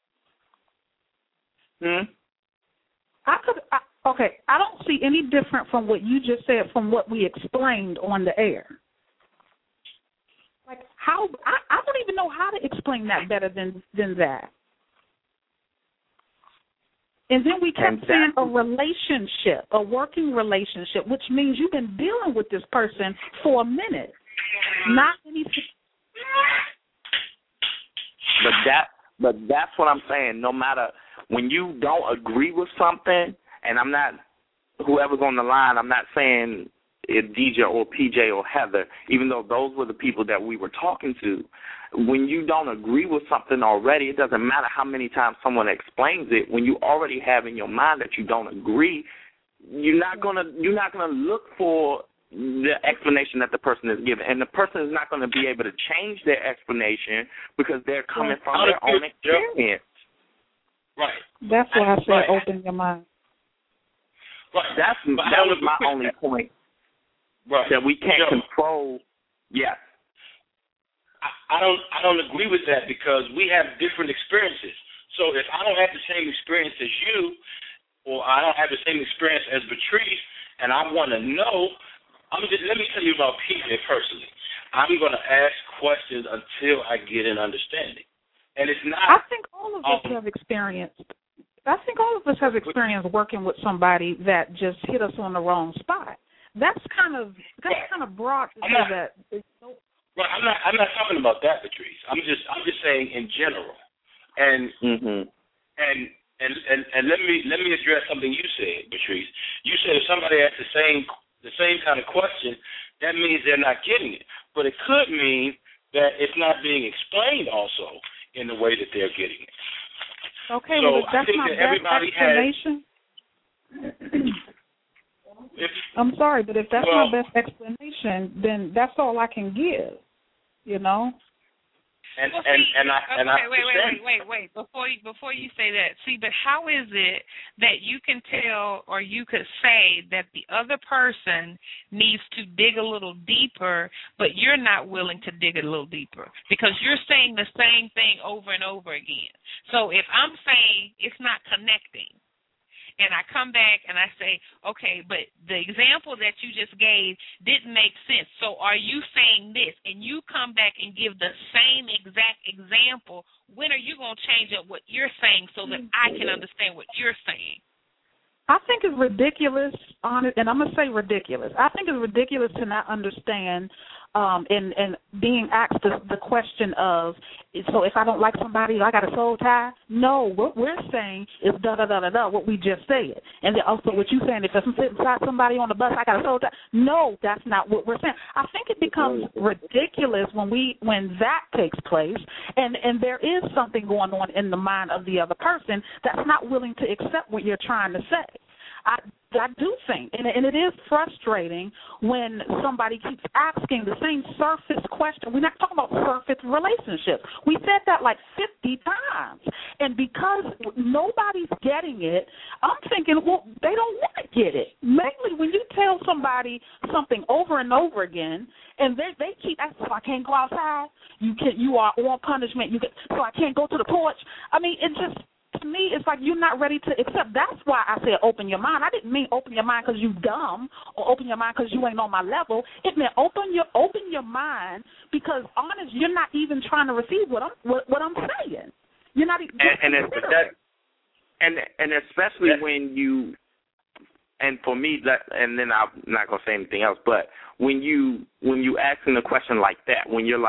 Hmm? I could. I, okay, I don't see any different from what you just said from what we explained on the air. Like how I, I don't even know how to explain that better than than that. And then we kept saying a relationship, a working relationship, which means you've been dealing with this person for a minute, not anything. But that, but that's what I'm saying. No matter when you don't agree with something, and I'm not, whoever's on the line, I'm not saying it D J or P J or Heather, even though those were the people that we were talking to. When you don't agree with something already, it doesn't matter how many times someone explains it. When you already have in your mind that you don't agree, you're not gonna you're not gonna look for the explanation that the person is giving, and the person is not going to be able to change their explanation because they're coming from their own experience. Right. That's why I said right. open your mind. Right. That's but that was my only point. Right. That we can't Joe, control. Yes. I, I don't. I don't agree with that because we have different experiences. So if I don't have the same experience as you, or I don't have the same experience as Patrice, and I want to know. I'm just, let me tell you about P J personally. I'm going to ask questions until I get an understanding. And it's not... I think all of us um, have experienced... I think all of us have experienced working with somebody that just hit us on the wrong spot. That's kind of that's right. kind of broad to I'm say not, that. So, right, I'm not. I'm not talking about that, Patrice. I'm just. I'm just saying in general. And mm-hmm. and and and and let me let me address something you said, Patrice. You said if somebody asks the same the same kind of question, that means they're not getting it. But it could mean that it's not being explained also in the way that they're getting it. Okay, so well, that's I think my that best everybody explanation. Has, if, I'm sorry, but if that's well, my best explanation, then that's all I can give, you know? And well, and see, and I okay, and I wait, wait, wait, wait, wait. Before you before you say that, see, but how is it that you can tell or you could say that the other person needs to dig a little deeper, but you're not willing to dig a little deeper because you're saying the same thing over and over again? So if I'm saying it's not connecting, and I come back and I say, okay, but the example that you just gave didn't make sense. So are you saying this? And you come back and give the same exact example. When are you going to change up what you're saying so that I can understand what you're saying? I think it's ridiculous, honest, and I'm going to say ridiculous. I think it's ridiculous to not understand um, and, and being asked the, the question of, so if I don't like somebody, I got a soul tie? No, what we're saying is da-da-da-da-da, what we just said. And then also what you're saying, if I'm sitting beside somebody on the bus, I got a soul tie? No, that's not what we're saying. I think it becomes ridiculous when we when that takes place, and, and there is something going on in the mind of the other person that's not willing to accept what you're trying to say. I, I do think, and, and it is frustrating when somebody keeps asking the same surface question. We're not talking about surface relationships. We said that like fifty times. And because nobody's getting it, I'm thinking, well, they don't want to get it. Mainly when you tell somebody something over and over again, and they, they keep asking, so I can't go outside, you can, you are on punishment, you can, so I can't go to the porch. I mean, it just... To me, it's like you're not ready to accept. That's why I said open your mind. I didn't mean open your mind because you dumb or open your mind because you ain't on my level. It meant open your open your mind because, honest, you're not even trying to receive what I'm what, what I'm saying. You're not even. And and, it's, that, and and especially that, when you, and for me, that, and then I'm not gonna say anything else. But when you when you asking a question like that, when you're like,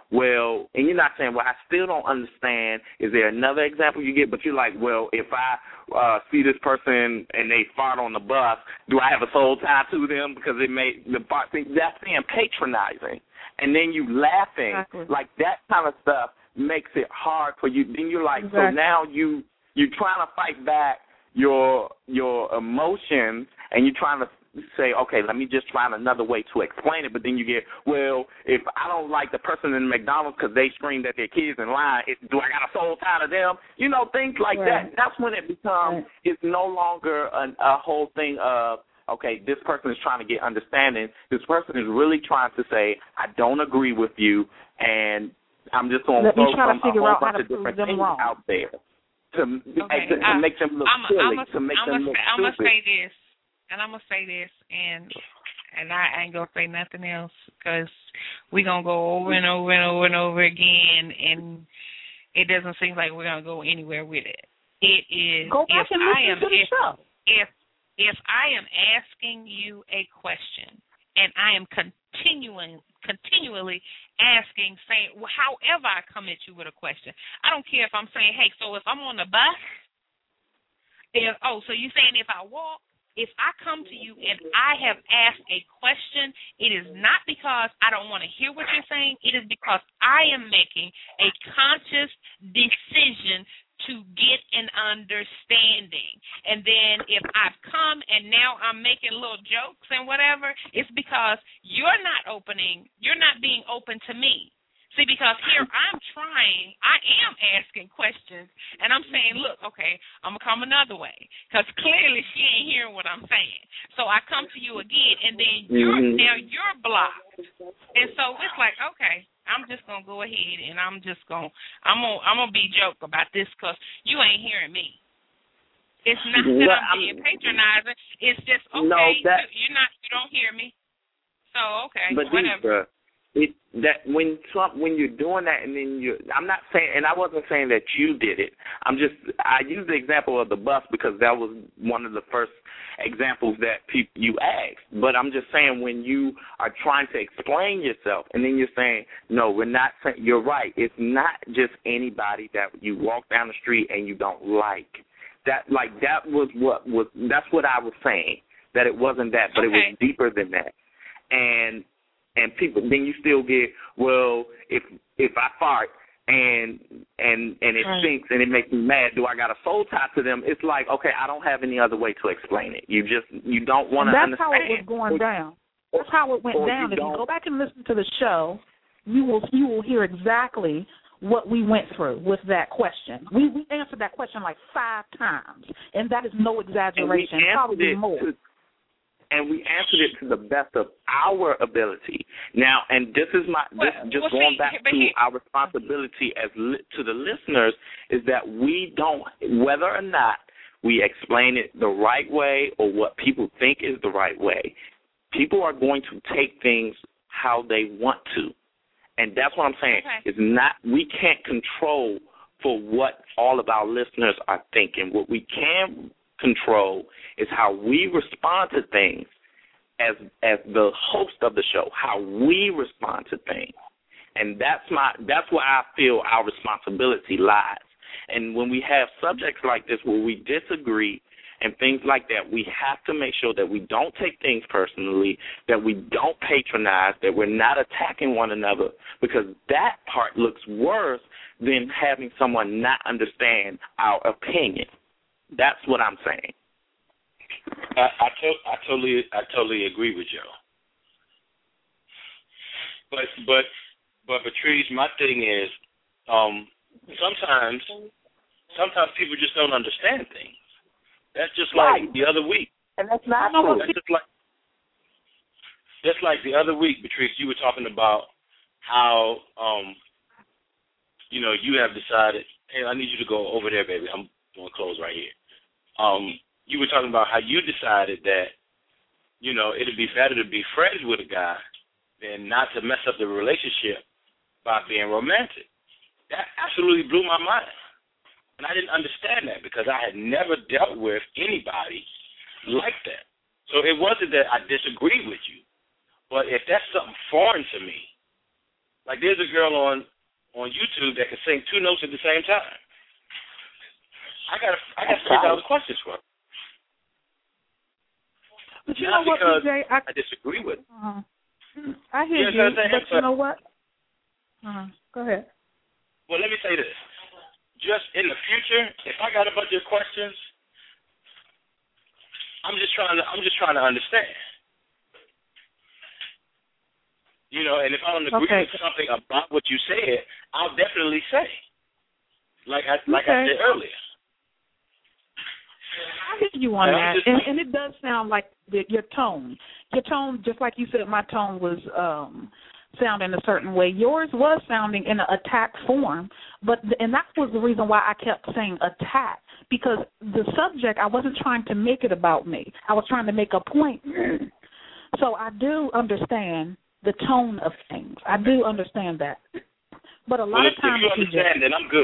well, and you're not saying, well, I still don't understand. Is there another example you get? But you're like, well, if I uh, see this person and they fart on the bus, do I have a soul tie to them because it made the fart? That's being patronizing. And then you laughing. Exactly. Like that kind of stuff makes it hard for you. Then you're like, exactly. so now you, you're trying to fight back your your emotions, and you're trying to say, okay, let me just find another way to explain it. But then you get, well, if I don't like the person in McDonald's because they screamed at their kids in line, it, do I got a soul tie to them? You know, things like right. that. That's when it becomes, right. it's no longer an, a whole thing of, okay, this person is trying to get understanding. This person is really trying to say, I don't agree with you, and I'm just going to throw some, a whole bunch of different things wrong. out there to, okay. to, to I, make them look I'm, silly, I'm a, to make I'm them a, look I'm stupid. I'm going to say this. And I'm going to say this, and and I ain't going to say nothing else because we're going to go over and over and over and over again, and it doesn't seem like we're going to go anywhere with it. It is, go back if and I listen am, to the if, show. If, if I am asking you a question, and I am continuing, continually asking, saying, well, however I come at you with a question, I don't care if I'm saying, hey, so if I'm on the bus, if, oh, so you're saying if I walk, if I come to you and I have asked a question, it is not because I don't want to hear what you're saying. It is because I am making a conscious decision to get an understanding. And then if I've come and now I'm making little jokes and whatever, it's because you're not opening, you're not being open to me. See, because here I'm trying, I am asking questions, and I'm saying, look, okay, I'm going to come another way, because clearly she ain't hearing what I'm saying. So I come to you again, and then you're mm-hmm. now you're blocked. And so it's like, okay, I'm just going to go ahead, and I'm just going to, I'm going I'm going to be joke about this because you ain't hearing me. It's not that well, I'm being I'm, patronizing. It's just, okay, no, that, you're not, you don't hear me. So, okay, but whatever. These, It that when Trump when you're doing that and then you I'm not saying and I wasn't saying that you did it. I'm just I use the example of the bus because that was one of the first examples that people you asked. But I'm just saying when you are trying to explain yourself and then you're saying no, we're not saying you're right. It's not just anybody that you walk down the street and you don't like. That like that was what was that's what I was saying. That it wasn't that, but okay. it was deeper than that. And And people, then you still get, well, if if I fart and and and it right. stinks and it makes me mad, do I got a soul tie to them? It's like, okay, I don't have any other way to explain it. You just you don't want to understand. That's how it was going down. That's how it went down. If you go back and listen to the show, you will you will hear exactly what we went through with that question. We we answered that question like five times, and that is no exaggeration. Probably more. To, And we answered it to the best of our ability. Now, and this is my this well, just well, going see, back to he, our responsibility as li- to the listeners is that we don't, whether or not we explain it the right way or what people think is the right way, people are going to take things how they want to, and that's what I'm saying. Okay. It's not we can't control for what all of our listeners are thinking. What we can control is how we respond to things as as the host of the show, how we respond to things. And that's my that's where I feel our responsibility lies. And when we have subjects like this where we disagree and things like that, we have to make sure that we don't take things personally, that we don't patronize, that we're not attacking one another, because that part looks worse than having someone not understand our opinion. That's what I'm saying. I, I, to- I totally, I totally agree with Joe. But, but, but Patrice, my thing is, um, sometimes, sometimes people just don't understand things. That's just like right. the other week. And that's not true. That's just like, just like the other week, Patrice, you were talking about how, um, you know, you have decided, hey, I need you to go over there, baby. I'm going to close right here. Um, you were talking about how you decided that, you know, it'd be better to be friends with a guy than not to mess up the relationship by being romantic. That absolutely blew my mind. And I didn't understand that because I had never dealt with anybody like that. So it wasn't that I disagreed with you, but if that's something foreign to me, Like there's a girl on on YouTube that can sing two notes at the same time. I got I got three thousand questions for her. But you Not know what, because P J? I, I disagree with. Uh, I hear you. you, Know but you know what? Uh, go ahead. Well, let me say this. Just in the future, if I got a bunch of questions, I'm just trying to I'm just trying to understand. You know, and if I don't agree okay. with something about what you said, I'll definitely say. Like I like okay. I said earlier. I hear you on that, and, and it does sound like the, your tone. Your tone, just like you said, my tone was um, sounding a certain way. Yours was sounding in an attack form, but and that was the reason why I kept saying attack, because the subject, I wasn't trying to make it about me. I was trying to make a point. So I do understand the tone of things. I do understand that. But a lot well, of times, if you understand, then I'm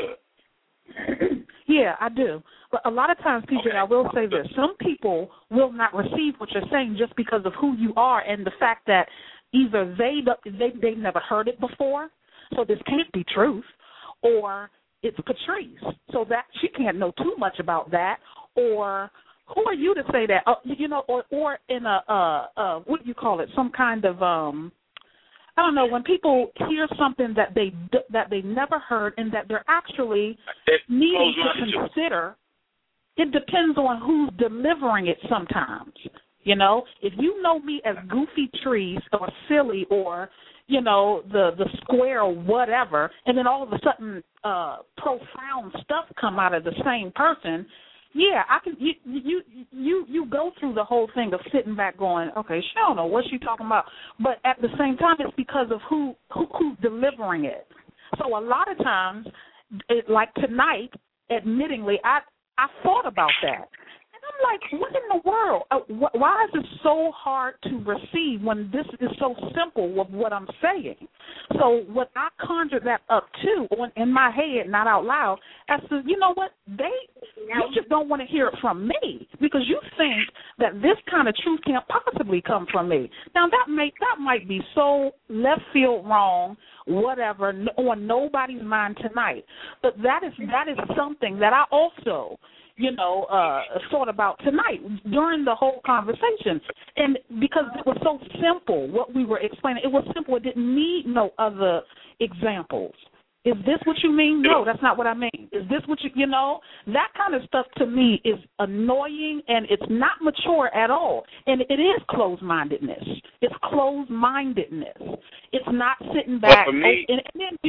good. Yeah, I do. But a lot of times, P J, okay. I will say this. Some people will not receive what you're saying just because of who you are and the fact that either they, they, they've never heard it before, so this can't be truth, or it's Patrice, so that she can't know too much about that, or who are you to say that? Uh, you know, or, or in a, uh, uh, what do you call it, some kind of, um, I don't know, when people hear something that they that they never heard and that they're actually it needing to consider, it depends on who's delivering it sometimes. You know, if you know me as Goofy Trees or Silly or, you know, the, the square or whatever, and then all of a sudden uh, profound stuff come out of the same person, yeah, I can. You, you you you go through the whole thing of sitting back, going, okay, she don't know what she's talking about. But at the same time, it's because of who, who who's delivering it. So a lot of times, it, like tonight, admittingly, I I thought about that. I'm like, what in the world? Uh, wh- why is it so hard to receive when this is so simple with what I'm saying? So what I conjured that up to on, in my head, not out loud, I said, you know what? They, you just don't want to hear it from me because you think that this kind of truth can't possibly come from me. Now that may that might be so left field wrong, whatever, on nobody's mind tonight. But that is that is something that I also, you know, uh, thought about tonight during the whole conversation. And because it was so simple, what we were explaining, it was simple. It didn't need no other examples. Is this what you mean? No, that's not what I mean. Is this what you, you know, that kind of stuff to me is annoying and it's not mature at all. And it is closed-mindedness. It's closed-mindedness. It's not sitting back. But for me, oh, and, and then you,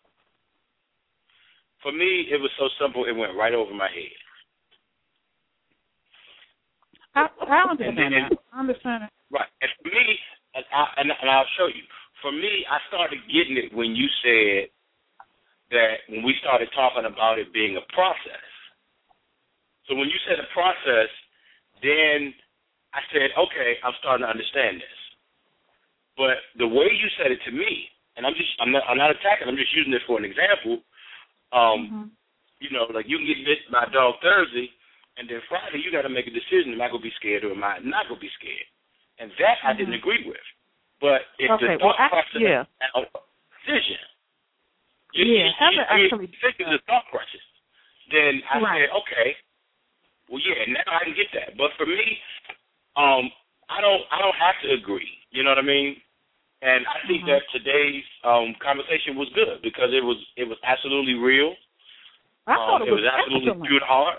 for me, it was so simple, it went right over my head. I, I understand and, and, that. I understand it. Right. And for me, and, I, and, and I'll show you, for me, I started getting it when you said that when we started talking about it being a process. So when you said a process, then I said, okay, I'm starting to understand this. But the way you said it to me, and I'm just, I'm not, I'm not attacking, I'm just using it for an example. Um, mm-hmm. You know, like you can get bit by a dog Thursday, and then Friday, you got to make a decision. Am I going to be scared or am I not going to be scared? And that mm-hmm. I didn't agree with. But if okay, the thought well, I, process yeah. is a decision, you, yeah, you, Heather I mean, actually decisions are thought process, then I right. said, okay, well, yeah, now I can get that. But for me, um, I don't, I don't have to agree. You know what I mean? And I think mm-hmm. that today's um, conversation was good because it was, it was absolutely real. I thought um, it was, it was absolutely excellent. true to heart.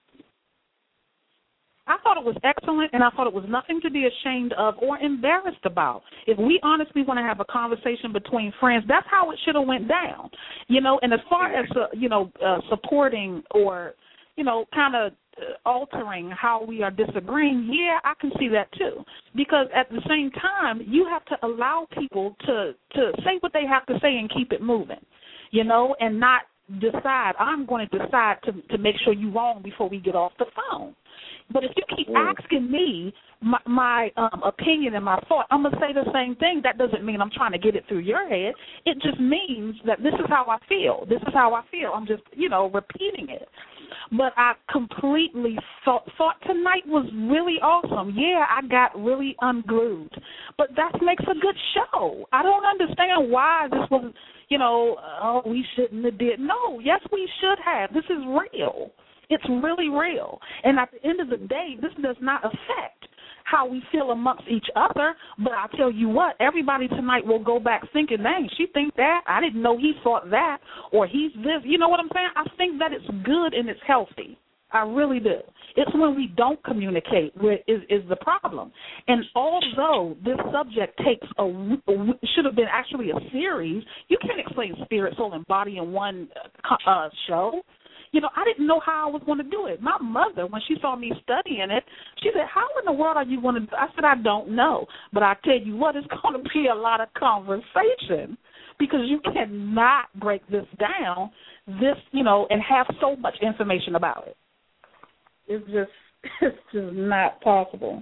I thought it was excellent, and I thought it was nothing to be ashamed of or embarrassed about. If we honestly want to have a conversation between friends, that's how it should have went down, you know. And as far as uh, you know, uh, supporting or you know, kind of uh, altering how we are disagreeing, yeah, I can see that too. Because at the same time, you have to allow people to to say what they have to say and keep it moving, you know, and not decide. I'm going to decide to to make sure you're wrong before we get off the phone. But if you keep asking me my, my um, opinion and my thought, I'm going to say the same thing. That doesn't mean I'm trying to get it through your head. It just means that this is how I feel. This is how I feel. I'm just, you know, repeating it. but I completely thought, thought tonight was really awesome. Yeah, I got really unglued, but that makes a good show. I don't understand why this was, you know, oh, we shouldn't have did. No, yes, we should have. This is real. It's really real. And at the end of the day, this does not affect how we feel amongst each other. But I'll tell you what, everybody tonight will go back thinking, dang, she think that. I didn't know he thought that, or he's this. You know what I'm saying? I think that it's good and it's healthy. I really do. It's when we don't communicate where is, is the problem. And although this subject takes a, a should have been actually a series, you can't explain spirit, soul, and body in one uh, show. You know, I didn't know how I was going to do it. My mother, when she saw me studying it, she said, how in the world are you going to do it? I said, I don't know. But I tell you what, it's going to be a lot of conversation because you cannot break this down, this, you know, and have so much information about it. It's just, it's just not possible.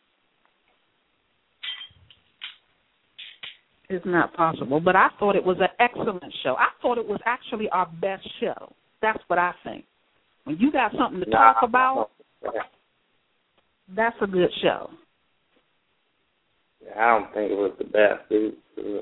It's not possible. But I thought it was an excellent show. I thought it was actually our best show. That's what I think. When you got something to talk about, that's a good show. I don't think it was the best, dude.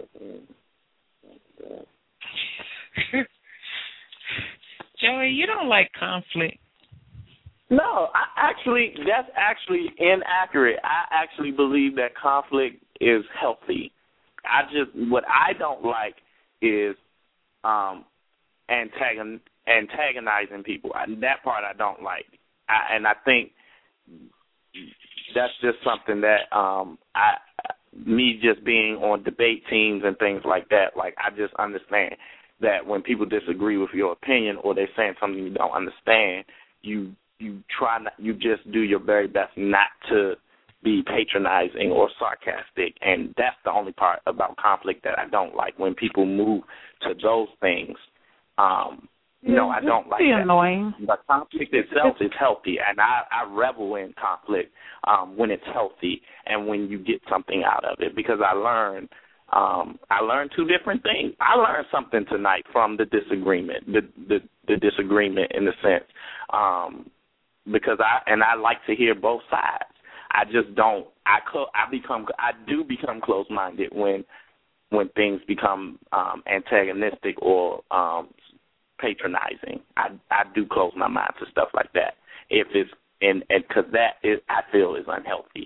Joey, you don't like conflict. No, I actually, that's actually inaccurate. I actually believe that conflict is healthy. I just, what I don't like is um, antagon. antagonizing people. I, that part I don't like. I, and I think that's just something that um, I, me just being on debate teams and things like that, like I just understand that when people disagree with your opinion or they're saying something you don't understand, you you try not, you just do your very best not to be patronizing or sarcastic, and that's the only part about conflict that I don't like, when people move to those things. Um, No, I don't like that. Annoying. But conflict itself is healthy, and I, I revel in conflict um, when it's healthy and when you get something out of it. Because I learned, um, I learned two different things. I learned something tonight from the disagreement, the the, the disagreement in the sense, um, because I and I like to hear both sides. I just don't. I co- I become I do become close-minded when when things become um, antagonistic or um, patronizing. I I do close my mind to stuff like that if it's and and because that is I feel is unhealthy.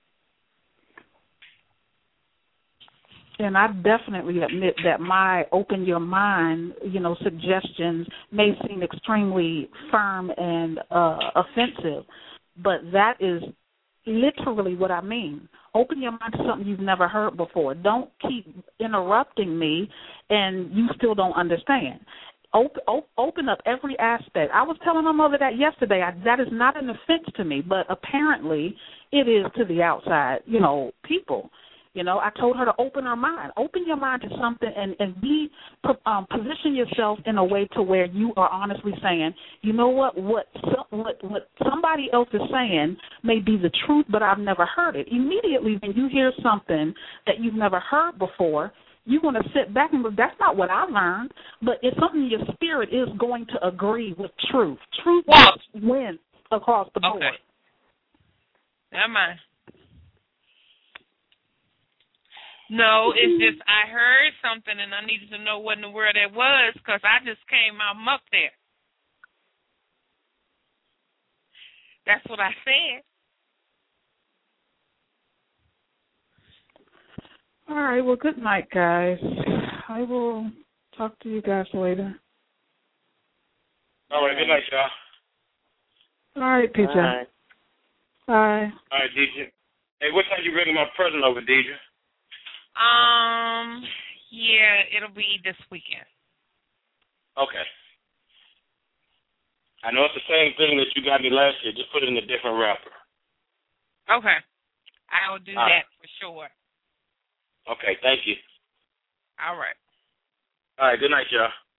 And I definitely admit that my open your mind, you know, suggestions may seem extremely firm and uh, offensive, but that is literally what I mean. Open your mind to something you've never heard before. Don't keep interrupting me and you still don't understand. Open, open up every aspect. I was telling my mother that yesterday. I, that is not an offense to me, but apparently it is to the outside, you know, people. You know, I told her to open her mind. Open your mind to something and, and be um, position yourself in a way to where you are honestly saying, you know what, what, what, what somebody else is saying may be the truth, but I've never heard it. Immediately when you hear something that you've never heard before, you're going to sit back and go, that's not what I learned. But it's something your spirit is going to agree with truth. Truth wins across the board. Okay. Never mind. No, it's just I heard something and I needed to know what in the world it was because I just came out up there. That's what I said. All right, well, good night, guys. I will talk to you guys later. All right, good night, y'all. All right, P J. Bye. Bye. All right, Deidre. Hey, what time you bringing my present over, Deidre? Um, yeah, it'll be this weekend. Okay. I know it's the same thing that you got me last year. Just put it in a different wrapper. Okay. I will do All that right. for sure. Okay, thank you. All right. All right, good night, y'all.